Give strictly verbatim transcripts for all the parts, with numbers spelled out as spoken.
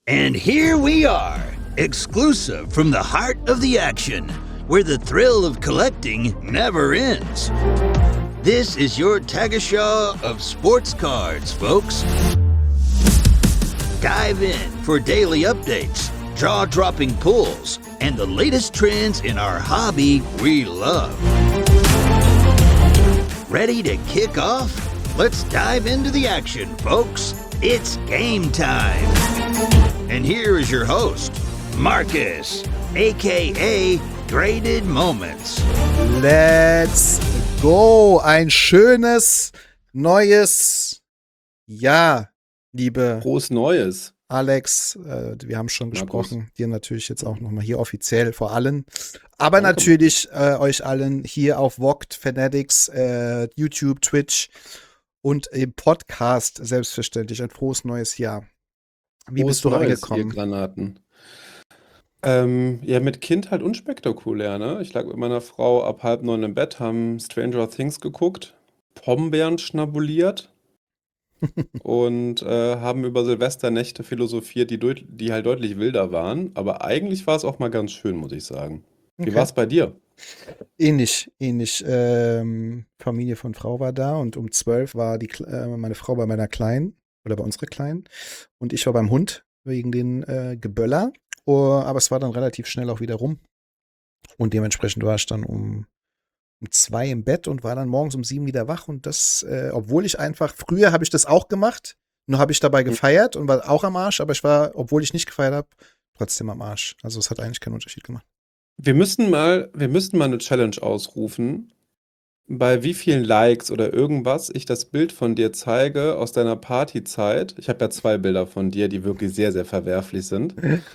And here we are, exclusive from the heart of the action, where the thrill of collecting never ends. This is your Tagesschau of sports cards, folks. Dive in for daily updates, jaw-dropping pulls, and the latest trends in our hobby we love. Ready to kick off? Let's dive into the action, folks. It's game time. And here is your host, Marcus, aka Graded Moments. Let's go! Ein schönes neues Jahr, liebe Frohes Neues. Alex. Äh, wir haben schon Markus. gesprochen. Dir natürlich jetzt auch nochmal hier offiziell vor allen. Aber Danke. natürlich äh, euch allen hier auf Vogt, Fanatics, äh, YouTube, Twitch und im Podcast selbstverständlich ein frohes neues Jahr. Wie Frohes bist du Neues, reingekommen? ihr Granaten. Ähm, ja, mit Kind halt unspektakulär, ne? Ich lag mit meiner Frau ab halb neun im Bett, haben Stranger Things geguckt, Pombeeren schnabuliert und äh, haben über Silvesternächte philosophiert, die, deut- die halt deutlich wilder waren. Aber eigentlich war es auch mal ganz schön, muss ich sagen. Wie Okay. war es bei dir? Ähnlich, ähnlich. Ähm, Familie von Frau war da und um zwölf war die, Kle- äh, meine Frau bei meiner Kleinen oder bei unserer Kleinen und ich war beim Hund wegen den äh, Geböller. Oh, aber es war dann relativ schnell auch wieder rum und dementsprechend war ich dann um, um zwei im Bett und war dann morgens um sieben wieder wach und das, äh, obwohl ich einfach, früher habe ich das auch gemacht, nur habe ich dabei gefeiert und war auch am Arsch, aber ich war, obwohl ich nicht gefeiert habe, trotzdem am Arsch. Also es hat eigentlich keinen Unterschied gemacht. Wir müssten mal, wir müssten mal eine Challenge ausrufen, bei wie vielen Likes oder irgendwas ich das Bild von dir zeige aus deiner Partyzeit. Ich habe ja zwei Bilder von dir, die wirklich sehr, sehr verwerflich sind.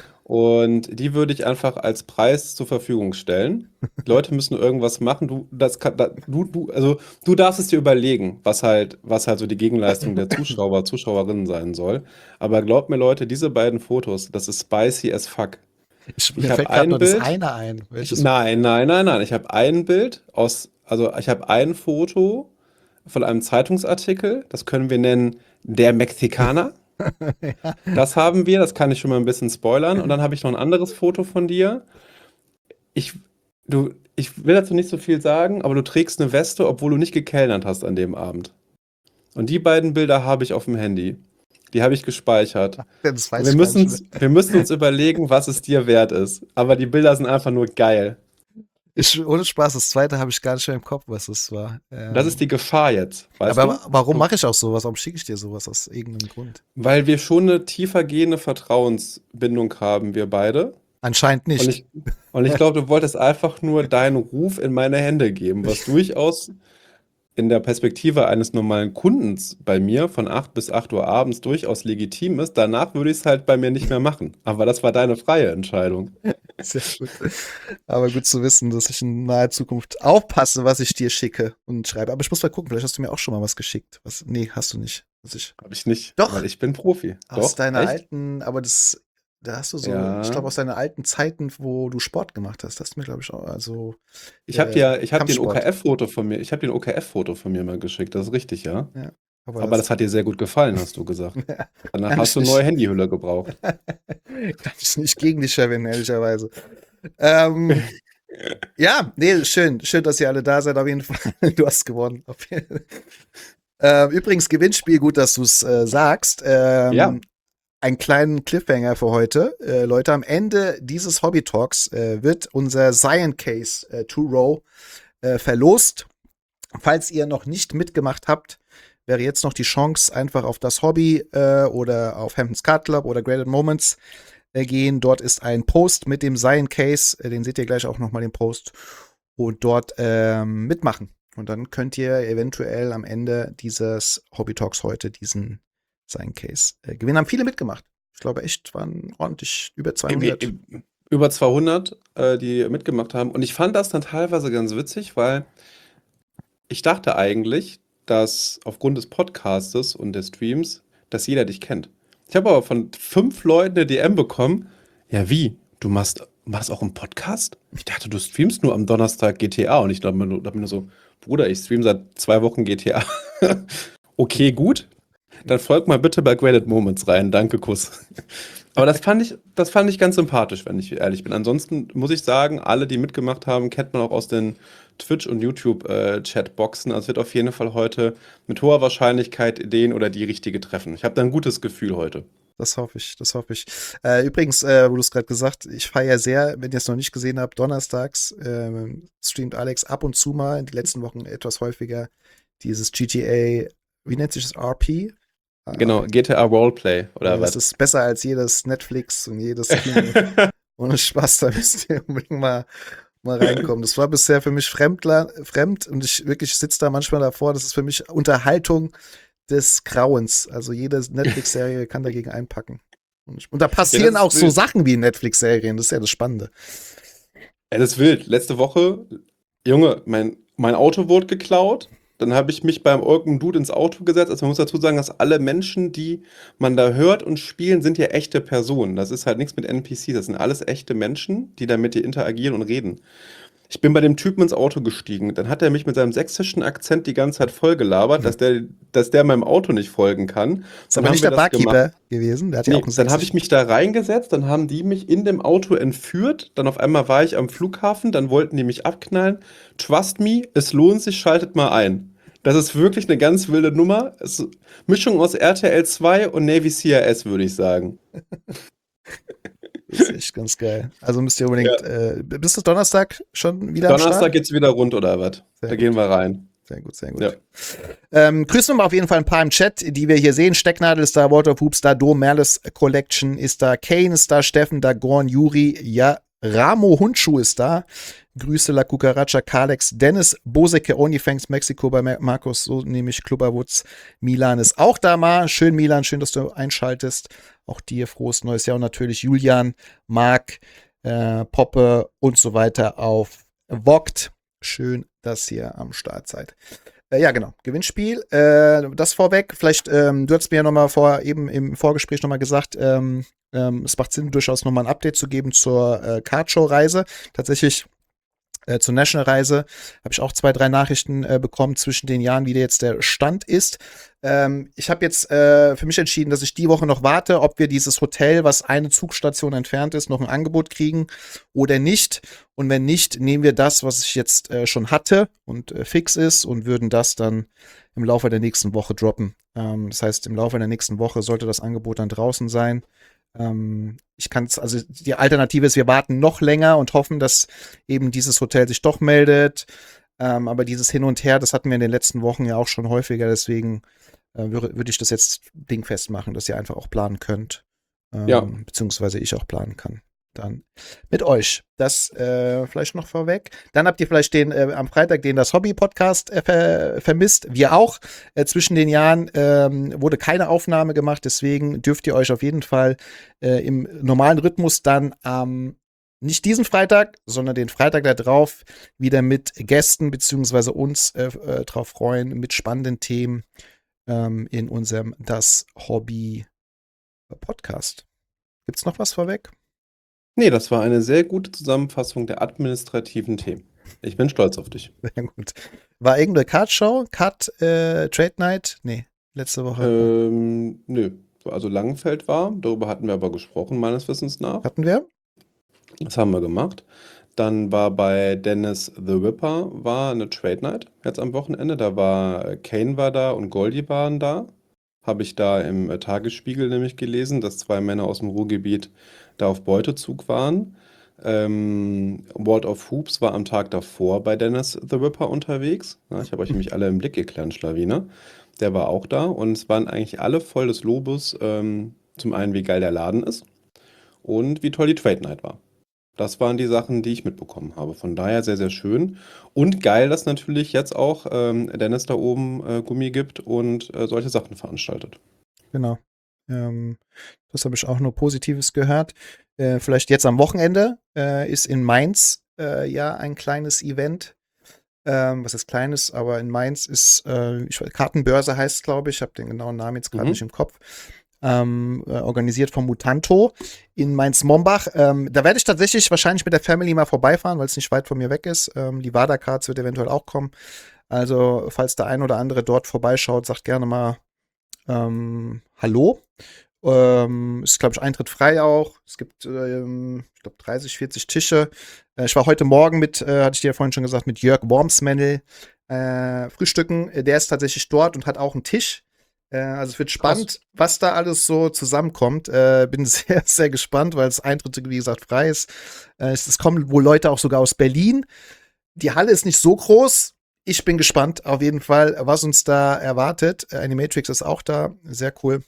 Und die würde ich einfach als Preis zur Verfügung stellen. Die Leute müssen irgendwas machen. Du, das kann, da, du, du, also du darfst es dir überlegen, was halt, was halt so die Gegenleistung der Zuschauer, Zuschauerinnen sein soll. Aber glaubt mir, Leute, diese beiden Fotos, das ist spicy as fuck. Ich, Ich mir hab fällt gerade ein nur das Bild. eine ein. Welches? Nein, nein, nein, nein. Ich habe ein Bild aus, also ich habe ein Foto von einem Zeitungsartikel, das können wir nennen Der Mexikaner. Ja. Das haben wir, das kann ich schon mal ein bisschen spoilern. Und dann habe ich noch ein anderes Foto von dir. Ich, du, ich will dazu nicht so viel sagen, aber du trägst eine Weste, obwohl du nicht gekellnert hast an dem Abend. Und die beiden Bilder habe ich auf dem Handy. Die habe ich gespeichert. Das weiß Wir ich gar müssen, nicht uns- wir müssen uns überlegen, was es dir wert ist. Aber die Bilder sind einfach nur geil. Ich, ohne Spaß, das zweite habe ich gar nicht mehr im Kopf, was es war. Ähm, Das ist die Gefahr jetzt, weißt aber du? warum mache ich auch sowas? Warum schicke ich dir sowas aus irgendeinem Grund? Weil wir schon eine tiefergehende Vertrauensbindung haben, wir beide. Anscheinend nicht. Und ich, und ich glaube, du wolltest einfach nur deinen Ruf in meine Hände geben, was durchaus in der Perspektive eines normalen Kundens bei mir von acht bis acht Uhr abends durchaus legitim ist. Danach würde ich es halt bei mir nicht mehr machen. Aber das war deine freie Entscheidung. Sehr gut. Aber gut zu wissen, dass ich in naher Zukunft aufpasse, was ich dir schicke und schreibe. Aber ich muss mal gucken, vielleicht hast du mir auch schon mal was geschickt. Was? Nee, hast du nicht. Was ich, Habe ich nicht, Doch. weil ich bin Profi. aus Doch, deiner echt? alten, aber das, da hast du so, Ja. ich glaube, aus deinen alten Zeiten, wo du Sport gemacht hast, das hast du mir, glaube ich, auch, also. Ich habe äh, dir, ich habe dir ein Kampfsport. O K F-Foto von mir, ich habe dir ein O K F-Foto von mir mal geschickt, das ist richtig, ja? Aber, Aber das hat dir sehr gut gefallen, hast du gesagt. Danach Kann hast ich du eine nicht. neue Handyhülle gebraucht. kann ich nicht gegen dich verwenden, ehrlicherweise. Ähm, ja, nee, schön. Schön, dass ihr alle da seid, auf jeden Fall. Du hast gewonnen. Auf jeden Fall. Ähm, übrigens, Gewinnspiel, gut, dass du es äh, sagst. Ähm, Ja. Einen kleinen Cliffhanger für heute. Äh, Leute, am Ende dieses Hobby Talks äh, wird unser Zion Case äh, Two Row äh, verlost. Falls ihr noch nicht mitgemacht habt, wäre jetzt noch die Chance, einfach auf das Hobby äh, oder auf Hamptons Card Club oder Graded Moments äh, gehen. Dort ist ein Post mit dem Zion Case. Äh, den seht ihr gleich auch nochmal, den Post. Und dort ähm, mitmachen. Und dann könnt ihr eventuell am Ende dieses Hobby Talks heute diesen Zion Case äh, gewinnen. Haben viele mitgemacht. Ich glaube echt, waren ordentlich über zweihundert. Über zweihundert, äh, die mitgemacht haben. Und ich fand das dann teilweise ganz witzig, weil ich dachte eigentlich, dass aufgrund des Podcastes und des Streams, dass jeder dich kennt. Ich habe aber von fünf Leuten eine D M bekommen. Ja, wie? Du machst, machst auch einen Podcast? Ich dachte, du streamst nur am Donnerstag G T A. Und ich dachte mir nur, dachte mir nur so, Bruder, ich stream seit zwei Wochen G T A. Okay, gut. Dann folgt mal bitte bei Graded Moments rein. Danke, Kuss. Aber das fand ich, das fand ich ganz sympathisch, wenn ich ehrlich bin. Ansonsten muss ich sagen, alle, die mitgemacht haben, kennt man auch aus den Twitch- und YouTube-Chatboxen. Also es wird auf jeden Fall heute mit hoher Wahrscheinlichkeit den oder die richtige treffen. Ich habe da ein gutes Gefühl heute. Das hoffe ich, das hoffe ich. Äh, übrigens, äh, wo du es gerade gesagt, ich feiere sehr, wenn ihr es noch nicht gesehen habt, donnerstags äh, streamt Alex ab und zu mal, in den letzten Wochen etwas häufiger, dieses G T A, wie nennt sich das, R P? Genau, G T A Roleplay oder Ja, das was? ist besser als jedes Netflix und jedes Kino. Ohne Spaß, da müsst ihr unbedingt mal, mal reinkommen. Das war bisher für mich Fremdler, fremd und ich wirklich sitze da manchmal davor. Das ist für mich Unterhaltung des Grauens. Also jede Netflix-Serie kann dagegen einpacken. Und, ich, und da passieren Ja, auch das ist so wild. Sachen wie in Netflix-Serien. Das ist ja das Spannende. Ja, das ist wild. Letzte Woche, Junge, mein, mein Auto wurde geklaut. Dann habe ich mich beim irgendeinem Dude ins Auto gesetzt. Also man muss dazu sagen, dass alle Menschen, die man da hört und spielen, sind ja echte Personen. Das ist halt nichts mit N P Cs. Das sind alles echte Menschen, die da mit dir interagieren und reden. Ich bin bei dem Typen ins Auto gestiegen. Dann hat er mich mit seinem sächsischen Akzent die ganze Zeit voll gelabert, dass der, dass der meinem Auto nicht folgen kann. Ist Dann aber haben nicht wir der das gemacht. Barkeeper gewesen. Der hat ja auch Nee, einen dann habe ich sächsischen. mich da reingesetzt, dann haben die mich in dem Auto entführt, dann auf einmal war ich am Flughafen, dann wollten die mich abknallen. Trust me, es lohnt sich, schaltet mal ein. Das ist wirklich eine ganz wilde Nummer. Es ist Mischung aus R T L zwei und Navy C I S, würde ich sagen. Das ist echt ganz geil. Also müsst ihr unbedingt, äh, bist du Donnerstag schon wieder am Donnerstag Start? geht's wieder rund, oder was? Sehr Da gut. gehen wir rein. Sehr gut, sehr gut. Ja. Ähm, grüßen wir mal auf jeden Fall ein paar im Chat, die wir hier sehen. Stecknadel ist da, Water of Hoops da, Dom Merles Collection ist da, Kane ist da, Steffen da, Gorn, Juri, ja, Ramo Hundschuh ist da. Grüße La Cucaracha, Kalex, Dennis, Boseke, Onlyfangs, Mexiko bei Mar- Markus, so nehme ich Klubberwutz. Milan ist auch da mal. Schön, Milan, schön, dass du einschaltest. Auch dir frohes neues Jahr und natürlich Julian, Marc, äh, Poppe und so weiter auf Vogt. Schön, dass ihr am Start seid. Äh, ja, genau. Gewinnspiel. Äh, das vorweg. Vielleicht, ähm, du hast mir ja noch mal vor, eben im Vorgespräch noch mal gesagt, ähm, ähm, es macht Sinn, durchaus noch mal ein Update zu geben zur äh, Cardshow-Reise. Tatsächlich äh, zur National-Reise habe ich auch zwei, drei Nachrichten äh, bekommen zwischen den Jahren, wie der jetzt der Stand ist. Ähm, ich habe jetzt äh, für mich entschieden, dass ich die Woche noch warte, ob wir dieses Hotel, was eine Zugstation entfernt ist, noch ein Angebot kriegen oder nicht. Und wenn nicht, nehmen wir das, was ich jetzt äh, schon hatte und äh, fix ist und würden das dann im Laufe der nächsten Woche droppen. Ähm, das heißt, im Laufe der nächsten Woche sollte das Angebot dann draußen sein. Ähm, ich kann es, also die Alternative ist, wir warten noch länger und hoffen, dass eben dieses Hotel sich doch meldet. Ähm, aber dieses Hin und Her, das hatten wir in den letzten Wochen ja auch schon häufiger, deswegen äh, würde würd ich das jetzt dingfest machen, dass ihr einfach auch planen könnt. Ähm, Ja. Beziehungsweise ich auch planen kann. Dann mit euch. Das äh, vielleicht noch vorweg. Dann habt ihr vielleicht den äh, am Freitag den das Hobby-Podcast äh, ver vermisst. Wir auch. Äh, zwischen den Jahren ähm, wurde keine Aufnahme gemacht, deswegen dürft ihr euch auf jeden Fall äh, im normalen Rhythmus dann am ähm, nicht diesen Freitag, sondern den Freitag da drauf wieder mit Gästen beziehungsweise uns äh, äh, drauf freuen, mit spannenden Themen ähm, in unserem Das Hobby Podcast. Gibt's noch was vorweg? Nee, das war eine sehr gute Zusammenfassung der administrativen Themen. Ich bin stolz auf dich. Sehr gut. War irgendeine Card-Show? Card äh, Trade Night? Nee, letzte Woche Ähm, nö. Also Langenfeld war, darüber hatten wir aber gesprochen, meines Wissens nach. hatten wir. Das haben wir gemacht. Dann war bei Dennis the Ripper war eine Trade Night jetzt am Wochenende. Da war Kane war da und Goldie waren da. Habe ich da im äh, Tagesspiegel nämlich gelesen, dass zwei Männer aus dem Ruhrgebiet da auf Beutezug waren. Ähm, World of Hoops war am Tag davor bei Dennis the Ripper unterwegs. Ja, ich habe euch nämlich alle im Blick geklärt, Schlawine. Der war auch da und es waren eigentlich alle voll des Lobes. Ähm, zum einen, wie geil der Laden ist und wie toll die Trade Night war. Das waren die Sachen, die ich mitbekommen habe. Von daher sehr, sehr schön. Und geil, dass natürlich jetzt auch ähm, Dennis da oben äh, Gummi gibt und äh, solche Sachen veranstaltet. Genau. Ähm, das habe ich auch nur Positives gehört. Äh, vielleicht jetzt am Wochenende äh, ist in Mainz äh, ja ein kleines Event. Ähm, was ist kleines, aber in Mainz ist, äh, ich weiß, Kartenbörse heißt es, glaube ich. Ich habe den genauen Namen jetzt gerade Mhm. nicht im Kopf. Ähm, äh, organisiert vom Mutanto in Mainz-Mombach. Ähm, da werde ich tatsächlich wahrscheinlich mit der Family mal vorbeifahren, weil es nicht weit von mir weg ist. Ähm, die Wada-Cards wird eventuell auch kommen. Also, falls der ein oder andere dort vorbeischaut, sagt gerne mal ähm, Hallo. Ähm, ist, glaube ich, Eintritt frei auch. Es gibt, ähm, ich glaube, dreißig, vierzig Tische. Äh, ich war heute Morgen mit, äh, hatte ich dir ja vorhin schon gesagt, mit Jörg Wormsmännel äh, frühstücken. Äh, Der ist tatsächlich dort und hat auch einen Tisch. Äh, also es wird spannend, Krass. was da alles so zusammenkommt. Äh, bin sehr, sehr gespannt, weil das Eintritt, wie gesagt, frei ist. Äh, es, es kommen wohl Leute auch sogar aus Berlin. Die Halle ist nicht so groß. Ich bin gespannt auf jeden Fall, was uns da erwartet. Äh, Animatrix ist auch da. Sehr cool.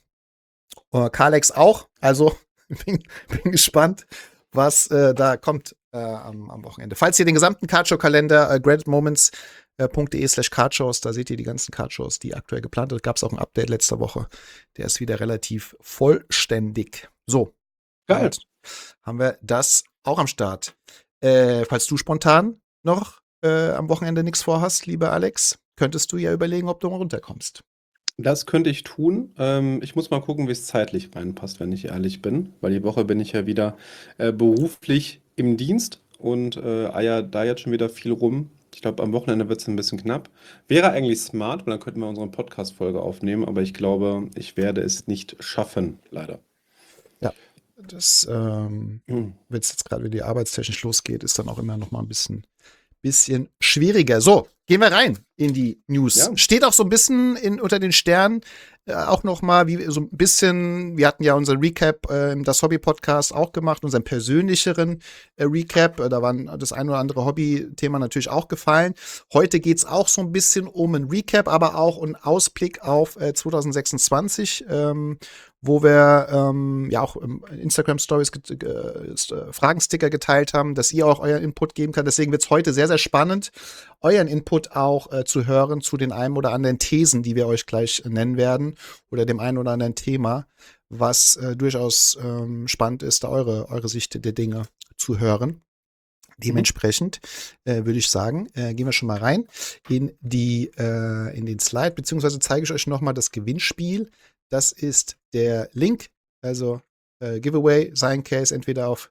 Äh, Kalex auch. Also bin, bin gespannt, was äh, da kommt äh, am, am Wochenende. Falls ihr den gesamten Cardshow-Kalender äh, gradedmoments.de slash cardshows, da seht ihr die ganzen Cardshows, die aktuell geplant sind. Gab es auch ein Update letzte Woche. Der ist wieder relativ vollständig. So, Geil. halt. Haben wir das auch am Start. Äh, falls du spontan noch äh, am Wochenende nichts vorhast, lieber Alex, könntest du ja überlegen, ob du mal runterkommst. Das könnte ich tun. Ähm, ich muss mal gucken, wie es zeitlich reinpasst, wenn ich ehrlich bin, weil die Woche bin ich ja wieder äh, beruflich im Dienst und äh, eier da jetzt schon wieder viel rum. Ich glaube, am Wochenende wird es ein bisschen knapp. Wäre eigentlich smart, weil dann könnten wir unsere Podcast-Folge aufnehmen, aber ich glaube, ich werde es nicht schaffen, leider. Ja, das, ähm, Hm. wenn es jetzt gerade wieder die arbeitstechnisch losgeht, ist dann auch immer noch mal ein bisschen, bisschen schwieriger. So, gehen wir rein in die News. Ja. Steht auch so ein bisschen in, unter den Sternen äh, auch noch mal, wie so ein bisschen, wir hatten ja unseren Recap äh, im Das Hobby-Podcast auch gemacht, unseren persönlicheren äh, Recap. Äh, da waren das ein oder andere Hobby-Thema natürlich auch gefallen. Heute geht es auch so ein bisschen um ein Recap, aber auch einen Ausblick auf äh, zwanzig sechsundzwanzig, ähm, wo wir ähm, ja auch im Instagram Stories äh, Fragensticker geteilt haben, dass ihr auch euren Input geben könnt. Deswegen wird es heute sehr, sehr spannend, euren Input auch äh, zu hören zu den einen oder anderen Thesen, die wir euch gleich äh, nennen werden, oder dem einen oder anderen Thema, was äh, durchaus ähm, spannend ist, da eure, eure Sicht der Dinge zu hören. Dementsprechend äh, würde ich sagen, äh, gehen wir schon mal rein in die äh, in den Slide, beziehungsweise zeige ich euch noch mal das Gewinnspiel. Das ist der Link, also äh, Giveaway, sein Case, entweder auf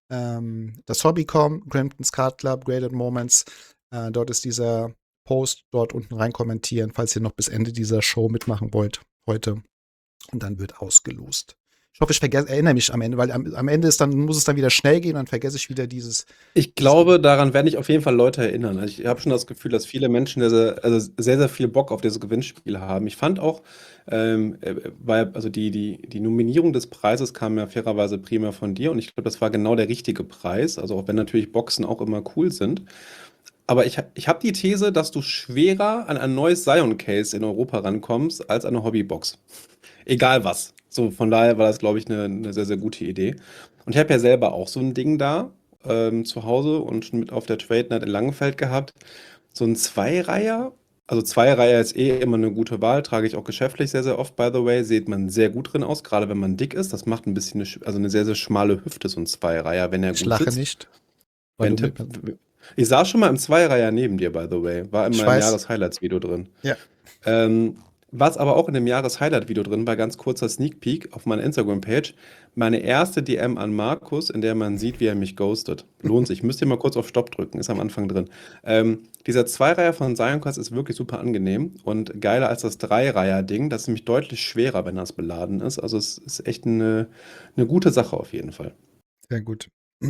ähm, das Hobby Punkt com, Crampton's Card Club, Graded Moments. Äh, dort ist dieser Post, dort unten rein kommentieren, falls ihr noch bis Ende dieser Show mitmachen wollt heute. Und dann wird ausgelost. Ich hoffe, ich vergesse, erinnere mich am Ende, weil am, am Ende ist dann, muss es dann wieder schnell gehen, dann vergesse ich wieder dieses. Ich glaube, daran werden ich auf jeden Fall Leute erinnern. Also ich habe schon das Gefühl, dass viele Menschen sehr, sehr, also sehr, sehr viel Bock auf dieses Gewinnspiel haben. Ich fand auch, ähm, äh, weil, also die, die, die Nominierung des Preises kam ja fairerweise primär von dir und ich glaube, das war genau der richtige Preis. Also auch wenn natürlich Boxen auch immer cool sind. Aber ich, ha- ich habe die These, dass du schwerer an ein neues Scion-Case in Europa rankommst als an eine Hobbybox. Egal was. So, von daher war das, glaube ich, eine, eine sehr, sehr gute Idee. Und ich habe ja selber auch so ein Ding da ähm, zu Hause und schon mit auf der Trade Night in Langenfeld gehabt. So ein Zweireiher. Also Zweireiher ist eh immer eine gute Wahl, trage ich auch geschäftlich sehr, sehr oft, by the way. Sieht man sehr gut drin aus, gerade wenn man dick ist. Das macht ein bisschen eine, sch- also eine sehr, sehr schmale Hüfte, so ein Zweireiher, wenn er Ich gut lache sitzt. nicht. Weil Wenn du Tipp, mit, ich saß schon mal im Zweireiher neben dir, by the way. War in ich meinem weiß. Jahres-Highlights-Video drin. Ja. Ähm, was aber auch in dem Jahres-Highlight-Video drin war, ganz kurzer Sneak Peek auf meiner Instagram-Page. Meine erste D M an Markus, in der man sieht, wie er mich ghostet. Lohnt sich. Müsst ihr mal kurz auf Stopp drücken, ist am Anfang drin. Ähm, dieser Zweireiher von Sioncast ist wirklich super angenehm und geiler als das Dreireiher-Ding. Das ist nämlich deutlich schwerer, wenn das beladen ist. Also es ist echt eine, eine gute Sache auf jeden Fall. Sehr gut.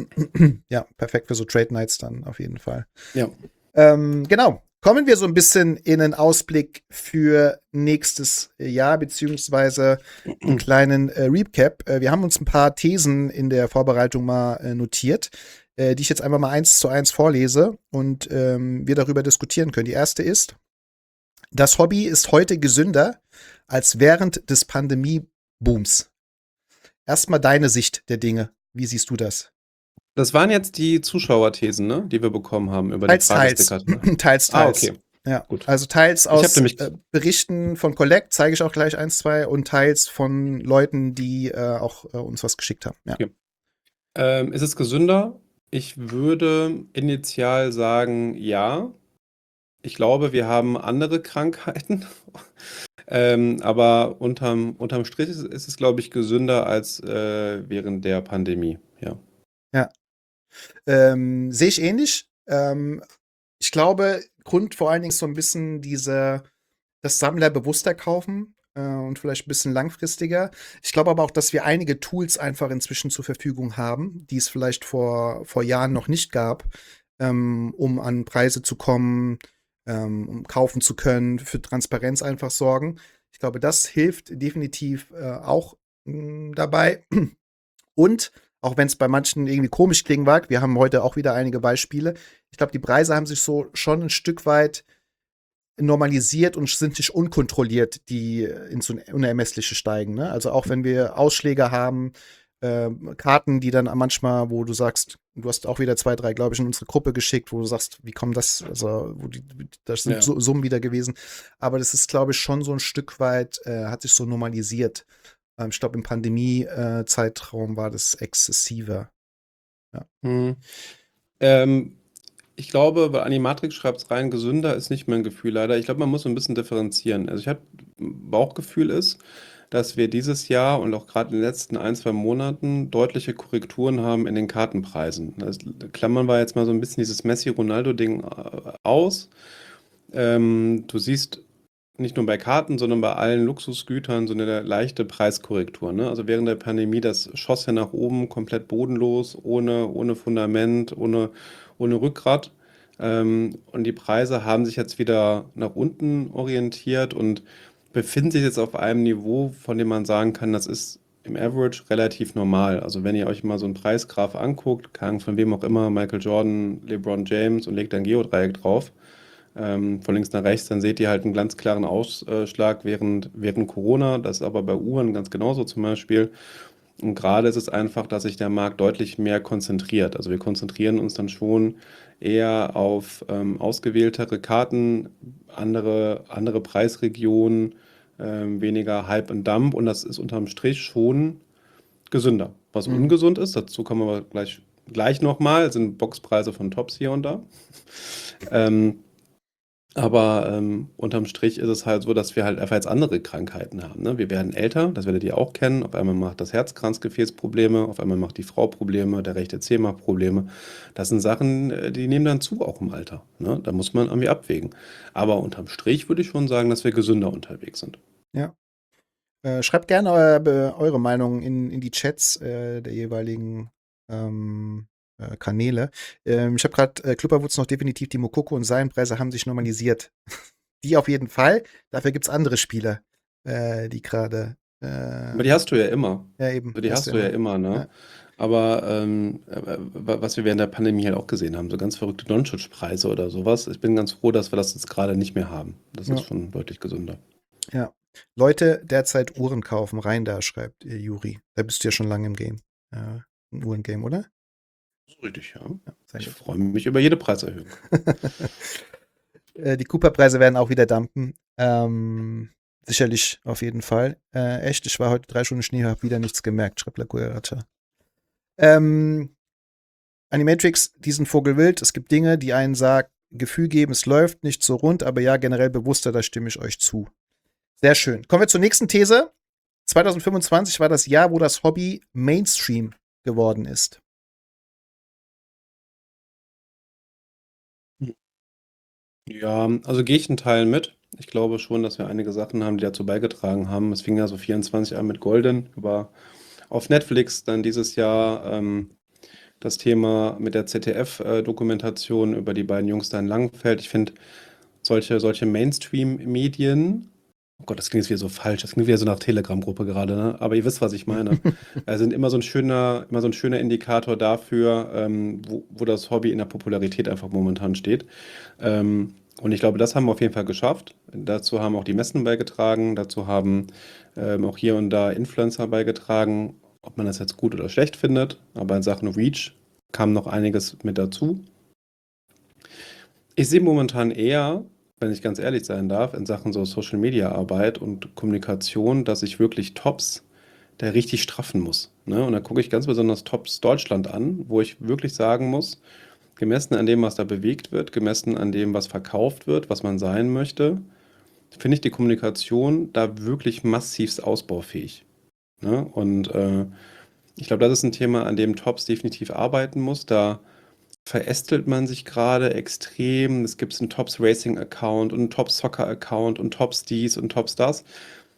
Ja, perfekt für so Trade Nights dann auf jeden Fall. Ja. Ähm, genau. Kommen wir so ein bisschen in einen Ausblick für nächstes Jahr, beziehungsweise einen kleinen äh, Recap. Äh, wir haben uns ein paar Thesen in der Vorbereitung mal äh, notiert, äh, die ich jetzt einfach mal eins zu eins vorlese und ähm, wir darüber diskutieren können. Die erste ist: Das Hobby ist heute gesünder als während des Pandemiebooms. Erstmal deine Sicht der Dinge. Wie siehst du das? Das waren jetzt die Zuschauerthesen, ne, die wir bekommen haben über die Teils, teils. Fragesticker. teils, Ah, teils. okay. Ja, Gut. also teils Ich habe aus nämlich, äh, Berichten von Collect, zeige ich auch gleich eins, zwei, und teils von Leuten, die äh, auch äh, uns was geschickt haben. Ja. okay. Ähm, ist es gesünder? Ich würde initial sagen, ja. Ich glaube, wir haben andere Krankheiten. ähm, aber unterm, unterm Strich ist, ist es, glaube ich, gesünder als äh, während der Pandemie. Ja. Ja. Ähm, sehe ich ähnlich. Ähm, ich glaube, Grund vor allen Dingen ist so ein bisschen diese, das Sammler bewusster kaufen. äh, und vielleicht ein bisschen langfristiger. Ich glaube aber auch, dass wir einige Tools einfach inzwischen zur Verfügung haben, die es vielleicht vor, vor Jahren noch nicht gab, ähm, um an Preise zu kommen, ähm, um kaufen zu können, für Transparenz einfach sorgen. Ich glaube, das hilft definitiv äh, auch mh, dabei. Und auch wenn es bei manchen irgendwie komisch klingen mag, wir haben heute auch wieder einige Beispiele. Ich glaube, die Preise haben sich so schon ein Stück weit normalisiert und sind nicht unkontrolliert, die ins Unermessliche steigen. Ne? Also auch wenn wir Ausschläge haben, äh, Karten, die dann manchmal, wo du sagst, du hast auch wieder zwei, drei, glaube ich, in unsere Gruppe geschickt, wo du sagst, wie kommt das, also wo die, das sind Ja. Su- Summen wieder gewesen. Aber das ist, glaube ich, schon so ein Stück weit, äh, hat sich so normalisiert. Ähm, ich glaube, im Pandemie-Zeitraum war das exzessiver. Hm. Ähm, ich glaube, weil Animatrix schreibt es rein, gesünder ist nicht mein Gefühl leider. Ich glaube, man muss so ein bisschen differenzieren. Also ich habe Bauchgefühl ist, dass wir dieses Jahr und auch gerade in den letzten ein, zwei Monaten deutliche Korrekturen haben in den Kartenpreisen. Das klammern wir jetzt mal so ein bisschen dieses Messi-Ronaldo-Ding äh, aus. Ähm, du siehst nicht nur bei Karten, sondern bei allen Luxusgütern so eine leichte Preiskorrektur. Ne? Also während der Pandemie, das schoss ja nach oben, komplett bodenlos, ohne, ohne Fundament, ohne, ohne Rückgrat. Ähm, und die Preise haben sich jetzt wieder nach unten orientiert und befinden sich jetzt auf einem Niveau, von dem man sagen kann, das ist im Average relativ normal. Also wenn ihr euch mal so einen Preisgraph anguckt, keine Ahnung, von wem auch immer, Michael Jordan, LeBron James und legt ein Geodreieck drauf, ähm, von links nach rechts, dann seht ihr halt einen ganz klaren Ausschlag während, während Corona. Das ist aber bei Uhren ganz genauso zum Beispiel. Und gerade ist es einfach, dass sich der Markt deutlich mehr konzentriert. Also wir konzentrieren uns dann schon eher auf ähm, ausgewähltere Karten, andere, andere Preisregionen, ähm, weniger Hype und Dump. Und das ist unterm Strich schon gesünder. Was Mhm. ungesund ist, dazu kommen wir aber gleich, gleich nochmal, sind Boxpreise von Tops hier und da. Ähm, aber ähm, unterm Strich ist es halt so, dass wir halt einfach jetzt andere Krankheiten haben. Ne? Wir werden älter, das werdet ihr auch kennen. Auf einmal macht das Herzkranzgefäß Probleme, auf einmal macht die Frau Probleme, der rechte Zeh macht Probleme. Das sind Sachen, äh, die nehmen dann zu, auch im Alter. Ne? Da muss man irgendwie abwägen. Aber unterm Strich würde ich schon sagen, dass wir gesünder unterwegs sind. Ja. Äh, schreibt gerne eu be eure Meinung in, in die Chats äh, der jeweiligen ähm, äh, Kanäle. Ähm, ich habe gerade äh, Klubberwutz noch definitiv die Mokoko und Seilenpreise haben sich normalisiert. Die auf jeden Fall. Dafür gibt es andere Spieler, äh, die gerade. Äh, Aber die hast du ja immer. ja, eben. Also die das hast du ja immer, ne? Ja. Aber ähm, äh, wa- was wir während der Pandemie halt auch gesehen haben, so ganz verrückte Doncic-Preise oder sowas. Ich bin ganz froh, dass wir das jetzt gerade nicht mehr haben. Das Ja. ist schon deutlich gesünder. Ja. Leute derzeit Uhren kaufen, rein da, schreibt äh, Juri. Da bist du ja schon lange im Game. Äh, im Uhrengame, oder? Richtig, ja. Ja, sehr Ich gut. freue mich über jede Preiserhöhung. Äh, die Cooper-Preise werden auch wieder dumpen. Ähm, sicherlich, auf jeden Fall. Äh, echt, ich war heute drei Stunden Schnee, habe wieder nichts gemerkt. Schreibt La Guerrata. Ähm, Animatrix, diesen Vogel wild. Es gibt Dinge, die einen sagen, Gefühl geben, es läuft nicht so rund, aber ja, generell bewusster, da stimme ich euch zu. Sehr schön. Kommen wir zur nächsten These. zwanzig fünfundzwanzig war das Jahr, wo das Hobby Mainstream geworden ist. Ja, also gehe ich in Teilen mit. Ich glaube schon, dass wir einige Sachen haben, die dazu beigetragen haben. Es fing ja so vierundzwanzig an mit Golden, über auf Netflix dann dieses Jahr ähm, das Thema mit der Z D F-Dokumentation über die beiden Jungs da in Langenfeld. Ich finde, solche, solche Mainstream-Medien, oh Gott, das klingt jetzt wieder so falsch, das klingt wieder so nach Telegram-Gruppe gerade, ne? Aber ihr wisst, was ich meine. äh, sind immer so ein schöner, immer so ein schöner Indikator dafür, ähm, wo, wo das Hobby in der Popularität einfach momentan steht. Ähm, und ich glaube, das haben wir auf jeden Fall geschafft. Dazu haben auch die Messen beigetragen, dazu haben ähm, auch hier und da Influencer beigetragen, ob man das jetzt gut oder schlecht findet. Aber in Sachen Reach kam noch einiges mit dazu. Ich sehe momentan eher, wenn ich ganz ehrlich sein darf, in Sachen so Social Media Arbeit und Kommunikation, dass ich wirklich Tops da richtig straffen muss. Ne? Und da gucke ich ganz besonders Tops Deutschland an, wo ich wirklich sagen muss, gemessen an dem, was da bewegt wird, gemessen an dem, was verkauft wird, was man sein möchte, finde ich die Kommunikation da wirklich massivst ausbaufähig. Ne? Und äh, ich glaube, das ist ein Thema, an dem Tops definitiv arbeiten muss. Da verästelt man sich gerade extrem. Es gibt einen Tops Racing Account und einen Tops Soccer Account und Tops dies und Tops das.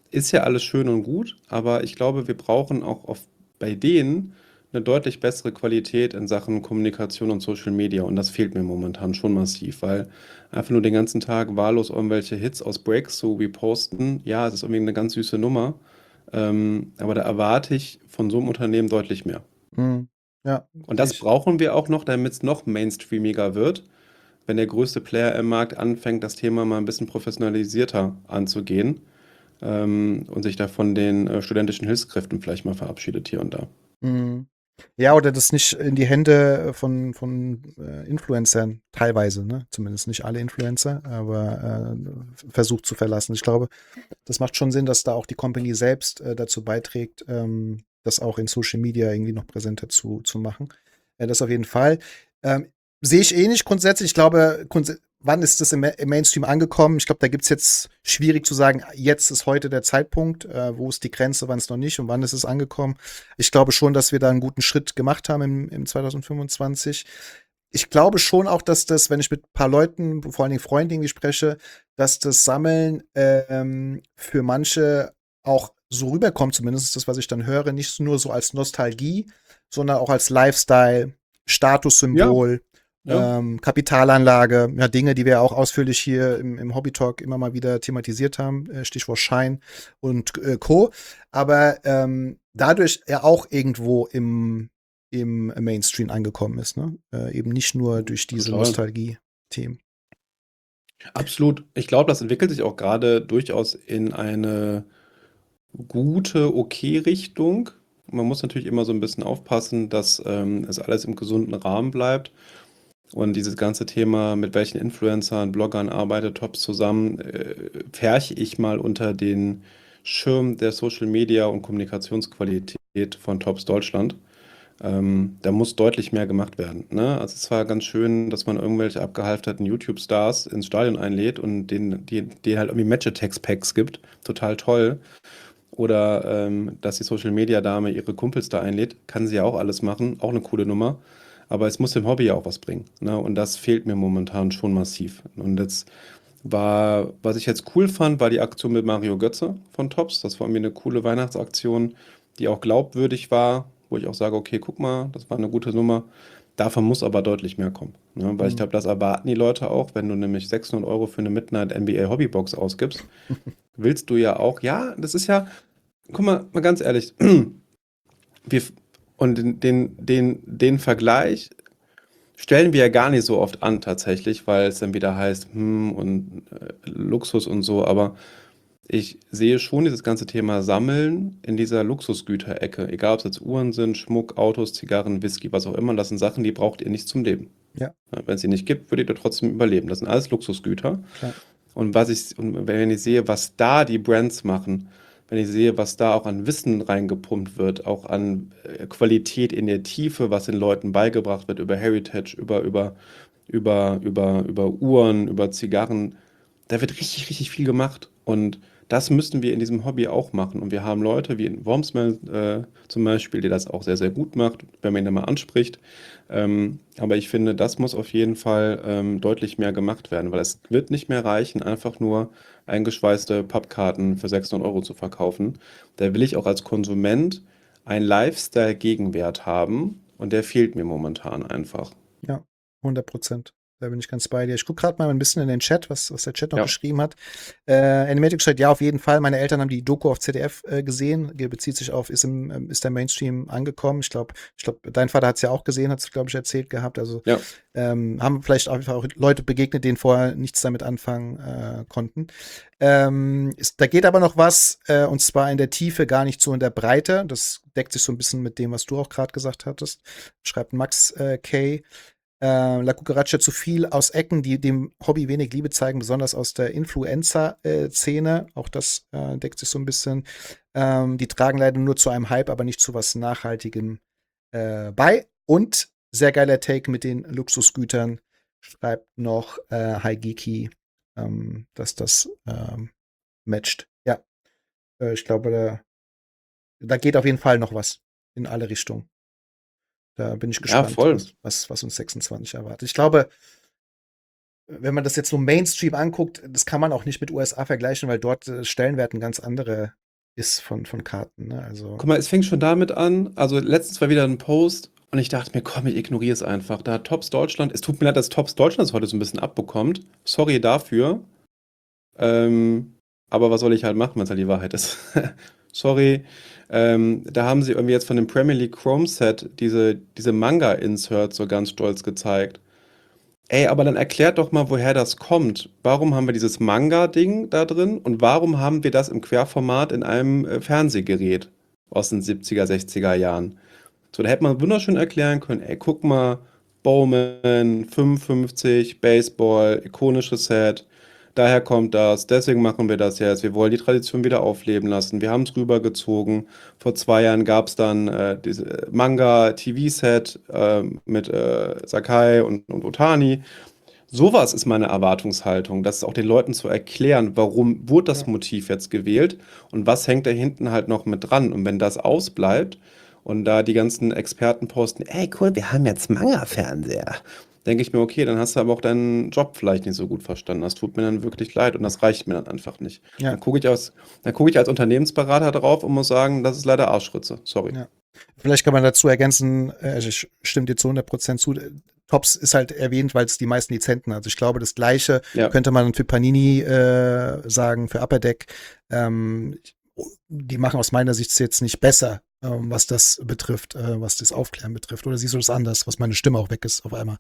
ist ja alles schön und gut, aber ich glaube, wir brauchen auch auf, bei denen eine deutlich bessere Qualität in Sachen Kommunikation und Social Media. Und das fehlt mir momentan schon massiv, weil einfach nur den ganzen Tag wahllos irgendwelche Hits aus Breaks so wie posten. Ja, es ist irgendwie eine ganz süße Nummer, ähm, aber da erwarte ich von so einem Unternehmen deutlich mehr. Mhm. Ja, Und sehe das ich. brauchen wir auch noch, damit es noch mainstreamiger wird, wenn der größte Player im Markt anfängt, das Thema mal ein bisschen professionalisierter anzugehen, ähm, und sich da von den äh, studentischen Hilfskräften vielleicht mal verabschiedet hier und da. Mhm. Ja, oder das nicht in die Hände von, von äh, Influencern teilweise, ne? Zumindest nicht alle Influencer, aber äh, versucht zu verlassen. Ich glaube, das macht schon Sinn, dass da auch die Company selbst äh, dazu beiträgt, ähm, das auch in Social Media irgendwie noch präsenter zu, zu machen. Äh, das auf jeden Fall. Ähm, Sehe ich eh nicht grundsätzlich. Ich glaube, grundsä wann ist das im, Ma im Mainstream angekommen? Ich glaube, da gibt es jetzt schwierig zu sagen, jetzt ist heute der Zeitpunkt, äh, wo ist die Grenze, wann es noch nicht und wann ist es angekommen. Ich glaube schon, dass wir da einen guten Schritt gemacht haben im, im zwanzig fünfundzwanzig. Ich glaube schon auch, dass das, wenn ich mit ein paar Leuten, vor allen Dingen Freunden irgendwie spreche, dass das Sammeln ähm, für manche auch so rüberkommt, zumindest ist das, was ich dann höre, nicht nur so als Nostalgie, sondern auch als Lifestyle, Ja, Statussymbol, ja. ähm, Kapitalanlage, ja, Dinge, die wir auch ausführlich hier im, im Hobby-Talk immer mal wieder thematisiert haben, äh, Stichwort Schein und äh, Co. Aber ähm, dadurch er auch irgendwo im, im Mainstream angekommen ist, ne? Äh, eben nicht nur durch diese Total. Nostalgie-Themen. Absolut. Ich glaube, das entwickelt sich auch gerade durchaus in eine gute, okay Richtung. Man muss natürlich immer so ein bisschen aufpassen, dass ähm, es alles im gesunden Rahmen bleibt. Und dieses ganze Thema, mit welchen Influencern, Bloggern arbeitet Tops zusammen, äh, pferche ich mal unter den Schirm der Social Media und Kommunikationsqualität von Tops Deutschland. Ähm, da muss deutlich mehr gemacht werden. Ne? Also es war ganz schön, dass man irgendwelche abgehalfterten YouTube-Stars ins Stadion einlädt und denen, die, denen halt irgendwie Match-Attacks-Packs gibt. Total toll. Oder ähm, dass die Social-Media-Dame ihre Kumpels da einlädt. Kann sie ja auch alles machen. Auch eine coole Nummer. Aber es muss dem Hobby ja auch was bringen. Ne? Und das fehlt mir momentan schon massiv. Und jetzt war, was ich jetzt cool fand, war die Aktion mit Mario Götze von Tops. Das war mir eine coole Weihnachtsaktion, die auch glaubwürdig war, wo ich auch sage, okay, guck mal, das war eine gute Nummer. Davon muss aber deutlich mehr kommen. Ne? Weil ich Mhm. glaube, das erwarten die Leute auch, wenn du nämlich sechshundert Euro für eine Midnight N B A Hobbybox ausgibst, willst du ja auch, ja, das ist ja, guck mal, mal ganz ehrlich, wir, und den, den, den, den Vergleich stellen wir ja gar nicht so oft an tatsächlich, weil es dann wieder heißt, hm, und äh, Luxus und so, aber ich sehe schon dieses ganze Thema Sammeln in dieser Luxusgüterecke, egal ob es jetzt Uhren sind, Schmuck, Autos, Zigarren, Whisky, was auch immer, das sind Sachen, die braucht ihr nicht zum Leben. Ja, Ja, wenn es sie nicht gibt, würdet ihr trotzdem überleben. Das sind alles Luxusgüter. klar. Und was ich, und wenn ich sehe, was da die Brands machen, wenn ich sehe, was da auch an Wissen reingepumpt wird, auch an äh, Qualität in der Tiefe, was den Leuten beigebracht wird über Heritage, über, über, über, über, über Uhren, über Zigarren, da wird richtig, richtig viel gemacht. Und das müssten wir in diesem Hobby auch machen. Und wir haben Leute wie in Wormsman äh, zum Beispiel, der das auch sehr, sehr gut macht, wenn man ihn da mal anspricht. Ähm, aber ich finde, das muss auf jeden Fall ähm, deutlich mehr gemacht werden, weil es wird nicht mehr reichen, einfach nur eingeschweißte Pappkarten für sechshundert Euro zu verkaufen. Da will ich auch als Konsument einen Lifestyle-Gegenwert haben und der fehlt mir momentan einfach. Ja, hundert Prozent. Da bin ich ganz bei dir. Ich gucke gerade mal ein bisschen in den Chat, was, was der Chat noch Ja, geschrieben hat. Äh, Animatic schreibt, ja, auf jeden Fall. Meine Eltern haben die Doku auf Z D F äh, gesehen. Die bezieht sich auf, ist, im, ähm, ist der Mainstream angekommen. Ich glaube, ich glaube, dein Vater hat es ja auch gesehen, hat es, glaube ich, erzählt gehabt. Also ja. ähm, haben vielleicht einfach auch Leute begegnet, denen vorher nichts damit anfangen äh, konnten. Ähm, ist, da geht aber noch was, äh, und zwar in der Tiefe, gar nicht so in der Breite. Das deckt sich so ein bisschen mit dem, was du auch gerade gesagt hattest. Schreibt Max äh, K. Äh, La Cucaracha zu viel aus Ecken, die dem Hobby wenig Liebe zeigen, besonders aus der Influencer-Szene. Auch das äh, deckt sich so ein bisschen. Ähm, die tragen leider nur zu einem Hype, aber nicht zu was Nachhaltigem äh, bei. Und sehr geiler Take mit den Luxusgütern. Schreibt noch äh, High Geeky, ähm, dass das ähm, matcht. Ja, äh, ich glaube, da, da geht auf jeden Fall noch was in alle Richtungen. Da bin ich Ja, gespannt, voll. was, was, was uns sechsundzwanzig erwartet. Ich glaube, wenn man das jetzt so Mainstream anguckt, das kann man auch nicht mit U S A vergleichen, weil dort äh, Stellenwert ein ganz andere ist von, von Karten. Ne? Also, Guck mal, es fing schon damit an. Also letztens war wieder ein Post und ich dachte mir, komm, ich ignoriere es einfach. Da hat Tops Deutschland, es tut mir leid, dass Tops Deutschland es heute so ein bisschen abbekommt. Sorry dafür. Ähm, aber was soll ich halt machen, wenn es halt die Wahrheit ist? Sorry. Ähm, da haben sie irgendwie jetzt von dem Premier League Chrome Set diese, diese Manga-Inserts so ganz stolz gezeigt. Ey, aber dann erklärt doch mal, woher das kommt. Warum haben wir dieses Manga-Ding da drin und warum haben wir das im Querformat in einem äh, Fernsehgerät aus den siebziger, sechziger Jahren? So, da hätte man wunderschön erklären können, ey, guck mal, Bowman, fünfundfünfzig, Baseball, ikonisches Set, daher kommt das, deswegen machen wir das jetzt, wir wollen die Tradition wieder aufleben lassen, wir haben es rübergezogen. Vor zwei Jahren gab es dann äh, diese Manga-T V-Set äh, mit äh, Sakai und, und Otani. Sowas ist meine Erwartungshaltung, das auch den Leuten zu erklären, warum wurde das ja. Motiv jetzt gewählt und was hängt da hinten halt noch mit dran. Und wenn das ausbleibt und da die ganzen Experten posten, ey cool, wir haben jetzt Manga-Fernseher, denke ich mir, okay, dann hast du aber auch deinen Job vielleicht nicht so gut verstanden. Das tut mir dann wirklich leid und das reicht mir dann einfach nicht. Ja, Dann gucke ich aus, dann gucke ich als Unternehmensberater drauf und muss sagen, das ist leider Arschritze. Sorry. ja. Vielleicht kann man dazu ergänzen, äh, also ich stimme dir zu hundert Prozent zu. Tops ist halt erwähnt, weil es die meisten Lizenzen hat. Also ich glaube, das Gleiche Ja. könnte man für Panini äh, sagen, für Upper Deck. Ähm, die machen aus meiner Sicht jetzt nicht besser, ähm, was das betrifft, äh, was das Aufklären betrifft. Oder siehst du das anders, was meine Stimme auch weg ist auf einmal?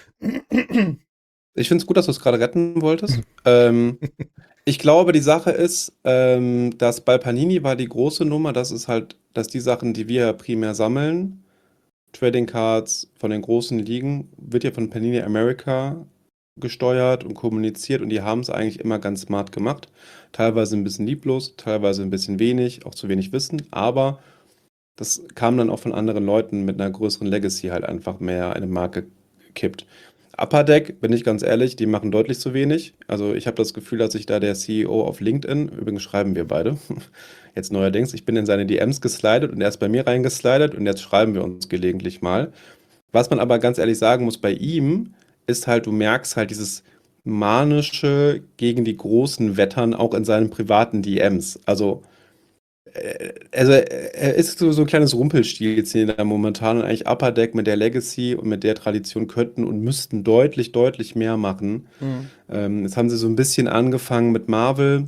Ich finde es gut, dass du es gerade retten wolltest. ähm, ich glaube, die Sache ist, ähm, dass bei Panini war die große Nummer, dass es halt, dass die Sachen, die wir primär sammeln, Trading Cards von den großen Ligen, wird ja von Panini America gesteuert und kommuniziert und die haben es eigentlich immer ganz smart gemacht. Teilweise ein bisschen lieblos, teilweise ein bisschen wenig, auch zu wenig Wissen, aber das kam dann auch von anderen Leuten mit einer größeren Legacy halt einfach mehr in den Markt gekippt. Upper Deck, bin ich ganz ehrlich, die machen deutlich zu wenig. Also ich habe das Gefühl, dass sich da der C E O auf LinkedIn, übrigens schreiben wir beide, jetzt neuerdings, ich bin in seine D Ms geslidet und er ist bei mir reingeslidet und jetzt schreiben wir uns gelegentlich mal. Was man aber ganz ehrlich sagen muss bei ihm, ist halt, du merkst halt dieses manische gegen die großen Wettern auch in seinen privaten D Ms. Also äh, also er ist so, so ein kleines Rumpelstilzchen da momentan und eigentlich Upper Deck mit der Legacy und mit der Tradition könnten und müssten deutlich, deutlich mehr machen. Mhm. Ähm, jetzt haben sie so ein bisschen angefangen mit Marvel.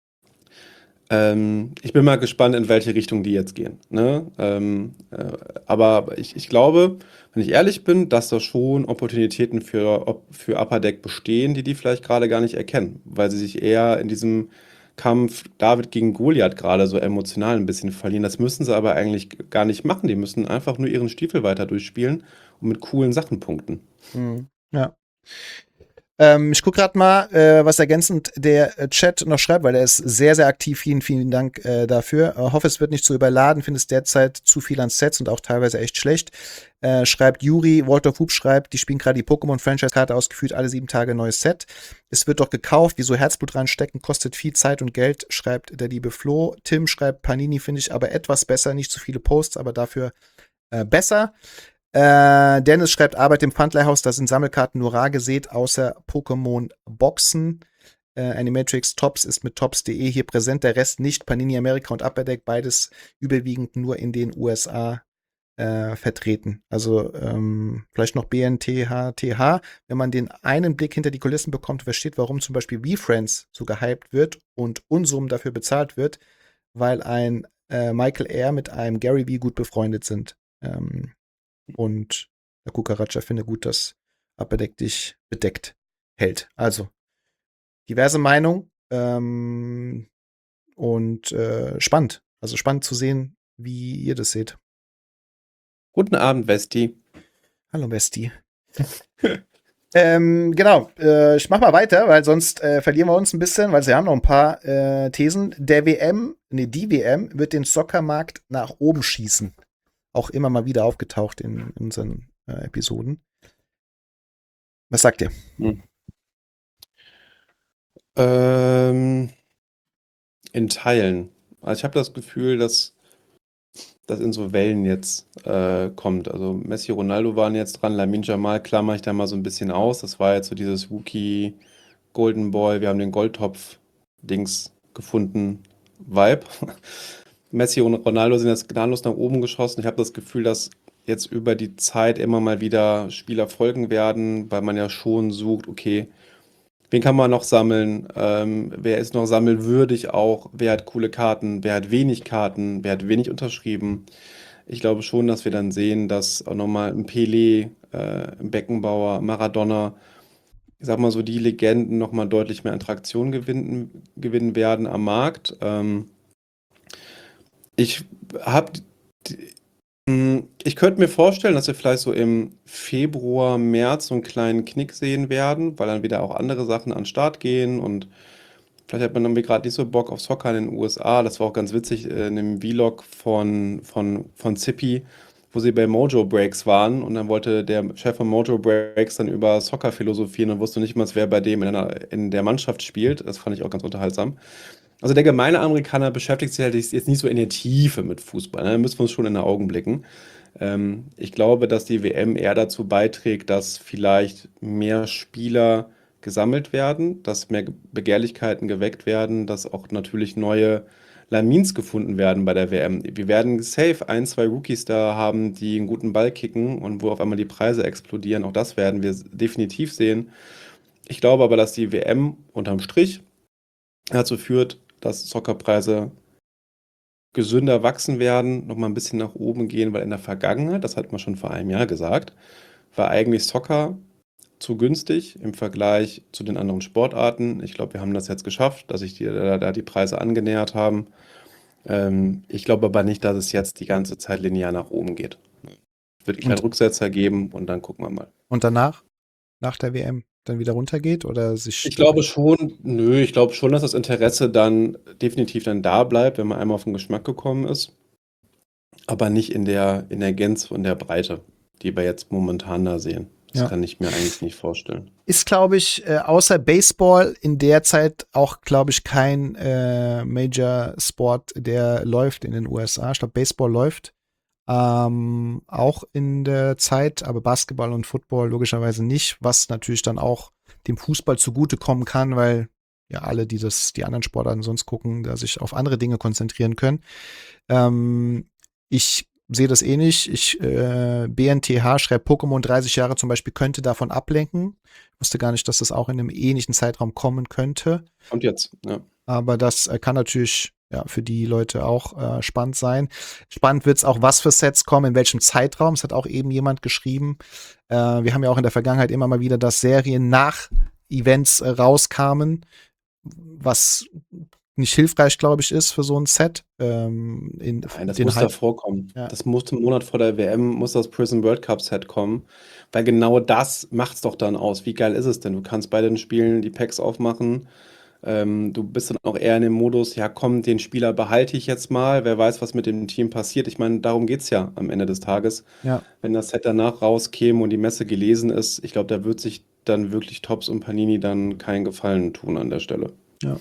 Ähm, ich bin mal gespannt, in welche Richtung die jetzt gehen. Ne? Ähm, äh, aber ich, ich glaube, wenn ich ehrlich bin, dass da schon Opportunitäten für, op- für Upper Deck bestehen, die die vielleicht gerade gar nicht erkennen, weil sie sich eher in diesem Kampf David gegen Goliath gerade so emotional ein bisschen verlieren. Das müssen sie aber eigentlich gar nicht machen. Die müssen einfach nur ihren Stiefel weiter durchspielen und mit coolen Sachen punkten. Mhm. Ja. Ähm, ich gucke gerade mal, äh, was ergänzend der äh, Chat noch schreibt, weil er ist sehr, sehr aktiv. Vielen, vielen Dank äh, dafür. Äh, hoffe, es wird nicht zu überladen. Finde es derzeit zu viel an Sets und auch teilweise echt schlecht. Äh, schreibt Juri, Walter Hub schreibt, die spielen gerade die Pokémon-Franchise-Karte ausgeführt, alle sieben Tage ein neues Set. Es wird doch gekauft, wieso Herzblut reinstecken, kostet viel Zeit und Geld, schreibt der liebe Flo. Tim schreibt, Panini finde ich aber etwas besser, nicht zu viele Posts, aber dafür äh, besser. Äh, Dennis schreibt, Arbeit im Pfandleihhaus, da sind Sammelkarten nur rar gesät, außer Pokémon-Boxen. Äh, Animatrix Tops ist mit tops punkt de hier präsent, der Rest nicht. Panini America und Upper Deck, beides überwiegend nur in den U S A äh, vertreten. Also ähm, vielleicht noch B N T H T H, wenn man den einen Blick hinter die Kulissen bekommt, versteht, warum zum Beispiel V-Friends so gehypt wird und Unsummen dafür bezahlt wird, weil ein äh, Michael Ayer mit einem Gary B gut befreundet sind. Ähm, und der Kukaracha finde gut, dass Upper Deck dich bedeckt hält. Also, diverse Meinung ähm, und äh, spannend. Also spannend zu sehen, wie ihr das seht. Guten Abend, Westi. Hallo, Besti. ähm, genau, äh, ich mach mal weiter, weil sonst äh, verlieren wir uns ein bisschen, weil sie haben noch ein paar äh, Thesen. Der W M, nee, die W M wird den Soccermarkt nach oben schießen. Auch immer mal wieder aufgetaucht in, in unseren äh, Episoden. Was sagt ihr? Hm. Ähm, in Teilen. Also ich habe das Gefühl, dass das in so Wellen jetzt äh, kommt. Also Messi, Ronaldo waren jetzt dran, Lamine Yamal klammer ich da mal so ein bisschen aus. Das war jetzt so dieses Rookie Golden Boy, wir haben den Goldtopf-Dings gefunden, Vibe. Messi und Ronaldo sind jetzt gnadenlos nach oben geschossen. Ich habe das Gefühl, dass jetzt über die Zeit immer mal wieder Spieler folgen werden, weil man ja schon sucht, okay, wen kann man noch sammeln? Ähm, wer ist noch sammelwürdig auch? Wer hat coole Karten? Wer hat wenig Karten? Wer hat wenig unterschrieben? Ich glaube schon, dass wir dann sehen, dass auch nochmal ein Pelé, äh, ein Beckenbauer, Maradona, ich sag mal so, die Legenden nochmal deutlich mehr Interaktion gewinnen, gewinnen werden am Markt. Ähm, ich habe hm, ich könnte mir vorstellen, dass wir vielleicht so im Februar, März so einen kleinen Knick sehen werden, weil dann wieder auch andere Sachen an den Start gehen und vielleicht hat man dann gerade nicht so Bock auf Soccer in den U S A. Das war auch ganz witzig äh, in dem Vlog von, von, von Zippy, wo sie bei Mojo Breaks waren und dann wollte der Chef von Mojo Breaks dann über Soccer philosophieren und wusste nicht mal, wer bei dem in, einer, in der Mannschaft spielt. Das fand ich auch ganz unterhaltsam. Also der gemeine Amerikaner beschäftigt sich halt jetzt nicht so in der Tiefe mit Fußball. Ne? Da müssen wir uns schon in die Augen blicken. Ähm, ich glaube, dass die W M eher dazu beiträgt, dass vielleicht mehr Spieler gesammelt werden, dass mehr Ge- Begehrlichkeiten geweckt werden, dass auch natürlich neue Lamins gefunden werden bei der W M. Wir werden safe ein, zwei Rookies da haben, die einen guten Ball kicken und wo auf einmal die Preise explodieren. Auch das werden wir s- definitiv sehen. Ich glaube aber, dass die W M unterm Strich dazu führt, dass Soccerpreise gesünder wachsen werden, noch mal ein bisschen nach oben gehen, weil in der Vergangenheit, das hat man schon vor einem Jahr gesagt, war eigentlich Soccer zu günstig im Vergleich zu den anderen Sportarten. Ich glaube, wir haben das jetzt geschafft, dass sich die, da, da die Preise angenähert haben. Ähm, ich glaube aber nicht, dass es jetzt die ganze Zeit linear nach oben geht. Es wird kleine Und, Rücksetzer geben und dann gucken wir mal. und danach, nach der W M, dann wieder runtergeht oder sich Ich glaube stabilisiert? schon, nö, ich glaube schon, dass das Interesse dann definitiv dann da bleibt, wenn man einmal auf den Geschmack gekommen ist. Aber nicht in der, in der Gänze und der Breite, die wir jetzt momentan da sehen. Das Ja. kann ich mir eigentlich nicht vorstellen. Ist, glaube ich, äh, außer Baseball in der Zeit auch, glaube ich, kein äh, Major-Sport, der läuft in den U S A. Ich glaube, Baseball läuft ähm, auch in der Zeit, aber Basketball und Football logischerweise nicht, was natürlich dann auch dem Fußball zugutekommen kann, weil ja alle, die das, die anderen Sportarten sonst gucken, da sich auf andere Dinge konzentrieren können. Ähm, ich sehe das ähnlich. Ich, äh, B N T H schreibt, Pokémon dreißig Jahre zum Beispiel könnte davon ablenken. Ich wusste gar nicht, dass das auch in einem ähnlichen Zeitraum kommen könnte. Und jetzt, ja. Aber das äh, kann natürlich ja, für die Leute auch äh, spannend sein. Spannend wird es auch, was für Sets kommen, in welchem Zeitraum. Es hat auch eben jemand geschrieben. Äh, wir haben ja auch in der Vergangenheit immer mal wieder, dass Serien nach Events äh, rauskamen, was nicht hilfreich, glaube ich, ist für so ein Set. Ähm, in Nein, das den muss da Hype. vorkommen. Ja. Das muss im Monat vor der W M, muss das Prison World Cup Set kommen. Weil genau das macht's doch dann aus. Wie geil ist es denn? Du kannst bei den Spielen die Packs aufmachen. Ähm, du bist dann auch eher in dem Modus, ja komm, den Spieler behalte ich jetzt mal. Wer weiß, was mit dem Team passiert. Ich meine, darum geht's ja am Ende des Tages. Ja. Wenn das Set danach rauskäme und die Messe gelesen ist, ich glaube, da wird sich dann wirklich Tops und Panini dann keinen Gefallen tun an der Stelle. Ja.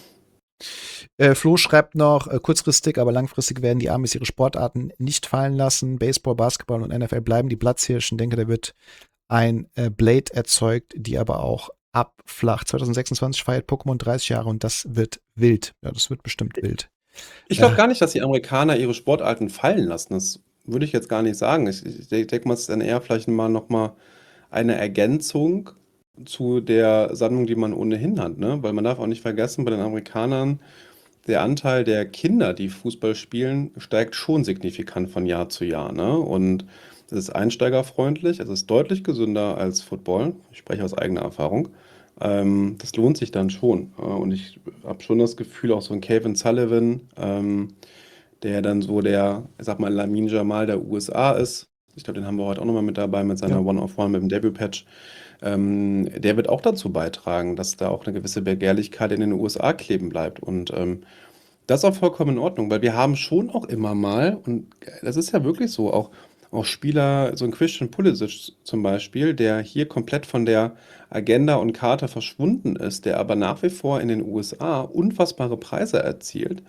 Äh, Flo schreibt noch, äh, kurzfristig, aber langfristig werden die Amis ihre Sportarten nicht fallen lassen. Baseball, Basketball und N F L bleiben die Platzhirschen. Ich denke, da wird ein äh, Blade erzeugt, die aber auch abflacht. zwanzig sechsundzwanzig feiert Pokémon dreißig Jahre und das wird wild. Ja, das wird bestimmt wild. Ich glaube Ja. gar nicht, dass die Amerikaner ihre Sportarten fallen lassen. Das würde ich jetzt gar nicht sagen. Ich, ich denke mal, es ist dann eher vielleicht mal nochmal eine Ergänzung zu der Sammlung, die man ohnehin hat, ne? Weil man darf auch nicht vergessen, bei den Amerikanern, der Anteil der Kinder, die Fußball spielen, steigt schon signifikant von Jahr zu Jahr, ne? Und es ist einsteigerfreundlich, es ist deutlich gesünder als Football. Ich spreche aus eigener Erfahrung. Ähm, das lohnt sich dann schon. Äh, und ich habe schon das Gefühl, auch so ein Kevin Sullivan, ähm, der dann so der, ich sag mal, Lamine Jamal der U S A ist. Ich glaube, den haben wir heute auch nochmal mit dabei mit seiner Ja. One-of-One, mit dem Debut-Patch. Ähm, der wird auch dazu beitragen, dass da auch eine gewisse Begehrlichkeit in den U S A kleben bleibt. Und ähm, das ist auch vollkommen in Ordnung, weil wir haben schon auch immer mal, und das ist ja wirklich so, auch, auch Spieler, so ein Christian Pulisic zum Beispiel, der hier komplett von der Agenda und Karte verschwunden ist, der aber nach wie vor in den U S A unfassbare Preise erzielt.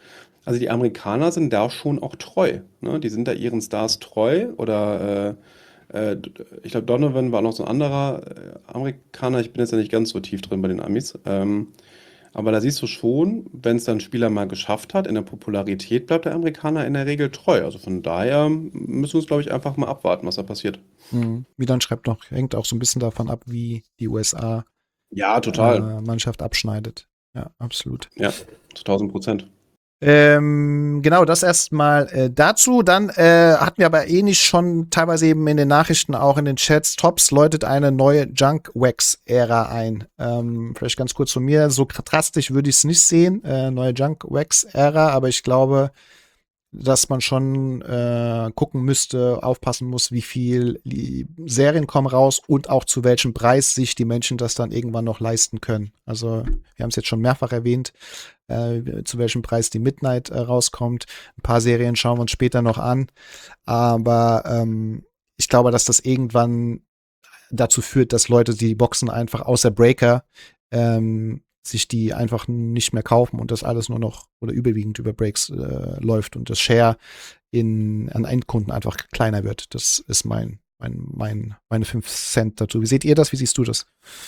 Also die Amerikaner sind da schon auch treu. Ne? Die sind da ihren Stars treu. Oder äh, äh, ich glaube, Donovan war noch so ein anderer äh, Amerikaner. Ich bin jetzt ja nicht ganz so tief drin bei den Amis. Ähm, aber da siehst du schon, wenn es dann ein Spieler mal geschafft hat, in der Popularität bleibt der Amerikaner in der Regel treu. Also von daher müssen wir uns, glaube ich, einfach mal abwarten, was da passiert. Mhm. Milan schreibt noch, hängt auch so ein bisschen davon ab, wie die U S Ja, total. A-Mannschaft abschneidet. Ja, absolut. Ja, zu tausend Prozent. Ähm, genau, das erstmal äh, dazu. Dann äh, hatten wir aber eh nicht schon teilweise eben in den Nachrichten, auch in den Chats, Tops läutet eine neue Junk-Wax-Ära ein. Ähm, vielleicht ganz kurz zu mir, so drastisch würde ich es nicht sehen, äh, neue Junk-Wax-Ära, aber ich glaube, dass man schon äh, gucken müsste, aufpassen muss, wie viel die Serien kommen raus und auch zu welchem Preis sich die Menschen das dann irgendwann noch leisten können. Also wir haben es jetzt schon mehrfach erwähnt, äh, zu welchem Preis die Midnight äh, rauskommt. Ein paar Serien schauen wir uns später noch an, aber ähm, ich glaube, dass das irgendwann dazu führt, dass Leute die Boxen einfach außer Breaker ähm, sich die einfach nicht mehr kaufen und das alles nur noch oder überwiegend über Breaks äh, läuft und das Share in, an Endkunden einfach kleiner wird. Das ist mein, mein, mein, meine fünf Cent dazu. Wie seht ihr das? Wie siehst du das?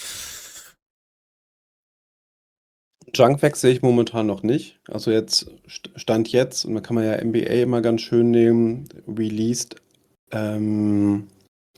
Junk-Wax sehe ich momentan noch nicht. Also jetzt, Stand jetzt, und da kann man ja N B A immer ganz schön nehmen, released ähm,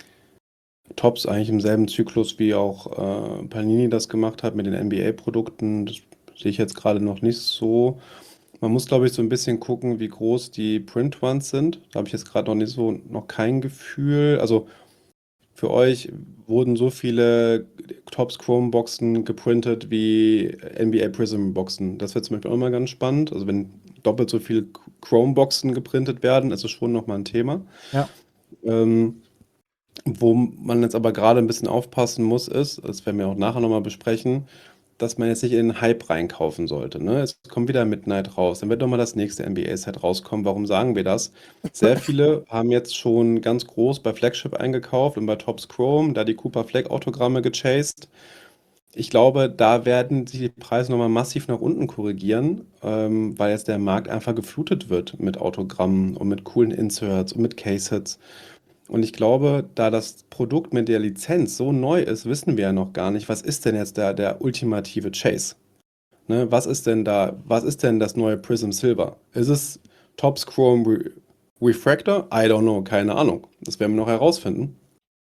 Tops eigentlich im selben Zyklus, wie auch äh, Panini das gemacht hat mit den N B A-Produkten. Das sehe ich jetzt gerade noch nicht so. Man muss, glaube ich, so ein bisschen gucken, wie groß die Print-Ones sind. Da habe ich jetzt gerade noch nicht so, noch kein Gefühl. Also für euch wurden so viele Tops Chrome-Boxen geprintet wie N B A Prism-Boxen. Das wird zum Beispiel auch mal ganz spannend. Also wenn doppelt so viele Chrome-Boxen geprintet werden, ist es schon nochmal ein Thema. Ja. Ähm, wo man jetzt aber gerade ein bisschen aufpassen muss, ist, das werden wir auch nachher nochmal besprechen, dass man jetzt nicht in den Hype reinkaufen sollte. Ne? Es kommt wieder Midnight raus, dann wird nochmal das nächste N B A-Set rauskommen. Warum sagen wir das? Sehr viele haben jetzt schon ganz groß bei Flagship eingekauft und bei Topps Chrome, da die Cooper Flag-Autogramme gechased. Ich glaube, da werden sich die Preise nochmal massiv nach unten korrigieren, ähm, weil jetzt der Markt einfach geflutet wird mit Autogrammen und mit coolen Inserts und mit Case-Hits. Und ich glaube, da das Produkt mit der Lizenz so neu ist, wissen wir ja noch gar nicht, was ist denn jetzt der, der ultimative Chase? Ne, was ist denn da, was ist denn das neue Prism Silver? Ist es Topps Chrome Re Refractor? I don't know, keine Ahnung. Das werden wir noch herausfinden.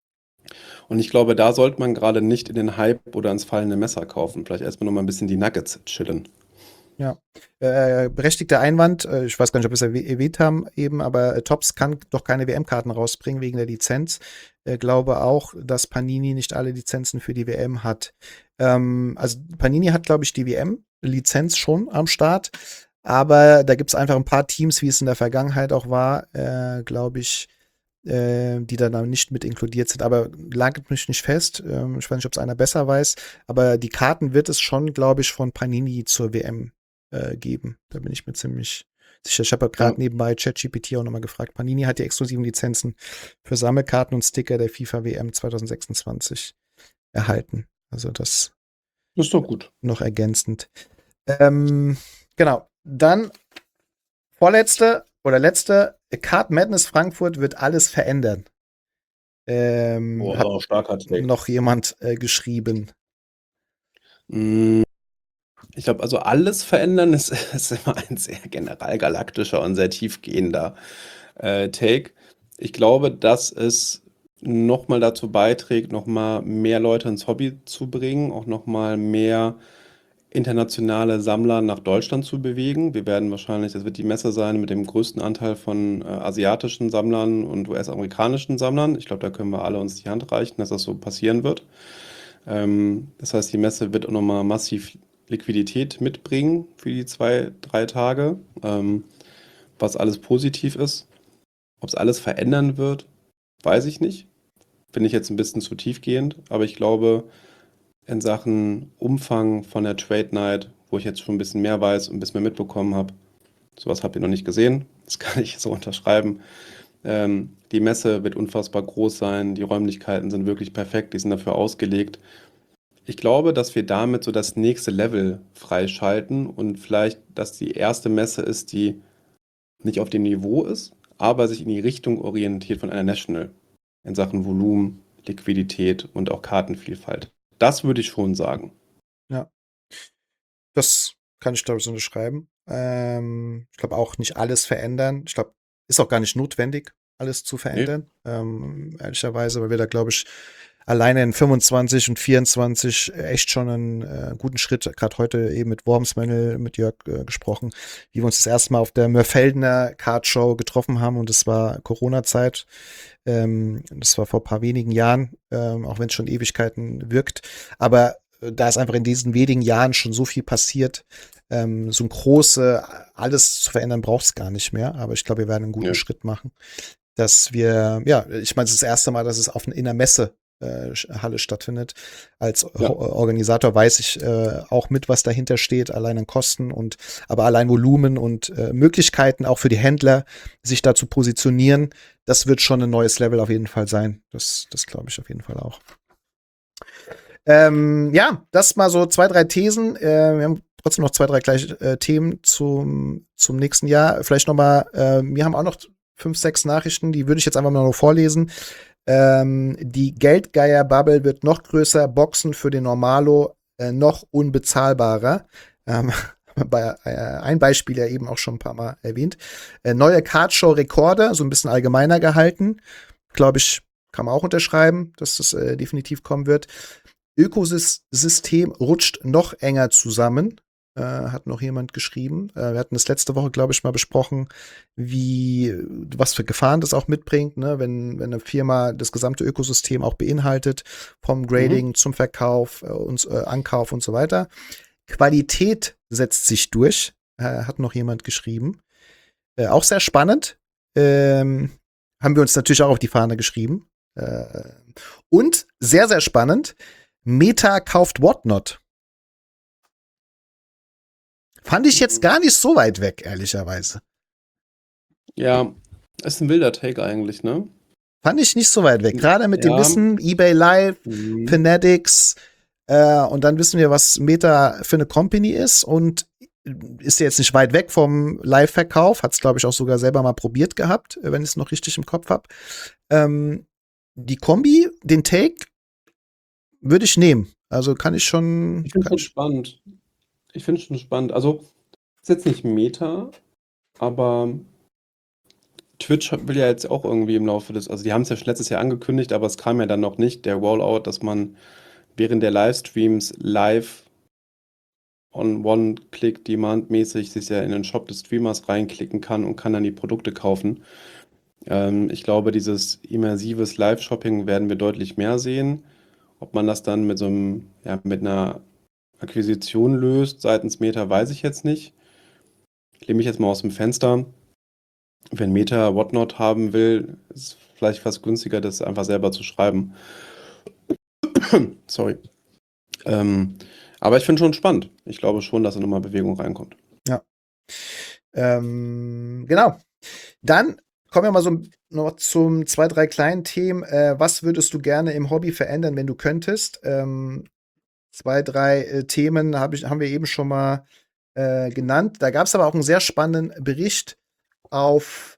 Und ich glaube, da sollte man gerade nicht in den Hype oder ins fallende Messer kaufen. Vielleicht erstmal noch mal ein bisschen die Nuggets chillen. Ja, äh, berechtigter Einwand. Äh, ich weiß gar nicht, ob wir es erwäh- erwähnt haben eben, aber äh, Topps kann doch keine W M-Karten rausbringen wegen der Lizenz. Äh, glaube auch, dass Panini nicht alle Lizenzen für die W M hat. Ähm, also Panini hat, glaube ich, die W M-Lizenz schon am Start, aber da gibt es einfach ein paar Teams, wie es in der Vergangenheit auch war, äh, glaube ich, äh, die da dann nicht mit inkludiert sind. Aber lagert mich nicht fest. Ähm, ich weiß nicht, ob es einer besser weiß, aber die Karten wird es schon, glaube ich, von Panini zur W M äh, geben. Da bin ich mir ziemlich sicher. Ich habe gerade Ja. nebenbei ChatGPT auch nochmal gefragt. Panini hat die exklusiven Lizenzen für Sammelkarten und Sticker der FIFA W M zwanzig sechsundzwanzig erhalten. Also das Das ist doch gut. noch ergänzend. Ähm, genau. Dann vorletzte oder letzte Card Madness Frankfurt wird alles verändern. Ähm, hat Boah, starker Take. noch jemand äh, geschrieben. Mm, Ich glaube, also alles verändern ist, ist immer ein sehr generalgalaktischer und sehr tiefgehender äh, Take. Ich glaube, dass es nochmal dazu beiträgt, nochmal mehr Leute ins Hobby zu bringen, auch nochmal mehr internationale Sammler nach Deutschland zu bewegen. Wir werden wahrscheinlich, das wird die Messe sein mit dem größten Anteil von äh, asiatischen Sammlern und U S-amerikanischen Sammlern. Ich glaube, da können wir alle uns die Hand reichen, dass das so passieren wird. Ähm, das heißt, die Messe wird auch nochmal massiv Liquidität mitbringen für die zwei, drei Tage, ähm, was alles positiv ist. Ob es alles verändern wird, weiß ich nicht. Finde ich jetzt ein bisschen zu tiefgehend, aber ich glaube, in Sachen Umfang von der Trade Night, wo ich jetzt schon ein bisschen mehr weiß und ein bisschen mehr mitbekommen habe, sowas habt ihr noch nicht gesehen, das kann ich so unterschreiben. Ähm, die Messe wird unfassbar groß sein, die Räumlichkeiten sind wirklich perfekt, die sind dafür ausgelegt. Ich glaube, dass wir damit so das nächste Level freischalten und vielleicht, dass die erste Messe ist, die nicht auf dem Niveau ist, aber sich in die Richtung orientiert von einer National in Sachen Volumen, Liquidität und auch Kartenvielfalt. Das würde ich schon sagen. Ja. Das kann ich, glaube ich, so unterschreiben. Ähm, ich glaube auch nicht alles verändern. Ich glaube, ist auch gar nicht notwendig, alles zu verändern. Ähm, ehrlicherweise, weil wir da, glaube ich, alleine in fünfundzwanzig und vierundzwanzig echt schon einen äh, guten Schritt, gerade heute eben mit Wormsmännel, mit Jörg äh, gesprochen, wie wir uns das erste Mal auf der Mörfeldener Card Show getroffen haben und es war Corona-Zeit. Ähm, das war vor ein paar wenigen Jahren, ähm, auch wenn es schon Ewigkeiten wirkt. Aber äh, da ist einfach in diesen wenigen Jahren schon so viel passiert. Ähm, so ein große, alles zu verändern braucht es gar nicht mehr. Aber ich glaube, wir werden einen guten Ja. Schritt machen, dass wir, ja, ich meine, es ist das erste Mal, dass es auf in der Messe äh, Halle stattfindet. Als Ja. Ho- Organisator weiß ich äh, auch mit, was dahinter steht, allein an Kosten und aber allein Volumen und äh, Möglichkeiten auch für die Händler, sich da zu positionieren. Das wird schon ein neues Level auf jeden Fall sein. Das, das glaube ich auf jeden Fall auch. Ähm, ja, das mal so zwei, drei Thesen. Äh, wir haben trotzdem noch zwei, drei gleiche äh, Themen zum, zum nächsten Jahr. Vielleicht noch mal, äh, wir haben auch noch fünf, sechs Nachrichten, die würde ich jetzt einfach mal nur vorlesen. Ähm, die Geldgeier-Bubble wird noch größer, Boxen für den Normalo äh, noch unbezahlbarer. Ähm, bei, äh, ein Beispiel ja eben auch schon ein paar Mal erwähnt. Äh, neue Cardshow-Rekorde, so ein bisschen allgemeiner gehalten. Glaube ich, kann man auch unterschreiben, dass das äh, definitiv kommen wird. Ökosystem rutscht noch enger zusammen, äh, hat noch jemand geschrieben. Äh, wir hatten das letzte Woche, glaube ich, mal besprochen, wie, was für Gefahren das auch mitbringt, ne? wenn, wenn eine Firma das gesamte Ökosystem auch beinhaltet, vom Grading Mhm. zum Verkauf äh, und äh, Ankauf und so weiter. Qualität setzt sich durch, äh, hat noch jemand geschrieben. Äh, auch sehr spannend. Ähm, haben wir uns natürlich auch auf die Fahne geschrieben. Äh, und sehr, sehr spannend. Meta kauft Whatnot. Fand ich jetzt gar nicht so weit weg, ehrlicherweise. Ja, ist ein wilder Take eigentlich, ne? Fand ich nicht so weit weg. Gerade mit dem Ja. Wissen, eBay Live, Mhm. Fanatics, äh, und dann wissen wir, was Meta für eine Company ist und ist jetzt nicht weit weg vom Live-Verkauf, hat es, glaube ich, auch sogar selber mal probiert gehabt, wenn ich es noch richtig im Kopf habe. Ähm, die Kombi, den Take, würde ich nehmen. Also kann ich schon. Ich finde Kann schon spannend. Ich finde schon spannend. Also, ist jetzt nicht Meta, aber Twitch will ja jetzt auch irgendwie im Laufe des, also die haben es ja schon letztes Jahr angekündigt, aber es kam ja dann noch nicht, der Rollout, dass man während der Livestreams live on One-Click-Demand-mäßig sich ja in den Shop des Streamers reinklicken kann und kann dann die Produkte kaufen. Ähm, ich glaube, dieses immersives Live-Shopping werden wir deutlich mehr sehen. Ob man das dann mit so einem, ja, mit einer Akquisition löst seitens Meta, weiß ich jetzt nicht. Ich lehne mich jetzt mal aus dem Fenster. Wenn Meta Whatnot haben will, ist es vielleicht fast günstiger, das einfach selber zu schreiben. Sorry. Ähm, aber ich finde schon spannend. Ich glaube schon, dass da nochmal Bewegung reinkommt. Ja. Ähm, genau. Dann kommen wir mal so noch zum zwei, drei kleinen Themen. Äh, was würdest du gerne im Hobby verändern, wenn du könntest? Ähm, zwei, drei äh, Themen hab ich, haben wir eben schon mal äh, genannt. Da gab es aber auch einen sehr spannenden Bericht auf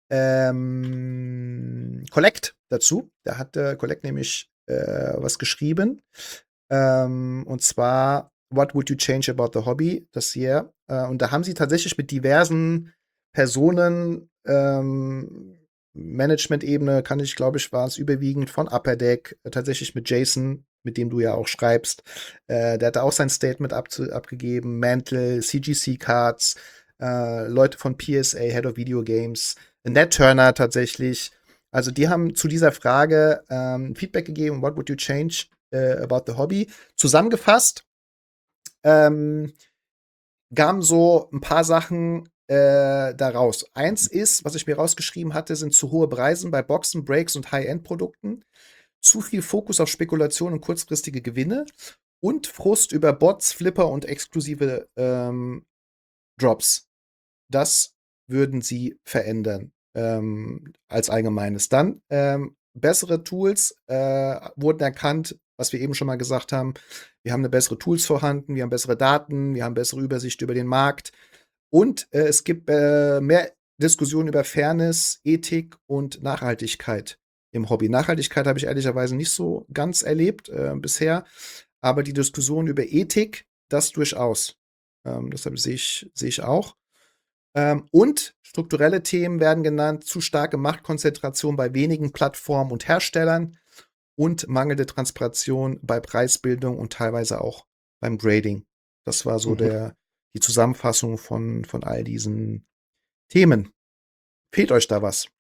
ähm, Collect dazu. Da hat äh, Collect nämlich äh, was geschrieben. Ähm, und zwar What would you change about the hobby this year? Äh, und da haben sie tatsächlich mit diversen Personen, ähm, Management-Ebene, kann ich, glaube ich, war es überwiegend von Upper Deck, äh, tatsächlich mit Jason, mit dem du ja auch schreibst. Äh, der hat auch sein Statement abzu abgegeben. Mantle, C G C-Cards, äh, Leute von P S A, Head of Video Games, Ned Turner tatsächlich. Also die haben zu dieser Frage ähm, Feedback gegeben, what would you change uh, about the hobby? Zusammengefasst ähm, gaben so ein paar Sachen äh, daraus. Eins ist, was ich mir rausgeschrieben hatte, sind zu hohe Preise bei Boxen, Breaks und High-End-Produkten, zu viel Fokus auf Spekulation und kurzfristige Gewinne und Frust über Bots, Flipper und exklusive ähm, Drops. Das würden sie verändern ähm, als Allgemeines. Dann ähm, bessere Tools äh, wurden erkannt, was wir eben schon mal gesagt haben. Wir haben eine bessere Tools vorhanden, wir haben bessere Daten, wir haben bessere Übersicht über den Markt und äh, es gibt äh, mehr Diskussion über Fairness, Ethik und Nachhaltigkeit im Hobby. Nachhaltigkeit habe ich ehrlicherweise nicht so ganz erlebt äh, bisher, aber die Diskussion über Ethik, das durchaus. Ähm, deshalb sehe ich, sehe ich auch. Ähm, und strukturelle Themen werden genannt, zu starke Machtkonzentration bei wenigen Plattformen und Herstellern und mangelnde Transparenz bei Preisbildung und teilweise auch beim Grading. Das war so Mhm. der, die Zusammenfassung von, von all diesen Themen. Fehlt euch da was?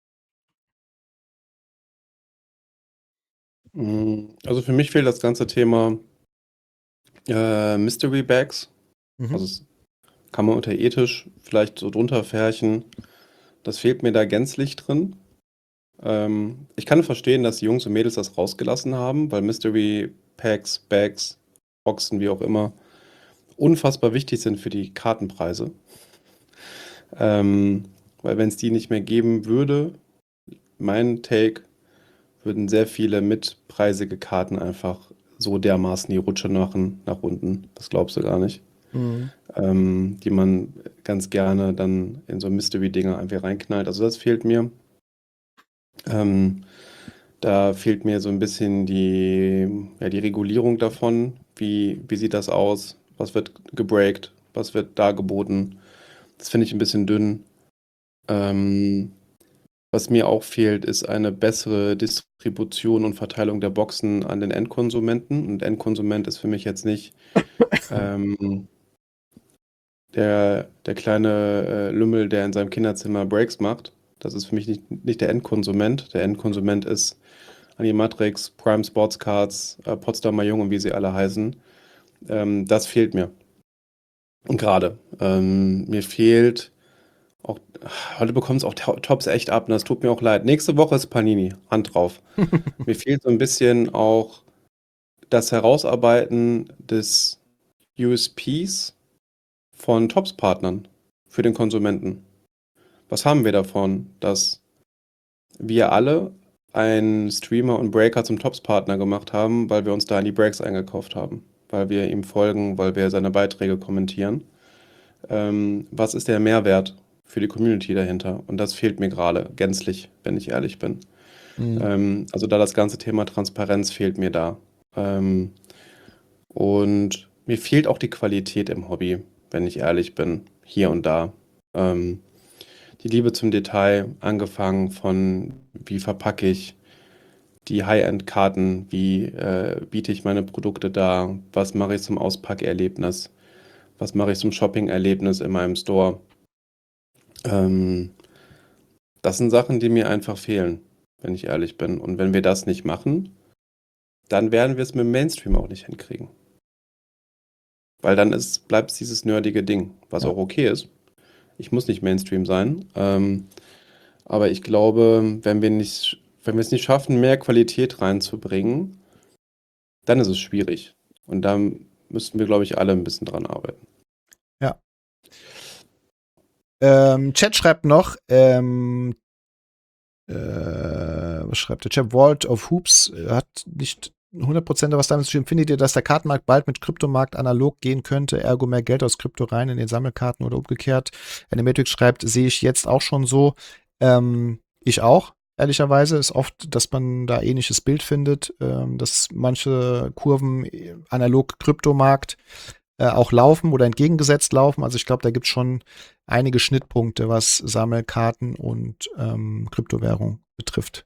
Mm, Also für mich fehlt das ganze Thema äh, Mystery Bags. Mhm. Also es kann man unter ethisch vielleicht so drunter färchen. Das fehlt mir da gänzlich drin. Ähm, ich kann verstehen, dass die Jungs und Mädels das rausgelassen haben, weil Mystery Packs, Bags, Boxen, wie auch immer, unfassbar wichtig sind für die Kartenpreise. Ähm, weil wenn es die nicht mehr geben würde, mein Take, würden sehr viele mitpreisige Karten einfach so dermaßen die Rutsche machen nach unten. Das glaubst du gar nicht. Mhm. Ähm, die man ganz gerne dann in so Mystery-Dinger einfach reinknallt. Also das fehlt mir. Ähm, da fehlt mir so ein bisschen die, ja, die Regulierung davon. Wie, wie sieht das aus? Was wird gebreakt? Was wird da geboten? Das finde ich ein bisschen dünn. Ähm, was mir auch fehlt, ist eine bessere Distribution und Verteilung der Boxen an den Endkonsumenten. Und Endkonsument ist für mich jetzt nicht ähm, der, der kleine äh, Lümmel, der in seinem Kinderzimmer Breaks macht. Das ist für mich nicht, nicht der Endkonsument. Der Endkonsument ist Animatrix, Prime Sports Cards, äh, Potsdamer Jung und wie sie alle heißen. Ähm, das fehlt mir. Und gerade. Ähm, mir fehlt auch, heute bekommt es auch To- Tops echt ab und das tut mir auch leid. Nächste Woche ist Panini, Hand drauf. Mir fehlt so ein bisschen auch das Herausarbeiten des U S Ps von Tops-Partnern für den Konsumenten. Was haben wir davon, dass wir alle einen Streamer und Breaker zum Tops-Partner gemacht haben, weil wir uns da in die Breaks eingekauft haben, weil wir ihm folgen, weil wir seine Beiträge kommentieren. Ähm, was ist der Mehrwert für die Community dahinter? Und das fehlt mir gerade gänzlich, wenn ich ehrlich bin. Mhm. Ähm, also da das ganze Thema Transparenz fehlt mir da. Ähm, und mir fehlt auch die Qualität im Hobby, wenn ich ehrlich bin, hier und da. Ähm, die Liebe zum Detail, angefangen von wie verpacke ich die High-End-Karten, wie äh, biete ich meine Produkte dar, was mache ich zum Auspackerlebnis, was mache ich zum Shopping-Erlebnis in meinem Store. Ähm, das sind Sachen, die mir einfach fehlen, wenn ich ehrlich bin. Und wenn wir das nicht machen, dann werden wir es mit dem Mainstream auch nicht hinkriegen. Weil dann ist, bleibt es dieses nerdige Ding, was Ja. auch okay ist. Ich muss nicht Mainstream sein. Ähm, aber ich glaube, wenn wir nicht, wenn wir es nicht schaffen, mehr Qualität reinzubringen, dann ist es schwierig. Und da müssten wir, glaube ich, alle ein bisschen dran arbeiten. Ja. Ähm, Chat schreibt noch, ähm, äh, was schreibt der Chat? World of Hoops äh, hat nicht hundert Prozent was damit zu tun. Findet ihr, dass der Kartenmarkt bald mit Kryptomarkt analog gehen könnte, ergo mehr Geld aus Krypto rein in den Sammelkarten oder umgekehrt? Animatrix schreibt, sehe ich jetzt auch schon so. Ähm, ich auch, ehrlicherweise. Ist oft, dass man da ähnliches Bild findet, ähm, dass manche Kurven äh, analog Kryptomarkt äh, auch laufen oder entgegengesetzt laufen. Also ich glaube, da gibt es schon einige Schnittpunkte, was Sammelkarten und ähm, Kryptowährung betrifft.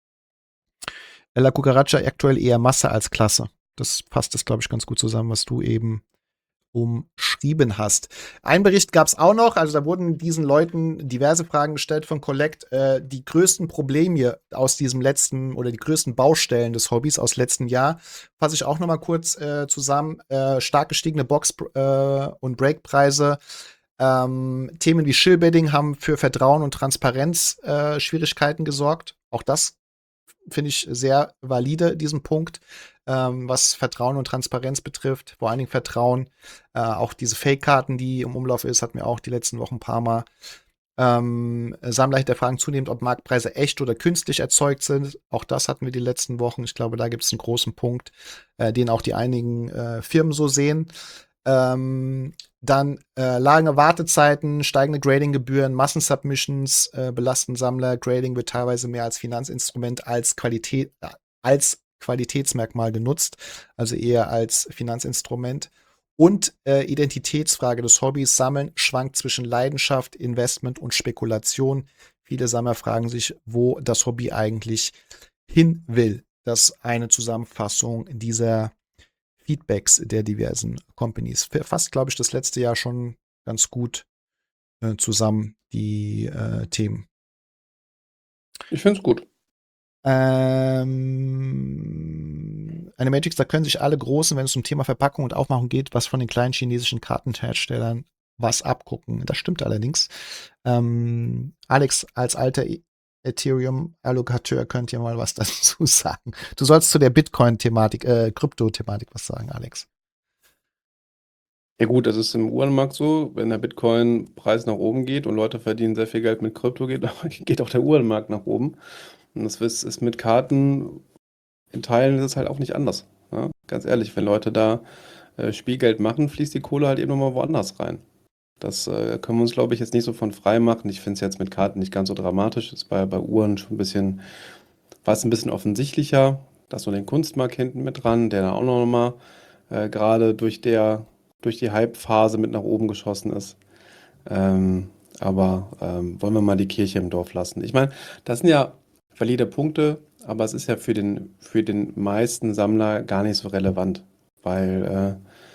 La Cucaracha aktuell eher Masse als Klasse. Das passt das, glaube ich, ganz gut zusammen, was du eben umschrieben hast. Ein Bericht gab es auch noch, also da wurden diesen Leuten diverse Fragen gestellt von Collect. Äh, die größten Probleme aus diesem letzten oder die größten Baustellen des Hobbys aus letztem Jahr fasse ich auch noch mal kurz äh, zusammen. Äh, stark gestiegene Box- äh, und Breakpreise. Ähm, Themen wie Shillbidding haben für Vertrauen und Transparenz äh, Schwierigkeiten gesorgt. Auch das finde ich sehr valide, diesen Punkt, ähm, was Vertrauen und Transparenz betrifft. Vor allen Dingen Vertrauen. Äh, auch diese Fake-Karten, die im Umlauf ist, hatten wir auch die letzten Wochen ein paar Mal. Ähm, Sammler hinterfragen zunehmend, ob Marktpreise echt oder künstlich erzeugt sind. Auch das hatten wir die letzten Wochen. Ich glaube, da gibt es einen großen Punkt, äh, den auch die einigen äh, Firmen so sehen. Ähm, dann äh, lange Wartezeiten, steigende Grading-Gebühren, Massensubmissions äh, belasten Sammler. Grading wird teilweise mehr als Finanzinstrument als Qualität, äh, als Qualitätsmerkmal genutzt, also eher als Finanzinstrument. Und äh, Identitätsfrage des Hobbys. Sammeln schwankt zwischen Leidenschaft, Investment und Spekulation. Viele Sammler fragen sich, wo das Hobby eigentlich hin will. Das ist eine Zusammenfassung dieser Feedbacks der diversen Companies. Fasst, glaube ich, das letzte Jahr schon ganz gut äh, zusammen, die äh, Themen. Ich finde es gut. Ähm, Animatrix, da können sich alle Großen, wenn es um Thema Verpackung und Aufmachung geht, was von den kleinen chinesischen Kartenherstellern was abgucken. Das stimmt allerdings. Ähm, Alex, als alter Ethereum-Allokateur könnt ihr mal was dazu sagen. Du sollst zu der Bitcoin-Thematik, äh, Krypto-Thematik was sagen, Alex. Ja gut, das ist im Uhrenmarkt so, wenn der Bitcoin-Preis nach oben geht und Leute verdienen sehr viel Geld mit Krypto, geht, geht auch der Uhrenmarkt nach oben. Und das ist, ist mit Karten in Teilen ist es halt auch nicht anders. Ja? Ganz ehrlich, wenn Leute da äh, Spielgeld machen, fließt die Kohle halt eben nochmal woanders rein. Das äh, können wir uns, glaube ich, jetzt nicht so von frei machen. Ich finde es jetzt mit Karten nicht ganz so dramatisch. Ist bei, bei Uhren schon ein bisschen, war es ein bisschen offensichtlicher. Da ist so den Kunstmarkt hinten mit dran, der da auch noch mal äh, gerade durch der, durch die Hype-Phase mit nach oben geschossen ist. Ähm, aber ähm, wollen wir mal die Kirche im Dorf lassen. Ich meine, das sind ja valide Punkte, aber es ist ja für den, für den meisten Sammler gar nicht so relevant, weil äh,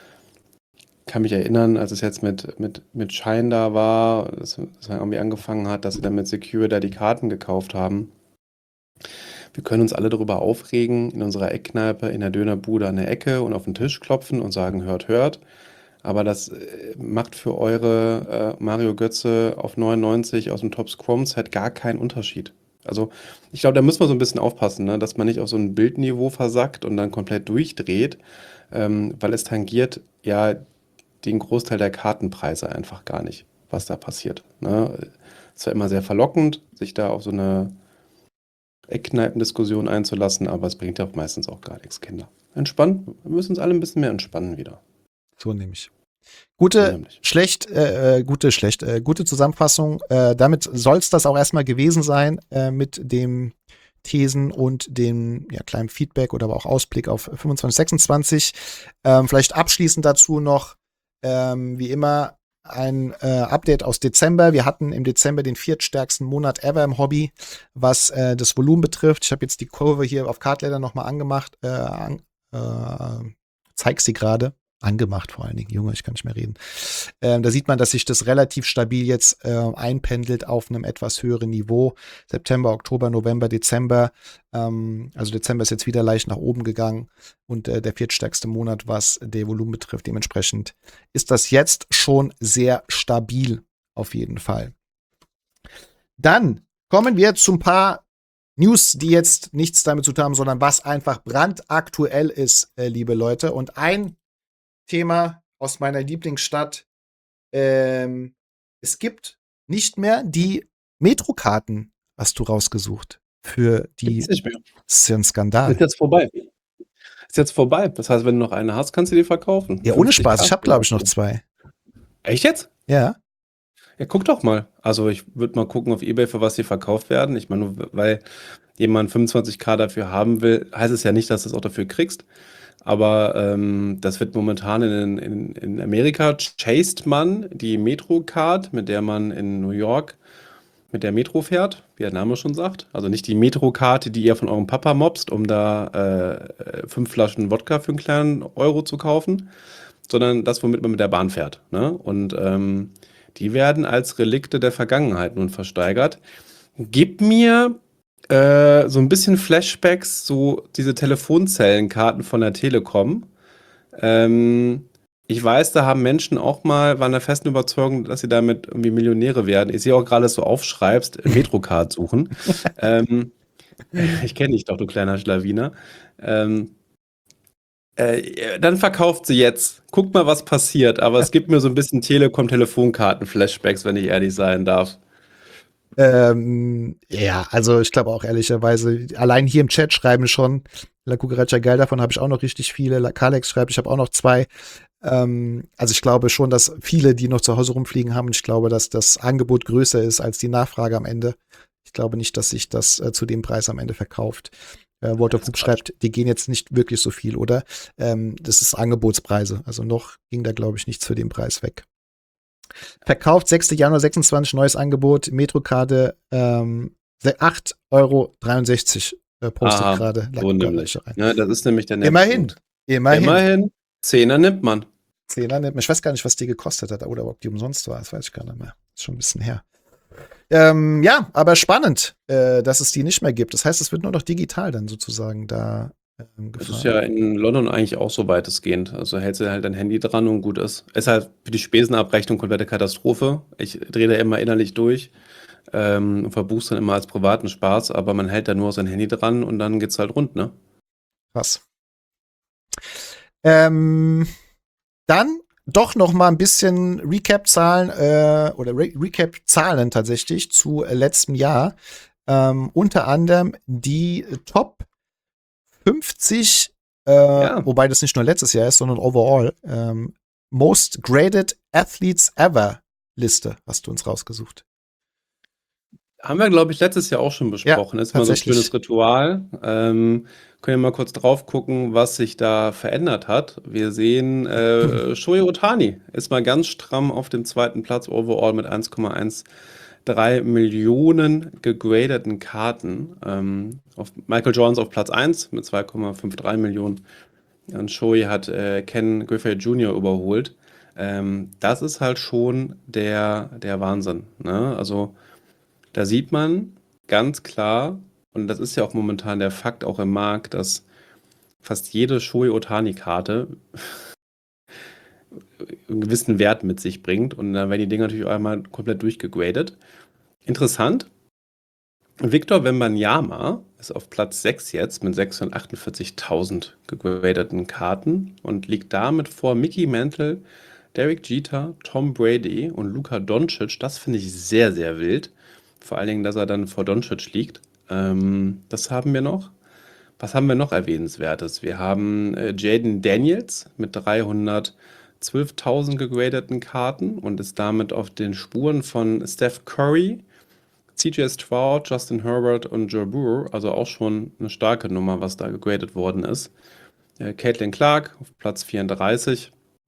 kann mich erinnern, als es jetzt mit, mit, mit Shine da war, dass, dass er irgendwie angefangen hat, dass sie dann mit Secure da die Karten gekauft haben. Wir können uns alle darüber aufregen, in unserer Eckkneipe, in der Dönerbude an der Ecke und auf den Tisch klopfen und sagen, hört, hört. Aber das äh, macht für eure äh, Mario Götze auf neunundneunzig aus dem Top Scrum Set gar keinen Unterschied. Also ich glaube, da müssen wir so ein bisschen aufpassen, ne? Dass man nicht auf so ein Bildniveau versackt und dann komplett durchdreht, ähm, weil es tangiert ja den Großteil der Kartenpreise einfach gar nicht, was da passiert. Ne? Es war immer sehr verlockend, sich da auf so eine Eckkneipendiskussion einzulassen, aber es bringt ja auch meistens auch gar nichts, Kinder. Entspannt, wir müssen uns alle ein bisschen mehr entspannen wieder. So nämlich. Gute, So nämlich. schlecht, äh, gute, schlecht, äh, gute Zusammenfassung. Äh, damit soll es das auch erstmal gewesen sein äh, mit dem Thesen und dem ja, kleinen Feedback oder aber auch Ausblick auf fünfundzwanzig, sechsundzwanzig. Ähm, vielleicht abschließend dazu noch, ähm, wie immer, ein äh, Update aus Dezember. Wir hatten im Dezember den viertstärksten Monat ever im Hobby, was äh, das Volumen betrifft. Ich habe jetzt die Kurve hier auf Cardladder nochmal angemacht, äh, an, äh, zeig sie gerade. Angemacht vor allen Dingen, Junge, ich kann nicht mehr reden. Ähm, da sieht man, dass sich das relativ stabil jetzt äh, einpendelt auf einem etwas höheren Niveau. September, Oktober, November, Dezember. Ähm, also Dezember ist jetzt wieder leicht nach oben gegangen und äh, der viertstärkste Monat, was der Volumen betrifft. Dementsprechend ist das jetzt schon sehr stabil, auf jeden Fall. Dann kommen wir zu ein paar News, die jetzt nichts damit zu tun haben, sondern was einfach brandaktuell ist, äh, liebe Leute. Und ein Thema aus meiner Lieblingsstadt. Ähm, es gibt nicht mehr die Metrokarten, hast du rausgesucht. Für die. Gibt's nicht mehr. Das ist ja ein Skandal. Ist jetzt vorbei. Ist jetzt vorbei. Das heißt, wenn du noch eine hast, kannst du die verkaufen. Ja, ohne fünfzig Spaß. Ich habe, Karten. glaube ich, noch zwei. Echt jetzt? Ja. Ja, guck doch mal. Also ich würde mal gucken auf eBay, für was die verkauft werden. Ich meine, nur weil jemand fünfundzwanzig K dafür haben will, heißt es ja nicht, dass du es auch dafür kriegst. Aber ähm, das wird momentan in, in, in Amerika chased man die Metro-Card, mit der man in New York mit der Metro fährt, wie der Name schon sagt. Also nicht die Metro-Karte, die ihr von eurem Papa mobst, um da äh, fünf Flaschen Wodka für einen kleinen Euro zu kaufen, sondern das, womit man mit der Bahn fährt. Ne? Und ähm, die werden als Relikte der Vergangenheit nun versteigert. Gib mir äh, so ein bisschen Flashbacks, so diese Telefonzellenkarten von der Telekom. Ähm, ich weiß, da haben Menschen auch mal, waren der festen Überzeugung, dass sie damit irgendwie Millionäre werden. Ich sehe auch gerade, dass du aufschreibst, Metrocard suchen. ähm, ich kenne dich doch, du kleiner Schlawiner. Ähm, äh, dann verkauft sie jetzt. Guck mal, was passiert. Aber es gibt mir so ein bisschen Telekom-Telefonkarten-Flashbacks, wenn ich ehrlich sein darf. Ähm, ja, also ich glaube auch ehrlicherweise, allein hier im Chat schreiben schon, La Cucaracha geil, davon habe ich auch noch richtig viele. La Kalex schreibt, ich habe auch noch zwei. Ähm, also ich glaube schon, dass viele, die noch zu Hause rumfliegen haben, und ich glaube, dass das Angebot größer ist als die Nachfrage am Ende. Ich glaube nicht, dass sich das äh, zu dem Preis am Ende verkauft. Äh, Walter Das ist Coop Quatsch. schreibt, die gehen jetzt nicht wirklich so viel, oder? Ähm, das ist Angebotspreise. Also noch ging da, glaube ich, nichts für den Preis weg. Verkauft sechster Januar sechsundzwanzig, neues Angebot, Metrokarte ähm, acht Euro dreiundsechzig äh, postet Aha, gerade so Lakuka nämlich. rein. Ja, das ist nämlich der Immerhin, Knackpunkt. immerhin. Immerhin, Zehner nimmt man. Zehner nimmt man. Ich weiß gar nicht, was die gekostet hat oder ob die umsonst war. Das weiß ich gar nicht mehr. Ist schon ein bisschen her. Ähm, ja, aber spannend, äh, dass es die nicht mehr gibt. Das heißt, es wird nur noch digital dann sozusagen da ähm, Das ist gefahren. ja in London eigentlich auch so weitestgehend. Also hältst du halt dein Handy dran und gut ist. Ist halt für die Spesenabrechnung komplette Katastrophe. Ich drehe da immer innerlich durch ähm, und verbuch's dann immer als privaten Spaß, aber man hält da nur sein Handy dran und dann geht's halt rund, ne? Krass. Ähm, dann doch noch mal ein bisschen Recap-Zahlen äh, oder Re Recap-Zahlen tatsächlich zu äh, letztem Jahr. Ähm, unter anderem die Top fünfzig, äh, Ja. wobei das nicht nur letztes Jahr ist, sondern overall, ähm, Most Graded Athletes Ever Liste hast du uns rausgesucht. Haben wir, glaube ich, letztes Jahr auch schon Ja, besprochen. Ist mal so ein tatsächlich. schönes Ritual. Ähm, können wir mal kurz drauf gucken, was sich da verändert hat. Wir sehen, äh, Shohei Ohtani ist mal ganz stramm auf dem zweiten Platz overall mit eins Komma dreizehn Millionen gegradeten Karten. Ähm, auf Michael Jordan auf Platz eins mit zwei Komma dreiundfünfzig Millionen. Und Shohei hat äh, Ken Griffey Junior überholt. Ähm, das ist halt schon der, der Wahnsinn. Ne? Also da sieht man ganz klar, und das ist ja auch momentan der Fakt auch im Markt, dass fast jede Shohei Ohtani-Karte einen gewissen Wert mit sich bringt. Und dann werden die Dinge natürlich auch einmal komplett durchgegradet. Interessant, Victor Wembanyama ist auf Platz sechs jetzt mit sechshundertachtundvierzigtausend gegradeten Karten und liegt damit vor Mickey Mantle, Derek Jeter, Tom Brady und Luka Doncic. Das finde ich sehr, sehr wild. Vor allen Dingen, dass er dann vor Doncic liegt. Ähm, das haben wir noch. Was haben wir noch Erwähnenswertes? Wir haben äh, Jaden Daniels mit dreihundertzwölftausend gegradeten Karten und ist damit auf den Spuren von Steph Curry, C J Stroud, Justin Herbert und Joe Burrow, also auch schon eine starke Nummer, was da gegradet worden ist. Äh, Caitlin Clark auf Platz vierunddreißig,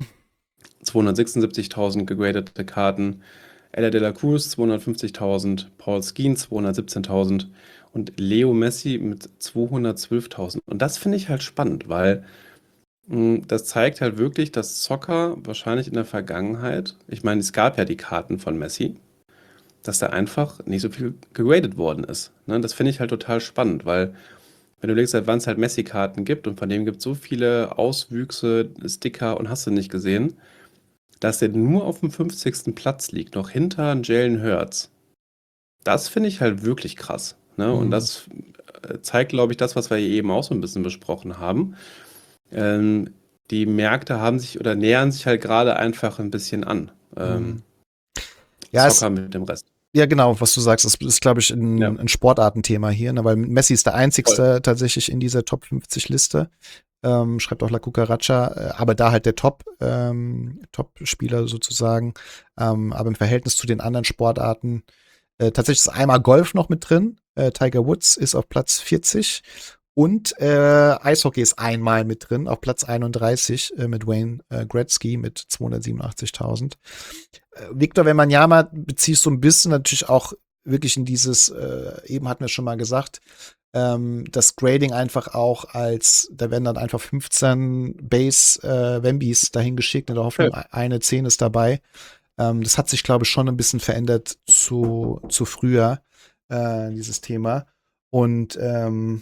zweihundertsechsundsiebzigtausend gegradete Karten. Ella de la Cruz zweihundertfünfzigtausend, Paul Skeen zweihundertsiebzehntausend und Leo Messi mit zweihundertzwölftausend. Und das finde ich halt spannend, weil mh, das zeigt halt wirklich, dass Zocker wahrscheinlich in der Vergangenheit, ich meine, es gab ja die Karten von Messi, dass da einfach nicht so viel gegradet worden ist. Ne? Das finde ich halt total spannend, weil wenn du überlegst, seit wann es halt Messi-Karten gibt und von denen gibt es so viele Auswüchse, Sticker und hast du nicht gesehen, dass der nur auf dem fünfzigsten Platz liegt, noch hinter Jalen Hurts. Das finde ich halt wirklich krass. Ne? Und Mhm. das äh, zeigt, glaube ich, das, was wir hier eben auch so ein bisschen besprochen haben. Ähm, die Märkte haben sich oder nähern sich halt gerade einfach ein bisschen an. Ähm, Ja, es, Zocker mit dem Rest. ja, genau, was du sagst, das ist, glaube ich, ein, Ja. ein Sportartenthema hier, ne, weil Messi ist der einzigste tatsächlich in dieser Top fünfzig Liste. Ähm, schreibt auch La Cucaracha, äh, aber da halt der Top, ähm, Top-Spieler sozusagen. Ähm, aber im Verhältnis zu den anderen Sportarten, äh, tatsächlich ist einmal Golf noch mit drin. Äh, Tiger Woods ist auf Platz vierzig und äh, Eishockey ist einmal mit drin, auf Platz einunddreißig äh, mit Wayne äh, Gretzky mit zweihundertsiebenundachtzigtausend. Äh, Victor Wembanyama bezieht so ein bisschen natürlich auch wirklich in dieses, äh, eben hatten wir schon mal gesagt, ähm, das Grading einfach auch als, da werden dann einfach fünfzehn Base äh, Wembys dahin geschickt, in der Hoffnung, Ja. eine zehn ist dabei. Ähm, das hat sich, glaube ich, schon ein bisschen verändert zu, zu früher, äh, dieses Thema. Und ähm,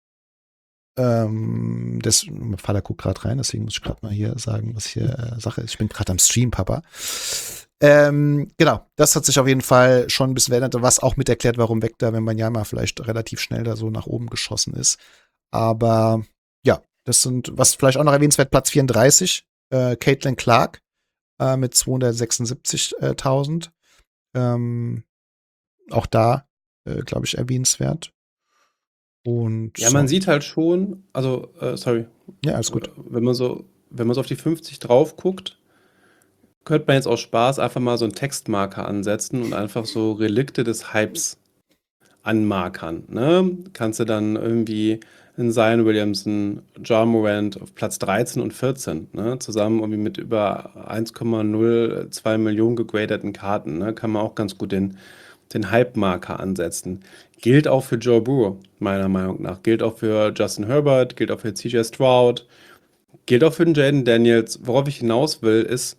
ähm, das, Vater guckt gerade rein, deswegen muss ich gerade mal hier sagen, was hier äh, Sache ist. Ich bin gerade am Stream, Papa. Ähm, genau, das hat sich auf jeden Fall schon ein bisschen verändert, was auch mit erklärt, warum Vector, wenn man ja mal vielleicht relativ schnell da so nach oben geschossen ist. Aber ja, das sind, was vielleicht auch noch erwähnenswert, Platz vierunddreißig, äh, Caitlin Clark äh, mit zweihundertsechsundsiebzigtausend. Ähm, auch da, äh, glaube ich, erwähnenswert. Und Ja, so, man sieht halt schon, also, äh, sorry, ja, alles gut. wenn man so wenn man so auf die fünfzig drauf guckt, könnte man jetzt aus Spaß einfach mal so einen Textmarker ansetzen und einfach so Relikte des Hypes anmarkern. Ne? Kannst du dann irgendwie in Zion Williamson, Ja Morant auf Platz dreizehn und vierzehn, ne? Zusammen irgendwie mit über eins Komma null zwei Millionen gegradeten Karten, ne? Kann man auch ganz gut den, den Hype-Marker ansetzen. Gilt auch für Joe Burrow, meiner Meinung nach. Gilt auch für Justin Herbert, gilt auch für C J Stroud, gilt auch für den Jaden Daniels. Worauf ich hinaus will, ist,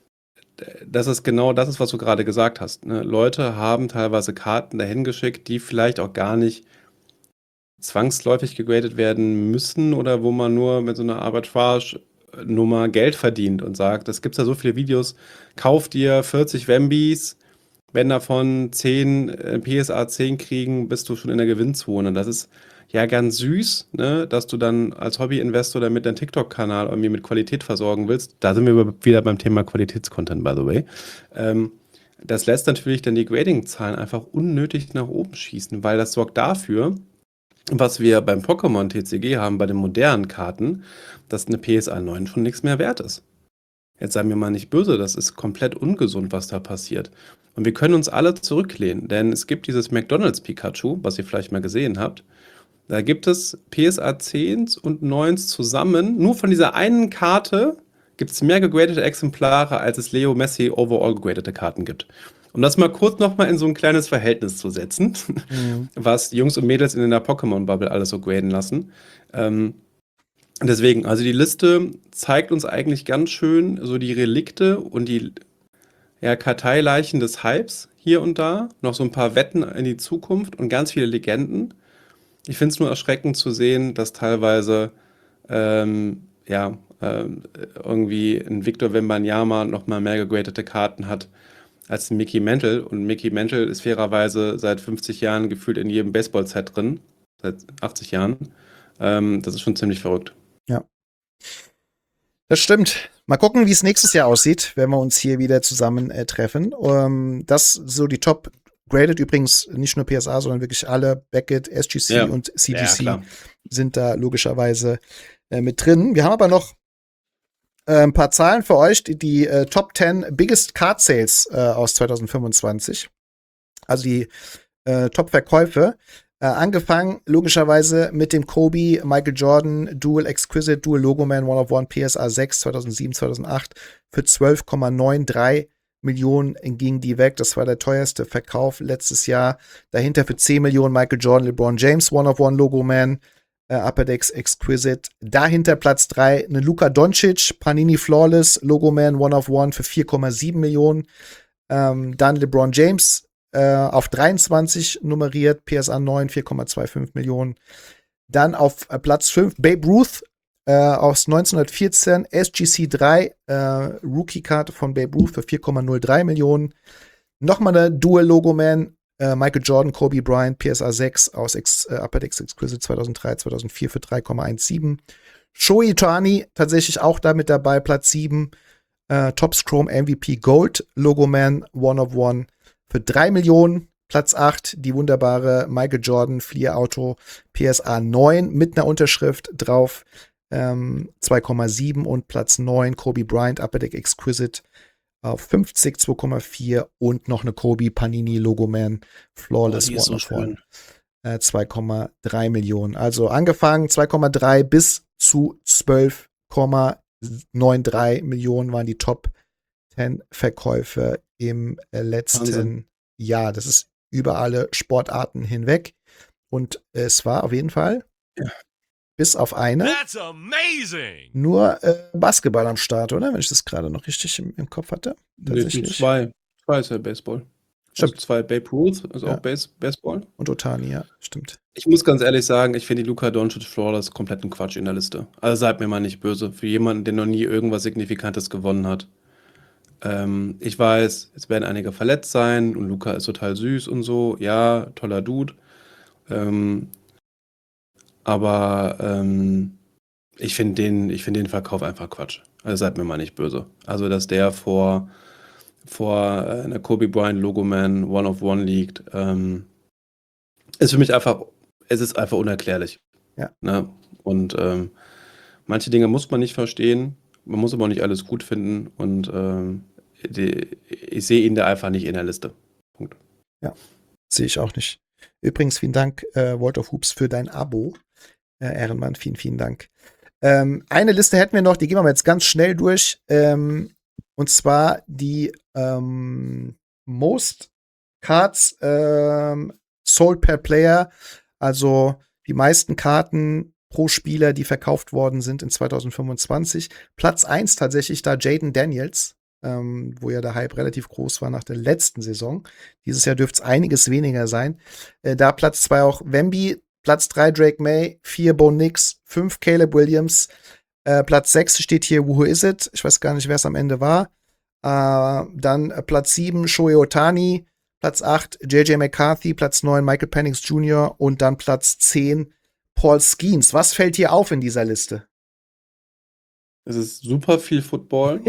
dass es genau das ist, was du gerade gesagt hast. Ne? Leute haben teilweise Karten dahin geschickt, die vielleicht auch gar nicht zwangsläufig gegradet werden müssen oder wo man nur mit so einer Arbitrage-Nummer Geld verdient und sagt, es gibt ja so viele Videos, kauf dir vierzig Wembys, wenn davon zehn äh, P S A zehn kriegen, bist du schon in der Gewinnzone. Das ist ja ganz süß, ne, dass du dann als Hobby-Investor damit deinen TikTok-Kanal irgendwie mit Qualität versorgen willst. Da sind wir wieder beim Thema Qualitätscontent, by the way. Ähm, das lässt natürlich dann die Grading-Zahlen einfach unnötig nach oben schießen, weil das sorgt dafür, was wir beim Pokémon T C G haben, bei den modernen Karten, dass eine P S A neun schon nichts mehr wert ist. Jetzt sei mir mal nicht böse, das ist komplett ungesund, was da passiert. Und wir können uns alle zurücklehnen, denn es gibt dieses McDonald's Pikachu, was ihr vielleicht mal gesehen habt. Da gibt es P S A zehns und neuns zusammen. Nur von dieser einen Karte gibt es mehr gegradete Exemplare, als es Leo Messi overall gegradete Karten gibt. Um das mal kurz nochmal in so ein kleines Verhältnis zu setzen, mhm. was Jungs und Mädels in der Pokémon-Bubble alles so graden lassen. Ähm, deswegen, also die Liste zeigt uns eigentlich ganz schön so die Relikte und die ja, Karteileichen des Hypes hier und da. Noch so ein paar Wetten in die Zukunft und ganz viele Legenden. Ich finde es nur erschreckend zu sehen, dass teilweise ähm, ja, ähm, irgendwie ein Victor Wembanyama noch mal mehr gegradete Karten hat als ein Mickey Mantle. Und Mickey Mantle ist fairerweise seit fünfzig Jahren gefühlt in jedem Baseball-Set drin. Seit achtzig Jahren. Ähm, das ist schon ziemlich verrückt. Ja. Das stimmt. Mal gucken, wie es nächstes Jahr aussieht, wenn wir uns hier wieder zusammen äh, treffen. Ähm, das so die Top graded übrigens nicht nur P S A, sondern wirklich alle Beckett, S G C ja. und C G C ja, sind da logischerweise äh, mit drin. Wir haben aber noch äh, ein paar Zahlen für euch, die, die äh, Top zehn Biggest Card Sales äh, aus zwanzig fünfundzwanzig. Also die äh, Top-Verkäufe. Äh, angefangen logischerweise mit dem Kobe, Michael Jordan, Dual Exquisite, Dual Logoman, One of One P S A sechs zweitausendsieben, zweitausendacht für zwölf Komma dreiundneunzig Millionen ging die weg. Das war der teuerste Verkauf letztes Jahr. Dahinter für zehn Millionen Michael Jordan, LeBron James, One of One Logoman, äh, Upper Decks Exquisite. Dahinter Platz drei, eine Luka Doncic, Panini Flawless, Logoman, One of One für vier Komma sieben Millionen. Ähm, dann LeBron James äh, auf dreiundzwanzig nummeriert, P S A neun, vier Komma fünfundzwanzig Millionen. Dann auf äh, Platz fünf, Babe Ruth äh, aus neunzehnhundertvierzehn, S G C drei, äh, Rookie-Karte von Babe Ruth für vier Komma null drei Millionen. Nochmal eine Dual-Logoman, äh, Michael Jordan, Kobe Bryant, P S A sechs aus Ex, äh, Upper Decks Exquisite zweitausenddrei, zweitausendvier für drei Komma siebzehn. Shohei Ohtani tatsächlich auch da mit dabei, Platz sieben. Äh, Topps Chrome M V P Gold, Logoman, One of One für drei Millionen. Platz acht, die wunderbare Michael Jordan Flier-Auto P S A neun mit einer Unterschrift drauf, ähm, zwei Komma sieben. Und Platz neun, Kobe Bryant Upper Deck Exquisite auf fünfzig, zwei Komma vier. Und noch eine Kobe Panini Logoman Flawless oh, One of One, äh, zwei Komma drei Millionen. Also angefangen zwei Komma drei bis zu zwölf Komma dreiundneunzig Millionen waren die Top zehn Verkäufe im äh, letzten Wahnsinn. Jahr. Das ist über alle Sportarten hinweg. Und es war auf jeden Fall, ja. bis auf eine, nur äh, Basketball am Start, oder? Wenn ich das gerade noch richtig im, im Kopf hatte. Tatsächlich. Zwei. Zwei ist ja Baseball. Stimmt. Also zwei Babe Ruth ist ja. auch Base, Baseball. Und Ohtani, ja, stimmt. Ich muss ganz ehrlich sagen, ich finde die Luka Doncic Flawless kompletten Quatsch in der Liste. Also seid mir mal nicht böse. Für jemanden, der noch nie irgendwas Signifikantes gewonnen hat. Ähm, ich weiß, es werden einige verletzt sein und Luka ist total süß und so. Ja, toller Dude. Ähm, aber ähm, ich finde den, ich finde den Verkauf einfach Quatsch. Also seid mir mal nicht böse. Also, dass der vor, vor äh, einer Kobe Bryant Logoman One of One liegt, ähm, ist für mich einfach, es ist einfach unerklärlich. Ja. Ne? Und ähm, manche Dinge muss man nicht verstehen. man muss aber auch nicht alles gut finden und ähm, die, ich sehe ihn da einfach nicht in der Liste. Punkt. Ja, sehe ich auch nicht. Übrigens, vielen Dank, äh, World of Hoops, für dein Abo. Äh, Ehrenmann, vielen, vielen Dank. Ähm, eine Liste hätten wir noch, die gehen wir jetzt ganz schnell durch. Ähm, und zwar die ähm, Most Cards ähm, sold per Player, also die meisten Karten pro Spieler, die verkauft worden sind in zwanzig fünfundzwanzig. Platz eins tatsächlich da Jaden Daniels, ähm, wo ja der Hype relativ groß war nach der letzten Saison. Dieses Jahr dürfte es einiges weniger sein. Äh, da Platz zwei auch Wemby, Platz drei Drake May, vier Bo Nix, fünf Caleb Williams, äh, Platz sechs steht hier Who Is It? Ich weiß gar nicht, wer es am Ende war. Äh, dann äh, Platz sieben Shohei Ohtani, Platz acht J J McCarthy, Platz neun Michael Penix Junior und dann Platz zehn Paul Skeens. Was fällt hier auf in dieser Liste? Es ist super viel Football.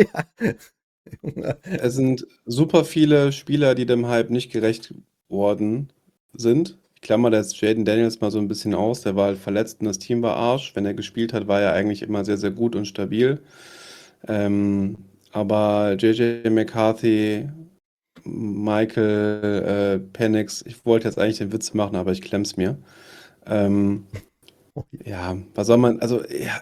Ja. Es sind super viele Spieler, die dem Hype nicht gerecht worden sind. Ich klammer das Jaden Daniels mal so ein bisschen aus. Der war halt verletzt und das Team war Arsch. Wenn er gespielt hat, war er eigentlich immer sehr, sehr gut und stabil. Ähm, aber J J McCarthy, Michael äh, Penix, ich wollte jetzt eigentlich den Witz machen, aber ich klemm's mir. Ähm, ja, was soll man, also, ja,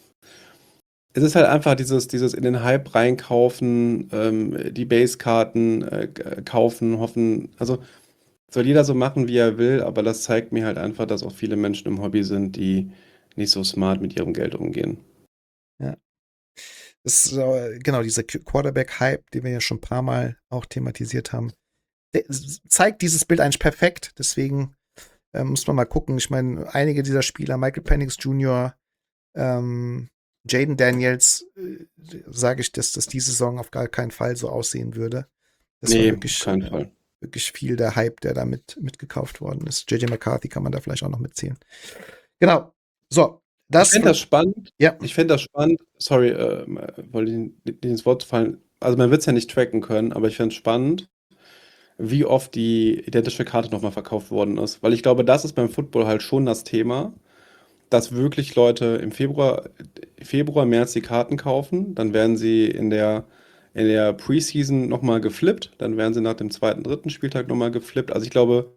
es ist halt einfach dieses, dieses in den Hype reinkaufen, ähm, die Base-Karten äh, k- kaufen, hoffen. Also soll jeder so machen, wie er will, aber das zeigt mir halt einfach, dass auch viele Menschen im Hobby sind, die nicht so smart mit ihrem Geld umgehen. Ja. Das ist äh, genau dieser Qu- Quarterback-Hype, den wir ja schon ein paar Mal auch thematisiert haben. Der s- zeigt dieses Bild eigentlich perfekt. Deswegen äh, muss man mal gucken. Ich meine, einige dieser Spieler, Michael Penix Junior, ähm, Jaden Daniels, äh, sage ich, dass das diese Saison auf gar keinen Fall so aussehen würde. Das war Nee, auf wirklich, keinen äh, Fall. wirklich viel der Hype, der da mit, mitgekauft worden ist. J J McCarthy kann man da vielleicht auch noch mitzählen. Genau. So, Ich das. fände das spannend. Ja. Ich fände das spannend. Sorry, äh, wollte Ihnen nicht ins Wort fallen. Also man wird es ja nicht tracken können, aber ich fände es spannend, wie oft die identische Karte nochmal verkauft worden ist. Weil ich glaube, das ist beim Football halt schon das Thema, dass wirklich Leute im Februar, Februar, März die Karten kaufen, dann werden sie in der, in der Preseason nochmal geflippt, dann werden sie nach dem zweiten, dritten Spieltag nochmal geflippt. Also ich glaube,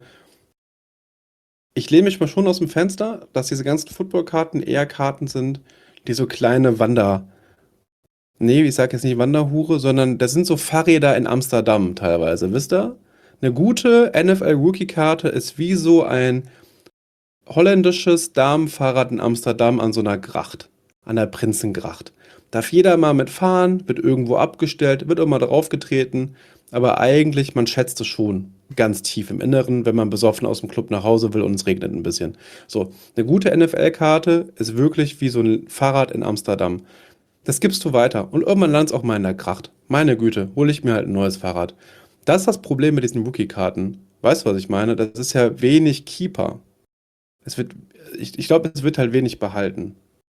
ich lehne mich mal schon aus dem Fenster, dass diese ganzen Footballkarten eher Karten sind, die so kleine Wander, nee, ich sage jetzt nicht Wanderhure, sondern das sind so Fahrräder in Amsterdam teilweise, wisst ihr? Eine gute N F L-Rookie-Karte ist wie so ein holländisches Damenfahrrad in Amsterdam an so einer Gracht, an der Prinzengracht. Darf jeder mal mitfahren, wird irgendwo abgestellt, wird auch mal draufgetreten, aber eigentlich, man schätzt es schon ganz tief im Inneren, wenn man besoffen aus dem Club nach Hause will und es regnet ein bisschen. So, eine gute N F L-Karte ist wirklich wie so ein Fahrrad in Amsterdam. Das gibst du weiter und irgendwann landet es auch mal in der Gracht. Meine Güte, hole ich mir halt ein neues Fahrrad. Das ist das Problem mit diesen Rookie-Karten. Weißt du, was ich meine? Das ist ja wenig Keeper. Es wird, ich, ich glaube, es wird halt wenig behalten.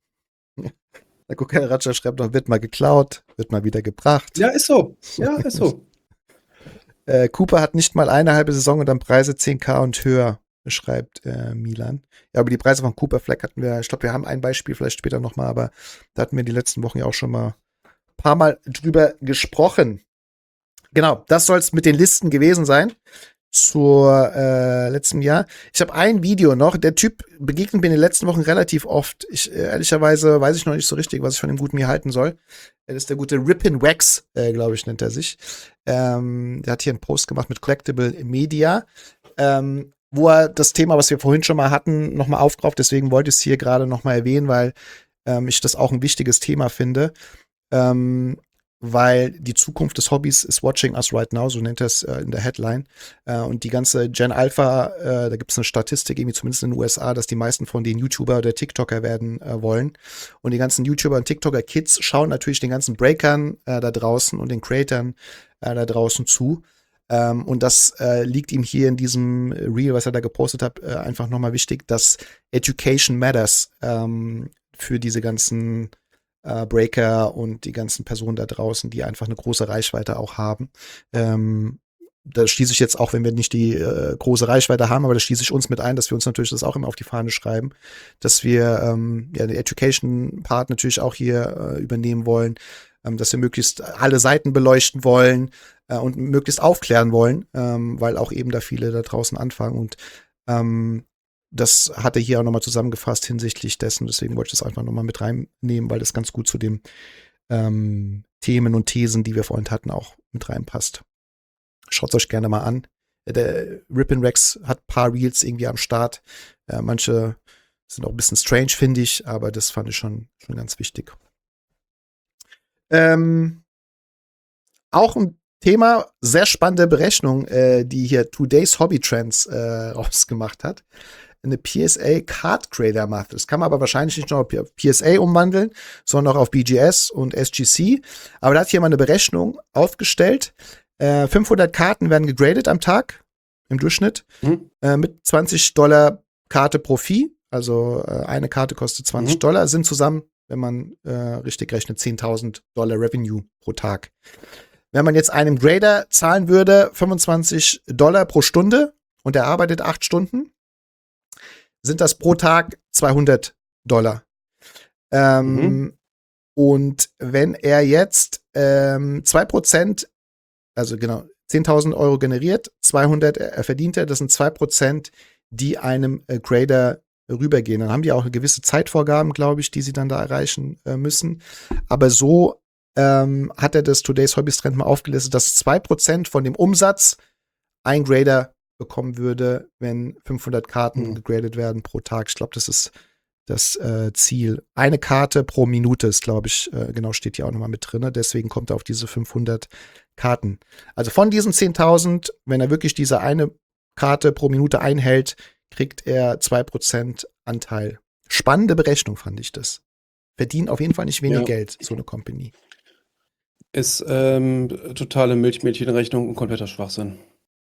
Der Kokai Raja schreibt noch, wird mal geklaut, wird mal wieder gebracht. Ja, ist so. Ja, ist so. Äh, Cooper hat nicht mal eine halbe Saison und dann Preise zehn K und höher, schreibt äh, Milan. Ja, aber die Preise von Cooper Fleck hatten wir, ich glaube, wir haben ein Beispiel vielleicht später nochmal, aber da hatten wir die letzten Wochen ja auch schon mal ein paar Mal drüber gesprochen. Genau, das soll es mit den Listen gewesen sein zur äh, letzten Jahr. Ich habe ein Video noch. Der Typ begegnet mir in den letzten Wochen relativ oft. Ich, äh, ehrlicherweise weiß ich noch nicht so richtig, was ich von dem Guten mir halten soll. Das ist der gute Rippin' Wax, äh, glaube ich, nennt er sich. Ähm, der hat hier einen Post gemacht mit Collectible Media, ähm, wo er das Thema, was wir vorhin schon mal hatten, nochmal aufgreift. Deswegen wollte ich es hier gerade nochmal erwähnen, weil ähm, ich das auch ein wichtiges Thema finde. Ähm, weil die Zukunft des Hobbys ist watching us right now, so nennt er es äh, in der Headline. Äh, und die ganze Gen Alpha, äh, da gibt es eine Statistik, irgendwie zumindest in den U S A, dass die meisten von den YouTuber oder TikToker werden äh, wollen. Und die ganzen YouTuber und TikToker-Kids schauen natürlich den ganzen Breakern äh, da draußen und den Creatern äh, da draußen zu. Ähm, und das äh, liegt ihm hier in diesem Reel, was er da gepostet hat, äh, einfach nochmal wichtig, dass Education matters ähm, für diese ganzen äh, Breaker und die ganzen Personen da draußen, die einfach eine große Reichweite auch haben. Ähm, da schließe ich jetzt auch, wenn wir nicht die äh, große Reichweite haben, aber da schließe ich uns mit ein, dass wir uns natürlich das auch immer auf die Fahne schreiben, dass wir ähm, ja den Education-Part natürlich auch hier äh, übernehmen wollen, ähm, dass wir möglichst alle Seiten beleuchten wollen äh, und möglichst aufklären wollen, ähm, weil auch eben da viele da draußen anfangen und ähm, das hatte hier auch nochmal zusammengefasst hinsichtlich dessen, deswegen wollte ich das einfach nochmal mit reinnehmen, weil das ganz gut zu den ähm, Themen und Thesen, die wir vorhin hatten, auch mit reinpasst. Schaut euch gerne mal an. Der Rippin' Rex hat ein paar Reels irgendwie am Start. Äh, manche sind auch ein bisschen strange, finde ich, aber das fand ich schon, schon ganz wichtig. Ähm, auch ein Thema, sehr spannende Berechnung, äh, die hier Today's Hobby Trends äh, rausgemacht hat. Eine P S A Card Grader Math. Das kann man aber wahrscheinlich nicht nur auf P S A umwandeln, sondern auch auf B G S und S G C. Aber da hat hier mal eine Berechnung aufgestellt. Äh, fünfhundert Karten werden gegradet am Tag im Durchschnitt mhm. äh, mit zwanzig Dollar Karte pro Vieh. Also äh, eine Karte kostet zwanzig mhm. Dollar. Sind zusammen, wenn man äh, richtig rechnet, zehntausend Dollar Revenue pro Tag. Wenn man jetzt einem Grader zahlen würde, fünfundzwanzig Dollar pro Stunde und er arbeitet acht Stunden, sind das pro Tag zweihundert Dollar. Ähm, mhm. Und wenn er jetzt ähm, zwei Prozent, also genau, zehntausend Euro generiert, zweihundert er verdient er, das sind zwei Prozent, die einem äh, Grader rübergehen. Dann haben die auch eine gewisse Zeitvorgaben, glaube ich, die sie dann da erreichen äh, müssen. Aber so ähm, hat er das Today's Hobbies Trend mal aufgelistet, dass zwei Prozent von dem Umsatz ein Grader bekommen würde, wenn fünfhundert Karten mhm. gegradet werden pro Tag. Ich glaube, das ist das äh, Ziel. Eine Karte pro Minute ist, glaube ich, äh, genau, steht hier auch nochmal mit drin. Deswegen kommt er auf diese fünfhundert Karten. Also von diesen zehntausend, wenn er wirklich diese eine Karte pro Minute einhält, kriegt er zwei Prozent Anteil. Spannende Berechnung, fand ich das. Verdient auf jeden Fall nicht wenig ja. Geld, so eine Company. Ist ähm, totale Milchmädchenrechnung und kompletter Schwachsinn.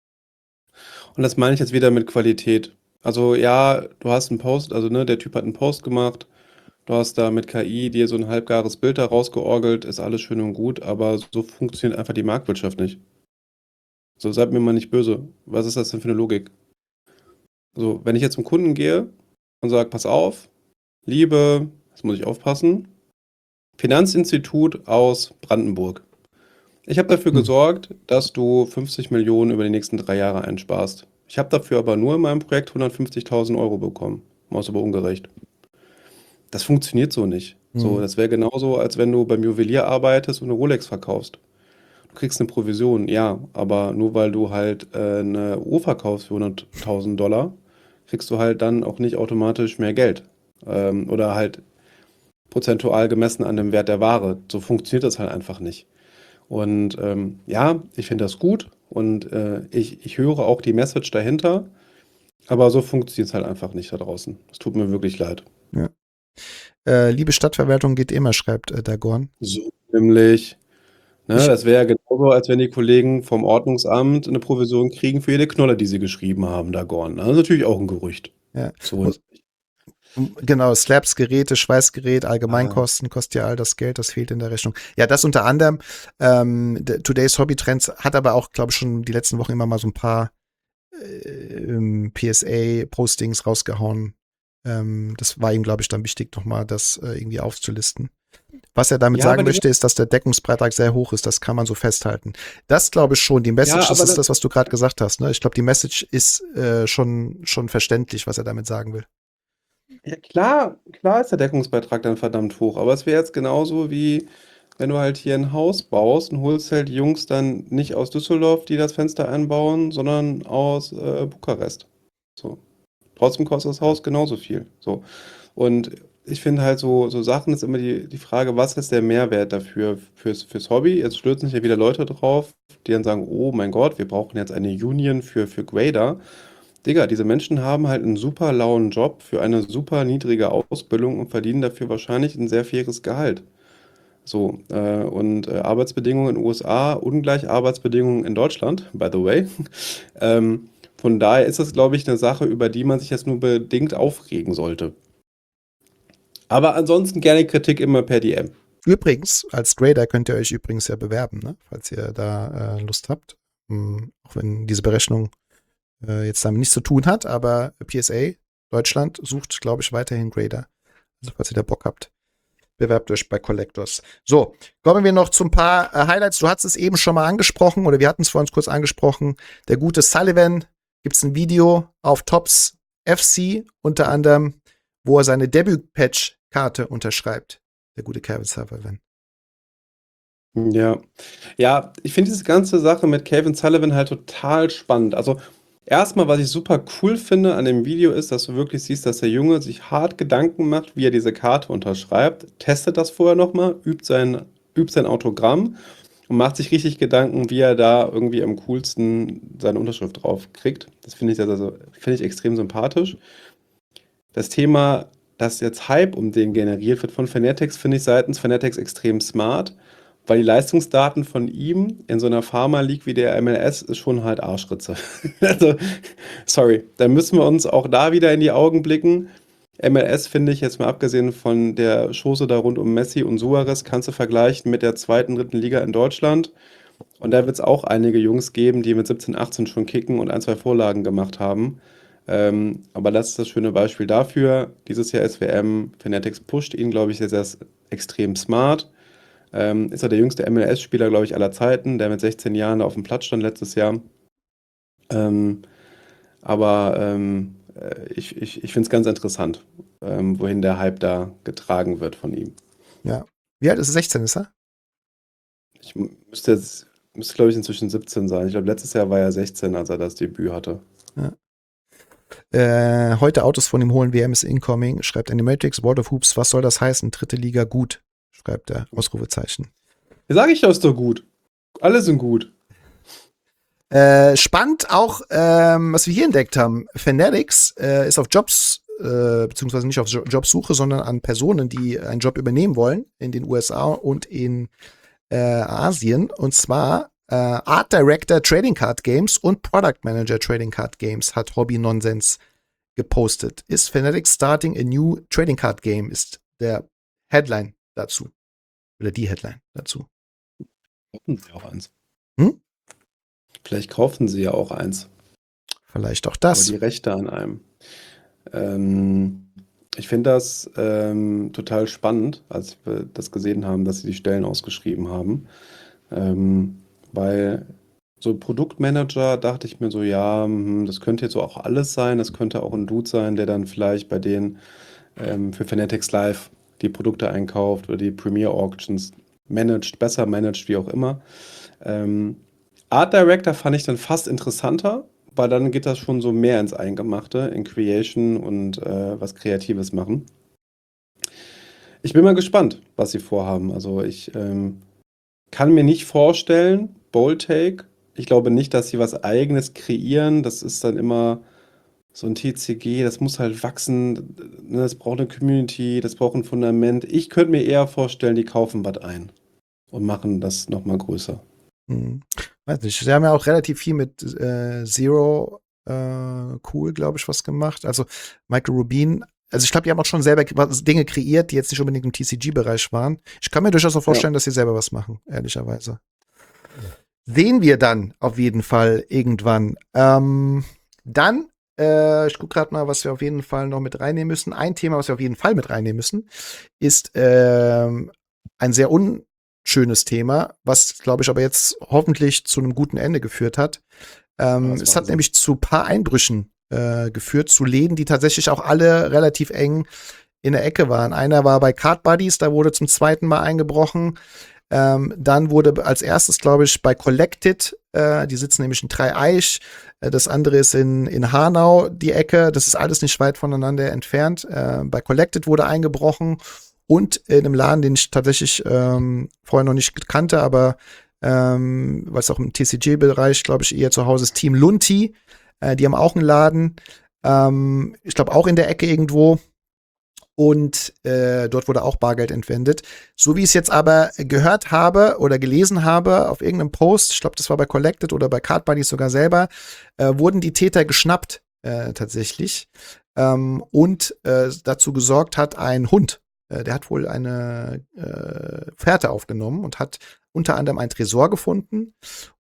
Und das meine ich jetzt wieder mit Qualität. Also ja, du hast einen Post, also ne, der Typ hat einen Post gemacht, du hast da mit K I dir so ein halbgares Bild da rausgeorgelt, ist alles schön und gut, aber so funktioniert einfach die Marktwirtschaft nicht. So, seid mir mal nicht böse. Was ist das denn für eine Logik? So, wenn ich jetzt zum Kunden gehe und sage, pass auf, liebe, jetzt muss ich aufpassen, Finanzinstitut aus Brandenburg. Ich habe dafür hm. gesorgt, dass du fünfzig Millionen über die nächsten drei Jahre einsparst. Ich habe dafür aber nur in meinem Projekt hundertfünfzigtausend Euro bekommen. Maus aber ungerecht. Das funktioniert so nicht. Hm. So, das wäre genauso, als wenn du beim Juwelier arbeitest und eine Rolex verkaufst. Du kriegst eine Provision, ja, aber nur weil du halt äh, eine Uhr verkaufst für hunderttausend Dollar, kriegst du halt dann auch nicht automatisch mehr Geld. Ähm, oder halt prozentual gemessen an dem Wert der Ware. So funktioniert das halt einfach nicht. Und ähm, ja, ich finde das gut und äh, ich, ich höre auch die Message dahinter, aber so funktioniert es halt einfach nicht da draußen. Es tut mir wirklich leid. Ja. Äh, liebe Stadtverwaltung geht immer, schreibt äh, Dagon. So nämlich. Ne, das wäre ja genauso, als wenn die Kollegen vom Ordnungsamt eine Provision kriegen für jede Knolle, die sie geschrieben haben, Dagon. Das ist natürlich auch ein Gerücht. Ja. So. Genau, Slabs, Geräte, Schweißgerät, Allgemeinkosten, ah. kostet ja all das Geld, das fehlt in der Rechnung. Ja, das unter anderem. Ähm, Today's Hobby Trends hat aber auch, glaube ich, schon die letzten Wochen immer mal so ein paar äh, P S A-Postings rausgehauen. Ähm, das war ihm, glaube ich, dann wichtig, nochmal das äh, irgendwie aufzulisten. Was er damit ja, sagen möchte, ist, dass der Deckungsbeitrag sehr hoch ist. Das kann man so festhalten. Das glaube ich schon. Die Message, ja, das ist das, das, was du gerade gesagt hast. Ne? Ich glaube, die Message ist äh, schon, schon verständlich, was er damit sagen will. Ja, klar, klar ist der Deckungsbeitrag dann verdammt hoch. Aber es wäre jetzt genauso wie, wenn du halt hier ein Haus baust und holst halt die Jungs dann nicht aus Düsseldorf, die das Fenster einbauen, sondern aus äh, Bukarest. So. Trotzdem kostet das Haus genauso viel. So. Und ich finde halt so, so Sachen ist immer die, die Frage, was ist der Mehrwert dafür fürs, fürs Hobby? Jetzt stürzen sich ja wieder Leute drauf, die dann sagen, oh mein Gott, wir brauchen jetzt eine Union für, für Grader. Digga, diese Menschen haben halt einen super lauen Job für eine super niedrige Ausbildung und verdienen dafür wahrscheinlich ein sehr faires Gehalt. So, äh, und äh, Arbeitsbedingungen in den U S A, ungleich Arbeitsbedingungen in Deutschland, by the way. ähm, von daher ist das, glaube ich, eine Sache, über die man sich jetzt nur bedingt aufregen sollte. Aber ansonsten gerne Kritik immer per D M. Übrigens, als Grader könnt ihr euch übrigens ja bewerben, ne? Falls ihr da äh, Lust habt. Hm, auch wenn diese Berechnung äh, jetzt damit nichts zu tun hat, aber P S A Deutschland sucht, glaube ich, weiterhin Grader. Also falls ihr da Bock habt, bewerbt euch bei Collectors. So, kommen wir noch zu ein paar äh, Highlights. Du hast es eben schon mal angesprochen, oder wir hatten es vor uns kurz angesprochen. Der gute Sullivan, gibt es ein Video auf Topps F C, unter anderem, wo er seine Debüt-Patch-Karte unterschreibt. Der gute Kevin Sullivan. Ja, ja, ich finde diese ganze Sache mit Kevin Sullivan halt total spannend. Also erstmal, was ich super cool finde an dem Video ist, dass du wirklich siehst, dass der Junge sich hart Gedanken macht, wie er diese Karte unterschreibt, testet das vorher nochmal, übt sein, übt sein Autogramm und macht sich richtig Gedanken, wie er da irgendwie am coolsten seine Unterschrift drauf kriegt. Das finde ich, also, finde ich extrem sympathisch. Das Thema, dass jetzt Hype um den generiert wird von Fanatics, finde ich seitens Fanatics extrem smart, weil die Leistungsdaten von ihm in so einer Pharma League wie der M L S ist schon halt Arschritze. Also, sorry, da müssen wir uns auch da wieder in die Augen blicken. M L S finde ich jetzt mal abgesehen von der Chose da rund um Messi und Suarez, kannst du vergleichen mit der zweiten, dritten Liga in Deutschland. Und da wird es auch einige Jungs geben, die mit siebzehn, achtzehn schon kicken und ein, zwei Vorlagen gemacht haben. Ähm, aber das ist das schöne Beispiel dafür. Dieses Jahr S W M, Fanatics pusht ihn, glaube ich, sehr, sehr extrem smart. Ähm, ist er der jüngste M L S-Spieler, glaube ich, aller Zeiten, der mit sechzehn Jahren da auf dem Platz stand letztes Jahr. Ähm, aber ähm, äh, ich, ich, ich finde es ganz interessant, ähm, wohin der Hype da getragen wird von ihm. Ja. Wie alt ist er? sechzehn ist er? Ich m- müsste jetzt, müsste, glaube ich, inzwischen siebzehn sein. Ich glaube, letztes Jahr war er sechzehn, als er das Debüt hatte. Ja. Äh, heute Autos von ihm holen, W M ist incoming, schreibt Animatrix, World of Hoops, was soll das heißen? Dritte Liga gut, schreibt er, Ausrufezeichen. Ja, sage ich, das ist doch gut. Alle sind gut. Äh, spannend auch, ähm, was wir hier entdeckt haben. Fanatics äh, ist auf Jobs, äh, beziehungsweise nicht auf Jo- Jobsuche, sondern an Personen, die einen Job übernehmen wollen in den U S A und in äh, Asien. Und zwar äh, Art Director Trading Card Games und Product Manager Trading Card Games hat Hobby Nonsense gepostet. Ist Fanatics starting a new Trading Card Game? Ist der Headline dazu. Oder die Headline dazu. Kaufen sie auch eins. Hm? Vielleicht kaufen sie ja auch eins. Vielleicht auch Aber das. die Rechte an einem. Ähm, ich finde das ähm, total spannend, als wir das gesehen haben, dass sie die Stellen ausgeschrieben haben. Ähm, weil so Produktmanager dachte ich mir so, ja, hm, das könnte jetzt so auch alles sein. Das könnte auch ein Dude sein, der dann vielleicht bei denen ähm, für Fanatics Live die Produkte einkauft oder die Premier Auctions managt, besser managt, wie auch immer. Ähm, Art Director fand ich dann fast interessanter, weil dann geht das schon so mehr ins Eingemachte, in Creation und äh, was Kreatives machen. Ich bin mal gespannt, was sie vorhaben. Also ich ähm, kann mir nicht vorstellen, Bold Take. Ich glaube nicht, dass sie was Eigenes kreieren. Das ist dann immer so ein T C G, das muss halt wachsen. Ne, das braucht eine Community, das braucht ein Fundament. Ich könnte mir eher vorstellen, die kaufen was ein und machen das nochmal größer. Hm. Weiß nicht. Sie haben ja auch relativ viel mit äh, Zero äh, Cool, glaube ich, was gemacht. Also Michael Rubin. Also ich glaube, die haben auch schon selber was- Dinge kreiert, die jetzt nicht unbedingt im T C G-Bereich waren. Ich kann mir durchaus auch vorstellen, dass sie selber was machen, ehrlicherweise. Sehen wir dann auf jeden Fall irgendwann. Ähm, dann, äh, ich gucke gerade mal, was wir auf jeden Fall noch mit reinnehmen müssen. Ein Thema, was wir auf jeden Fall mit reinnehmen müssen, ist ähm, ein sehr unschönes Thema, was, glaube ich, aber jetzt hoffentlich zu einem guten Ende geführt hat. Ähm, Was es war hat das? nämlich zu ein paar Einbrüchen äh, geführt, zu Läden, die tatsächlich auch alle relativ eng in der Ecke waren. Einer war bei Card Buddies, da wurde zum zweiten Mal eingebrochen. Ähm, dann wurde als erstes, glaube ich, bei Collected, äh, die sitzen nämlich in Dreieich, äh, das andere ist in, in Hanau, die Ecke, das ist alles nicht weit voneinander entfernt. Äh, bei Collected wurde eingebrochen und in einem Laden, den ich tatsächlich ähm, vorher noch nicht kannte, aber ähm, weil es auch im T C G-Bereich, glaube ich, eher zu Hause ist, Team Lunti, äh, die haben auch einen Laden, ähm, ich glaube auch in der Ecke irgendwo. Und äh, dort wurde auch Bargeld entwendet. So wie ich es jetzt aber gehört habe oder gelesen habe auf irgendeinem Post, ich glaube, das war bei Collected oder bei Card Buddies sogar selber, äh, wurden die Täter geschnappt äh, tatsächlich. Ähm, und äh, dazu gesorgt hat ein Hund. Äh, der hat wohl eine äh, Fährte aufgenommen und hat unter anderem einen Tresor gefunden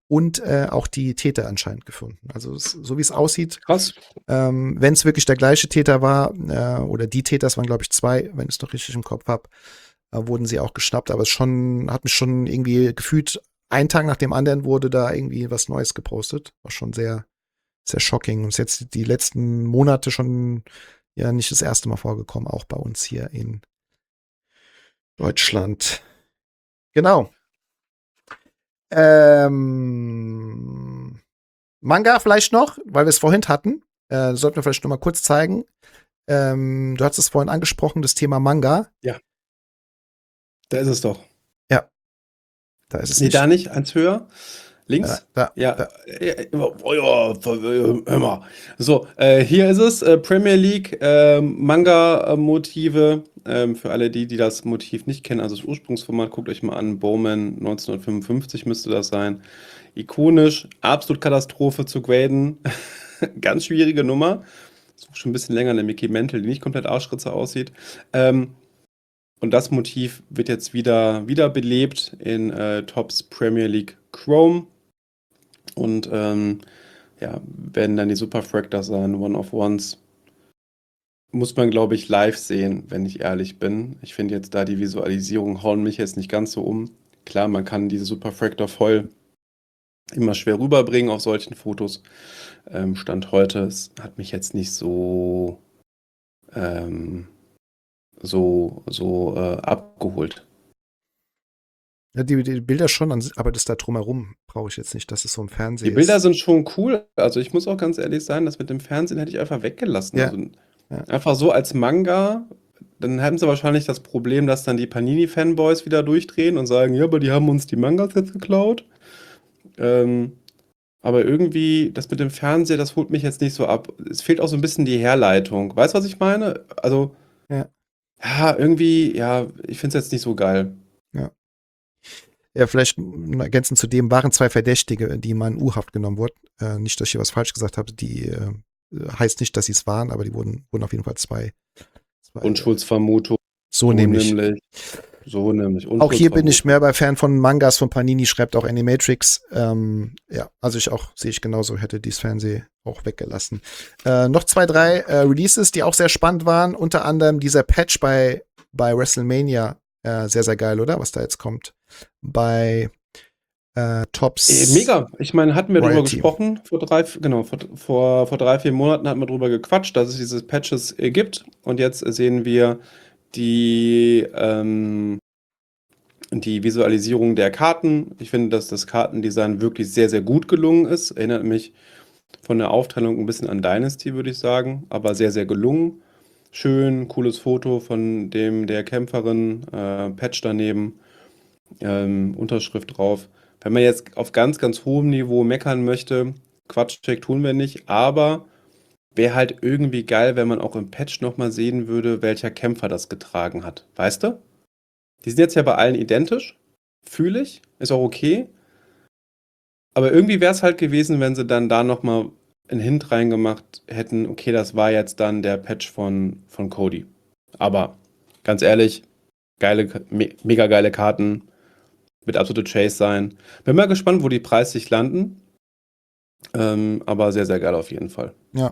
und äh, auch die Täter anscheinend gefunden. Also es, so wie es aussieht, Krass. ähm, wenn es wirklich der gleiche Täter war, äh, oder die Täter, es waren glaube ich zwei, wenn ich es noch richtig im Kopf habe, äh, wurden sie auch geschnappt. Aber es schon, hat mich schon irgendwie gefühlt, ein Tag nach dem anderen wurde da irgendwie was Neues gepostet. War schon sehr, sehr shocking. Und ist jetzt die letzten Monate schon ja nicht das erste Mal vorgekommen, auch bei uns hier in Deutschland. Genau. Ähm, Manga vielleicht noch, weil wir es vorhin hatten. Äh, sollten wir vielleicht noch mal kurz zeigen. Ähm, du hast es vorhin angesprochen, das Thema Manga. Da ist es doch. Ja, da ist es Nee, nicht. da nicht, eins höher. Links? Äh, da, Ja, da. äh, oh ja, hör mal. So, äh, hier ist es, äh, Premier League, ähm, Manga-Motive. Ähm, für alle die, die das Motiv nicht kennen, also das Ursprungsformat, guckt euch mal an. Bowman neunzehnhundertfünfundfünfzig müsste das sein. Ikonisch, absolut Katastrophe zu graden. Ganz schwierige Nummer. Such schon ein bisschen länger eine Mickey Mantle, die nicht komplett Arschritze aussieht. Ähm, und das Motiv wird jetzt wieder, wieder belebt in äh, Topps Premier League Chrome. Und ähm, ja, werden dann die Super Fractors sein, One of Ones. Muss man, glaube ich, live sehen, wenn ich ehrlich bin. Ich finde jetzt da die Visualisierung hauen mich jetzt nicht ganz so um. Klar, man kann diese Super Fractor voll immer schwer rüberbringen auf solchen Fotos. Ähm, Stand heute, es hat mich jetzt nicht so, ähm, so, so äh, abgeholt. Ja, die, die Bilder schon, an si- aber das da drumherum brauche ich jetzt nicht, dass es so im Die Fernsehen Bilder ist. sind schon cool. Also ich muss auch ganz ehrlich sein, das mit dem Fernsehen hätte ich einfach weggelassen. Ja, Also ja. einfach so als Manga, dann haben sie wahrscheinlich das Problem, dass dann die Panini-Fanboys wieder durchdrehen und sagen, ja, aber die haben uns die Mangas jetzt geklaut. Ähm, aber irgendwie, das mit dem Fernseher, das holt mich jetzt nicht so ab. Es fehlt auch so ein bisschen die Herleitung. Weißt du, was ich meine? Also, Ja, ja, irgendwie, ja, ich finde es jetzt nicht so geil. ja. Ja, vielleicht m, ergänzend zu dem waren zwei Verdächtige, die mal in U-Haft genommen wurden. Äh, nicht, dass ich hier was falsch gesagt habe. Die äh, heißt nicht, dass sie es waren, aber die wurden, wurden auf jeden Fall zwei. zwei äh, Unschuldsvermutung, so so nämlich. nämlich. So nämlich. Auch hier bin ich Unschuldsvermutung. mehr bei Fan von Mangas von Panini, schreibt auch Animatrix. Ähm, ja, also ich auch, sehe ich genauso, hätte dieses Fernseh auch weggelassen. Äh, noch zwei, drei äh, Releases, die auch sehr spannend waren. Unter anderem dieser Patch bei, bei WrestleMania. Äh, sehr, sehr geil, oder? Was da jetzt kommt. Bei äh, Äh, Tops Mega. Ich meine, hatten wir drüber Royalty. gesprochen vor drei, genau, vor, vor, vor drei, vier Monaten hatten wir drüber gequatscht, dass es diese Patches äh, gibt. Und jetzt sehen wir die, ähm, die Visualisierung der Karten. Ich finde, dass das Kartendesign wirklich sehr, sehr gut gelungen ist. Erinnert mich von der Aufteilung ein bisschen an Dynasty, würde ich sagen, aber sehr, sehr gelungen. Schön, cooles Foto von dem der Kämpferin, äh, Patch daneben, ähm, Unterschrift drauf. Wenn man jetzt auf ganz, ganz hohem Niveau meckern möchte, Quatschcheck tun wir nicht, aber wäre halt irgendwie geil, wenn man auch im Patch nochmal sehen würde, welcher Kämpfer das getragen hat. Weißt du? Die sind jetzt ja bei allen identisch, fühle ich, ist auch okay. Aber irgendwie wäre es halt gewesen, wenn sie dann da nochmal einen Hint reingemacht hätten, okay, das war jetzt dann der Patch von, von Cody. Aber ganz ehrlich, geile, me mega geile Karten, wird absolute Chase sein. Bin mal gespannt, wo die preislich landen. Ähm, aber sehr, sehr geil auf jeden Fall. Ja,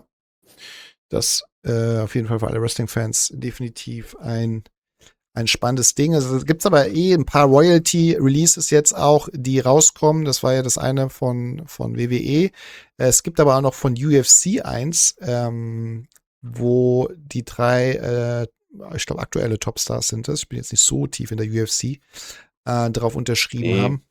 das äh, auf jeden Fall für alle Wrestling-Fans definitiv ein, ein spannendes Ding. Also gibt es aber eh ein paar Royalty-Releases jetzt auch, die rauskommen. Das war ja das eine von, von W W E. Es gibt aber auch noch von U F C eins, ähm, wo die drei, äh, ich glaube, aktuelle Topstars sind das. Ich bin jetzt nicht so tief in der U F C, äh, darauf unterschrieben Nee. haben.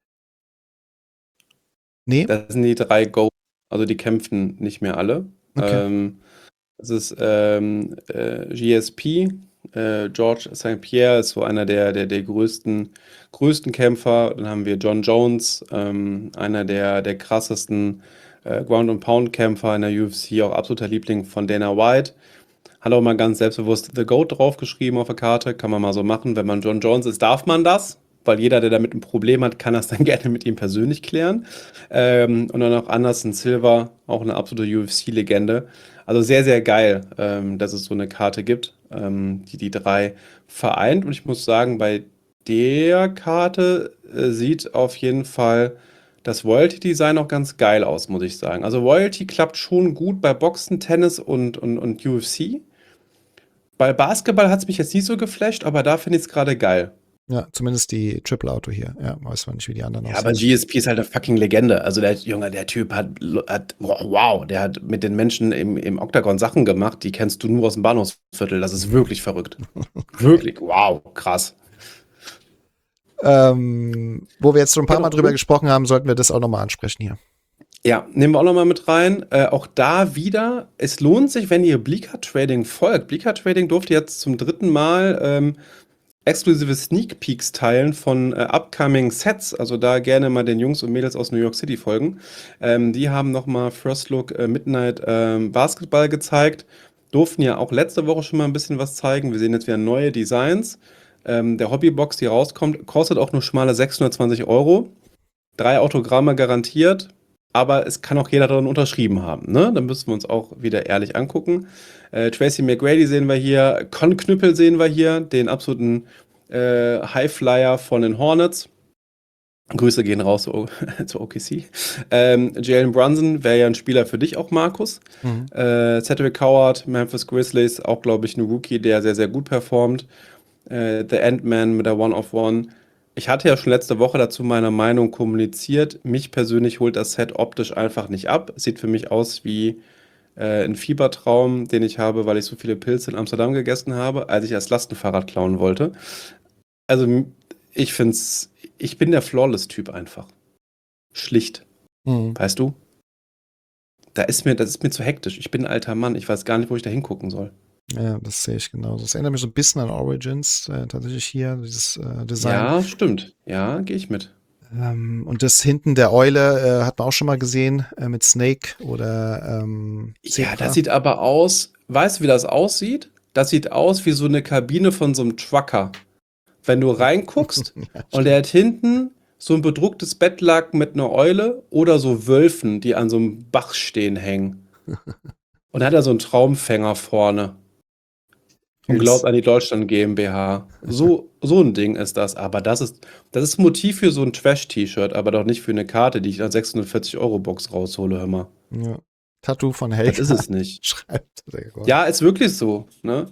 Nee? Das sind die drei Go. Also die kämpfen nicht mehr alle. Okay. Ähm, das ist ähm, äh, G S P. Äh, George Saint Pierre ist so einer der, der, der größten, größten Kämpfer. Dann haben wir John Jones, ähm, einer der, der krassesten äh, Ground-and-Pound-Kämpfer in der U F C, auch absoluter Liebling von Dana White. Hat auch mal ganz selbstbewusst The Goat draufgeschrieben auf der Karte. Kann man mal so machen. Wenn man John Jones ist, darf man das. Weil jeder, der damit ein Problem hat, kann das dann gerne mit ihm persönlich klären. Ähm, und dann noch Anderson Silva, auch eine absolute U F C-Legende. Also sehr, sehr geil, ähm, dass es so eine Karte gibt, ähm, die die drei vereint. Und ich muss sagen, bei der Karte äh, sieht auf jeden Fall das Royalty-Design auch ganz geil aus, muss ich sagen. Also Royalty klappt schon gut bei Boxen, Tennis und, und, und U F C. Bei Basketball hat es mich jetzt nicht so geflasht, aber da finde ich es gerade geil. Ja, zumindest die Triple Auto hier. Ja, weiß man nicht, wie die anderen Ja, aussehen. aber G S P ist halt eine fucking Legende. Also der Junge, der Typ hat, hat wow, der hat mit den Menschen im, im Oktagon Sachen gemacht, die kennst du nur aus dem Bahnhofsviertel. Das ist wirklich verrückt. Wirklich, wow, krass. Ähm, wo wir jetzt schon ein paar Genau. Mal drüber gesprochen haben, sollten wir das auch nochmal ansprechen hier. Ja, nehmen wir auch nochmal mit rein. Äh, auch da wieder, es lohnt sich, wenn ihr Bleaker Trading folgt. Bleaker Trading durfte jetzt zum dritten Mal ähm, exklusive Sneak Peeks teilen von äh, upcoming Sets. Also da gerne mal den Jungs und Mädels aus New York City folgen. Ähm, die haben nochmal First Look äh, Midnight ähm, Basketball gezeigt. Durften ja auch letzte Woche schon mal ein bisschen was zeigen. Wir sehen jetzt wieder neue Designs. Ähm, der Hobbybox, die rauskommt, kostet auch nur schmale sechshundertzwanzig Euro. Drei Autogramme garantiert. Aber es kann auch jeder drin unterschrieben haben, ne? Dann müssen wir uns auch wieder ehrlich angucken. Äh, Tracy McGrady sehen wir hier, Con Knüppel sehen wir hier, den absoluten äh, Highflyer von den Hornets. Grüße gehen raus zu, zu O K C. Ähm, Jalen Brunson wäre ja ein Spieler für dich auch, Markus. Mhm. Äh, Cedric Howard, Memphis Grizzlies, auch, glaube ich, ein Rookie, der sehr, sehr gut performt. Äh, The Ant-Man mit der One-of-One. Ich hatte ja schon letzte Woche dazu meine Meinung kommuniziert. Mich persönlich holt das Set optisch einfach nicht ab. Sieht für mich aus wie äh, ein Fiebertraum, den ich habe, weil ich so viele Pilze in Amsterdam gegessen habe, als ich das Lastenfahrrad klauen wollte. Also m- ich find's, ich bin der Flawless-Typ einfach. Schlicht, Mhm. weißt du? Da ist mir, das ist mir zu hektisch. Ich bin ein alter Mann. Ich weiß gar nicht, wo ich da hingucken soll. Ja, das sehe ich genauso. Das erinnert mich so ein bisschen an Origins, äh, tatsächlich hier, dieses äh, Design. Ja, stimmt. Ja, gehe ich mit. Ähm, und das hinten der Eule äh, hat man auch schon mal gesehen äh, mit Snake oder ähm, Ja, Zebra. das sieht aber aus, weißt du, wie das aussieht? Das sieht aus wie so eine Kabine von so einem Trucker. Wenn du reinguckst Ja, und der hat hinten so ein bedrucktes Bettlaken mit einer Eule oder so Wölfen, die an so einem Bach stehen, hängen. Und dann hat er so einen Traumfänger vorne und Pilz. glaubt an die Deutschland GmbH. So, so ein Ding ist das. Aber das ist, das ist Motiv für so ein Trash-T-Shirt, aber doch nicht für eine Karte, die ich an sechshundertvierzig Euro Box raushole, hör mal. Ja. Tattoo von Das Helga. ist es nicht. Schreibt der Gott. Ja, ist wirklich so, ne?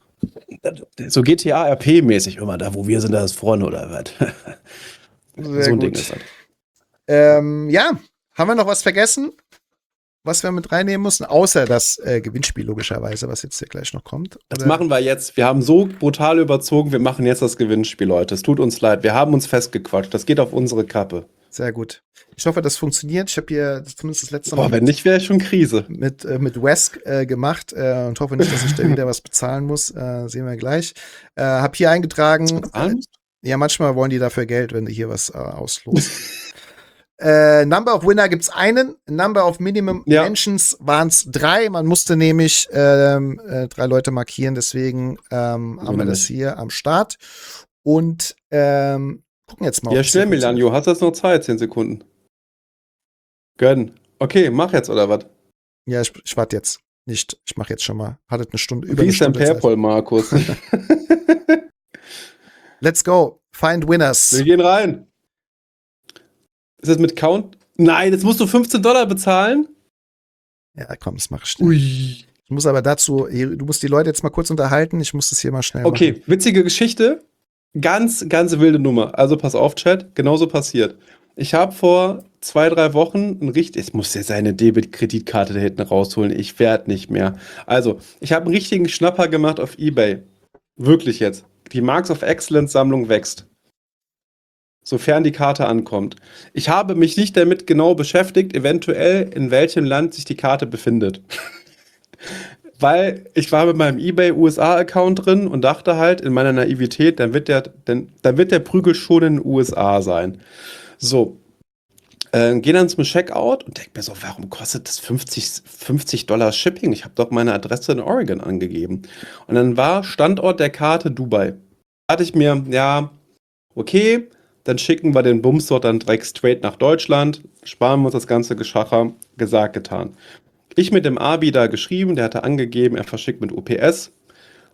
So G T A R P-mäßig immer, da wo wir sind, da ist Freunde oder was. Sehr so ein gut. Ding ist das. Ähm, ja, haben wir noch was vergessen, was wir mit reinnehmen mussten, außer das äh, Gewinnspiel logischerweise, was jetzt hier gleich noch kommt? Das Oder? machen wir jetzt. Wir haben so brutal überzogen, wir machen jetzt das Gewinnspiel, Leute. Es tut uns leid, wir haben uns festgequatscht. Das geht auf unsere Kappe. Sehr gut. Ich hoffe, das funktioniert. Ich habe hier zumindest das letzte Mal Boah, wenn nicht, wäre schon Krise. mit, äh, mit Wesk äh, gemacht äh, und hoffe nicht, dass ich da wieder was bezahlen muss. Äh, sehen wir gleich. Äh, hab hier eingetragen. Bezahlen? Ja, manchmal wollen die dafür Geld, wenn du hier was äh, auslost. äh, Number of Winner gibt's einen. Number of Minimum Ja. Mentions waren's drei. Man musste nämlich ähm, äh, drei Leute markieren, deswegen ähm, haben wir das hier am Start. Und ähm, gucken jetzt mal. Ja, ob es schnell, hier funktioniert. Milanjo. Hast du jetzt noch Zeit? Zehn Sekunden. Gönn. Okay, mach jetzt, oder was? Ja, ich, ich warte jetzt. Nicht, ich mache jetzt schon mal. Hattet eine Stunde, über Wie eine ist dein Stunde Zeit. Paypal, Markus? Let's go. Find winners. Wir gehen rein. Ist das mit Count? Nein, jetzt musst du fünfzehn Dollar bezahlen? Ja, komm, das mache ich schnell. Ui. Ich muss aber dazu, du musst die Leute jetzt mal kurz unterhalten. Ich muss das hier mal schnell machen. Okay, witzige Geschichte. Ganz, ganz wilde Nummer. Also pass auf, Chat. Genauso passiert. Ich habe vor zwei, drei Wochen ein richtig. Ich muss jetzt seine Debit-Kreditkarte da hinten rausholen. Ich werde nicht mehr. Also, ich habe einen richtigen Schnapper gemacht auf eBay. Wirklich jetzt. Die Marks of Excellence-Sammlung wächst. Sofern die Karte ankommt. Ich habe mich nicht damit genau beschäftigt, eventuell in welchem Land sich die Karte befindet. Weil ich war mit meinem eBay U S A-Account drin und dachte halt in meiner Naivität, dann wird der, dann, dann wird der Prügel schon in den U S A sein. So. Äh, gehe dann zum Checkout und denke mir so, warum kostet das fünfzig Dollar Shipping? Ich habe doch meine Adresse in Oregon angegeben. Und dann war Standort der Karte Dubai. Da dachte ich mir, ja, okay, dann schicken wir den Bums dort dann direkt straight nach Deutschland, sparen wir uns das ganze Geschacher, gesagt, getan. Ich mit dem Abi da geschrieben, der hatte angegeben, er verschickt mit U P S,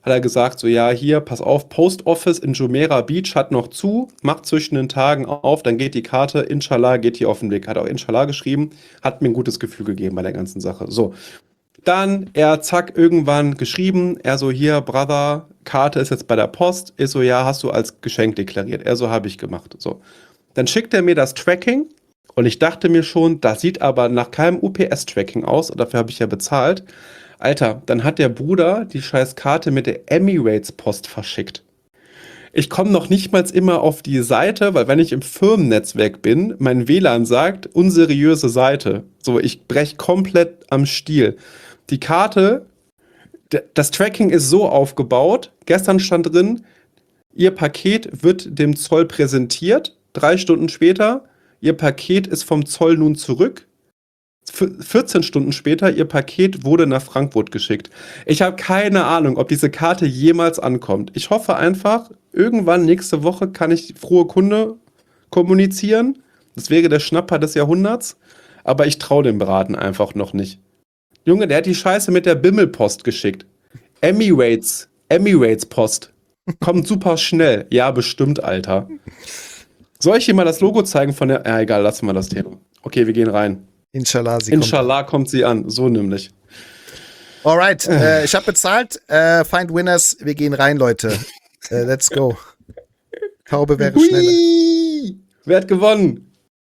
hat er gesagt, so ja, hier, pass auf, Post Office in Jumeirah Beach hat noch zu, macht zwischen den Tagen auf, dann geht die Karte, Inshallah, geht die auf den Weg. Hat auch Inshallah geschrieben, hat mir ein gutes Gefühl gegeben bei der ganzen Sache. So, dann er zack, irgendwann geschrieben, er so, hier, Brother, Karte ist jetzt bei der Post. Ich so, ja, hast du als Geschenk deklariert. Er so, habe ich gemacht. So, dann schickt er mir das Tracking und ich dachte mir schon, das sieht aber nach keinem U P S-Tracking aus, und dafür habe ich ja bezahlt. Alter, dann hat der Bruder die scheiß Karte mit der Emirates-Post verschickt. Ich komme noch nicht mal immer auf die Seite, weil wenn ich im Firmennetzwerk bin, mein W L A N sagt, unseriöse Seite. So, ich brech komplett am Stiel. Die Karte, d- das Tracking ist so aufgebaut, gestern stand drin, Ihr Paket wird dem Zoll präsentiert, drei Stunden später, Ihr Paket ist vom Zoll nun zurück. vierzehn Stunden später, Ihr Paket wurde nach Frankfurt geschickt. Ich habe keine Ahnung, ob diese Karte jemals ankommt. Ich hoffe einfach, irgendwann nächste Woche kann ich frohe Kunde kommunizieren. Das wäre der Schnapper des Jahrhunderts. Aber ich traue dem Braten einfach noch nicht. Junge, der hat die Scheiße mit der Bimmelpost geschickt. Emirates, Emirates Post. Kommt super schnell. Ja, bestimmt, Alter. Soll ich dir mal das Logo zeigen von der... Ja, egal, lassen wir das Thema. Okay, wir gehen rein. Inshallah, sie Inshallah kommt sie an, so nämlich. kommt. Alright, äh, ich habe bezahlt. Äh, find Winners, wir gehen rein, Leute. Äh, let's go. Taube wäre schneller. Hui! Wer hat gewonnen?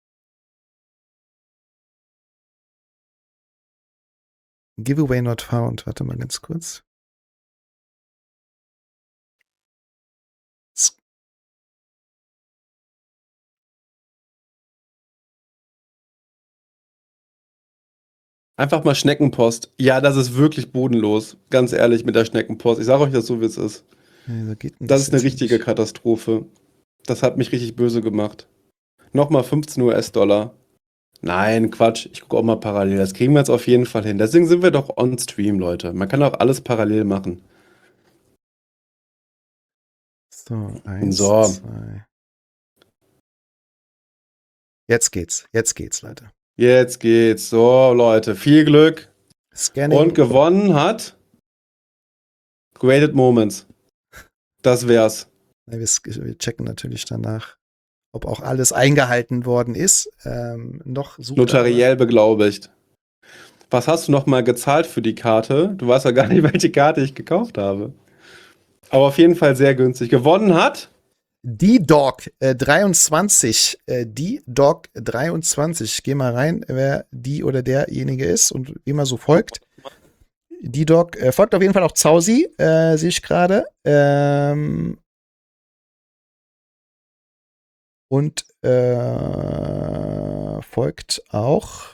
Giveaway not found. Warte mal ganz kurz. S- Einfach mal Schneckenpost. Ja, das ist wirklich bodenlos. Ganz ehrlich mit der Schneckenpost. Ich sage euch das so, wie es ist. Nee, so geht denn Das ist eine jetzt richtige nicht. Katastrophe. Das hat mich richtig böse gemacht. Nochmal fünfzehn U S-Dollar. Nein, Quatsch. Ich gucke auch mal parallel. Das kriegen wir jetzt auf jeden Fall hin. Deswegen sind wir doch on Stream, Leute. Man kann auch alles parallel machen. So, eins, So. zwei. Jetzt geht's. Jetzt geht's, Leute. Jetzt geht's. So, Leute. Viel Glück. Scanning. Und gewonnen hat Graded Moments. Das wär's. Ja, wir, sk- wir checken natürlich danach, ob auch alles eingehalten worden ist. Ähm, noch sucht Notariell beglaubigt. Was hast du noch mal gezahlt für die Karte? Du weißt ja gar nicht, welche Karte ich gekauft habe. Aber auf jeden Fall sehr günstig. Gewonnen hat D-Dog äh, dreiundzwanzig. Äh, D-Dog dreiundzwanzig. Ich geh mal rein, wer die oder derjenige ist und wie man so folgt. D-Dog äh, folgt auf jeden Fall auch Zausi, äh, sehe ich gerade. Ähm, und äh, folgt auch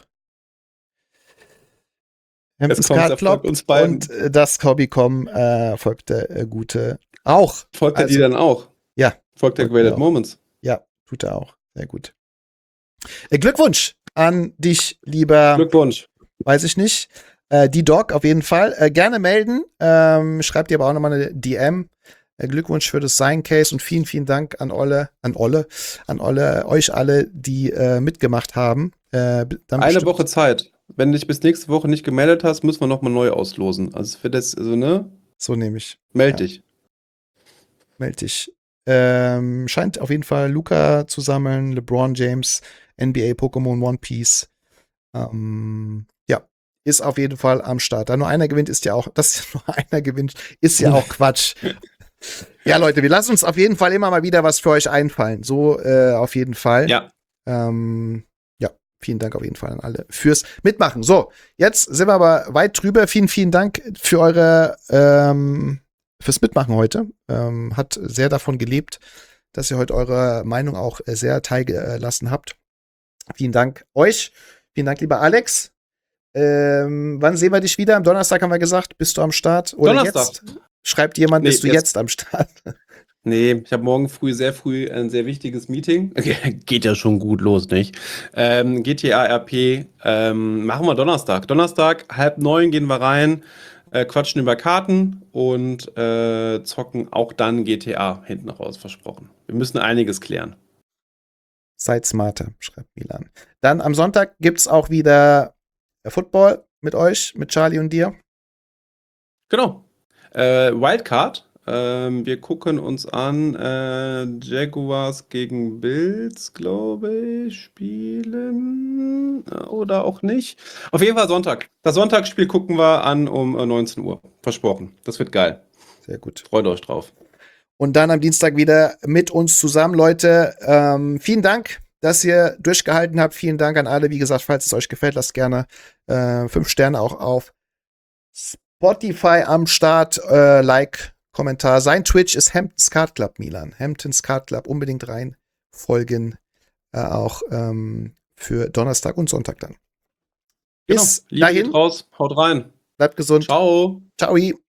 Jetzt kommt's, er folgt uns beiden. und äh, das Hobbycom äh, folgt der äh, Gute auch. Folgt er Also- die dann auch? Ja. Folgt der Folgt mir Graded auch. Moments? Ja, tut er auch. Sehr gut. Äh, Glückwunsch an dich, lieber, Glückwunsch. weiß ich nicht. Äh, die Dog auf jeden Fall. Äh, gerne melden. Ähm, schreibt dir aber auch nochmal eine D M. Äh, Glückwunsch für das Sign-Case und vielen, vielen Dank an Olle, an Olle, an Olle, euch alle, die äh, mitgemacht haben. Äh, dann Eine bestimmt- Woche Zeit. Wenn du dich bis nächste Woche nicht gemeldet hast, müssen wir nochmal neu auslosen. Also für das, also ne? So nehme ich. Meld Ja. dich. Meld dich. Ähm, scheint auf jeden Fall Luca zu sammeln, LeBron James, N B A, Pokémon, One Piece. Ähm, ja, ist auf jeden Fall am Start. Da nur einer gewinnt, ist ja auch, dass nur einer gewinnt, ist ja auch Quatsch. Ja, Leute, wir lassen uns auf jeden Fall immer mal wieder was für euch einfallen. So äh, auf jeden Fall. Ja. Ähm, ja, vielen Dank auf jeden Fall an alle fürs Mitmachen. So, jetzt sind wir aber weit drüber. Vielen, vielen Dank für eure ähm, fürs Mitmachen heute. Ähm, hat sehr davon gelebt, dass ihr heute eure Meinung auch äh, sehr teilgelassen habt. Vielen Dank euch. Vielen Dank, lieber Alex. Ähm, wann sehen wir dich wieder? Am Donnerstag haben wir gesagt. Bist du am Start? Oder Donnerstag. jetzt? Schreibt jemand, Nee, bist du jetzt. jetzt am Start? Nee, ich habe morgen früh, sehr früh ein sehr wichtiges Meeting. Geht ja schon gut los, nicht? Ähm, G T A R P ähm, machen wir Donnerstag. Donnerstag, halb neun gehen wir rein, äh, quatschen über Karten und äh, zocken auch dann G T A hinten raus, versprochen. Wir müssen einiges klären. Seid smarter, schreibt Milan. Dann am Sonntag gibt's auch wieder Football mit euch, mit Charlie und dir. Genau. Äh, Wildcard. Ähm, wir gucken uns an äh, Jaguars gegen Bills, glaube ich, spielen. Äh, Oder auch nicht. Auf jeden Fall Sonntag. Das Sonntagsspiel gucken wir an um äh, neunzehn Uhr. Versprochen. Das wird geil. Sehr gut. Freut euch drauf. Und dann am Dienstag wieder mit uns zusammen, Leute. Ähm, vielen Dank, dass ihr durchgehalten habt. Vielen Dank an alle. Wie gesagt, falls es euch gefällt, lasst gerne äh, fünf Sterne auch auf Spotify am Start. Äh, like, Kommentar. Sein Twitch ist Hamptons Card Club, Milan. Hamptons Card Club. Unbedingt rein folgen. Äh, auch ähm, für Donnerstag und Sonntag dann. Genau. Bis Liebe dahin. geht raus. Haut rein. Bleibt gesund. Ciao. Ciao.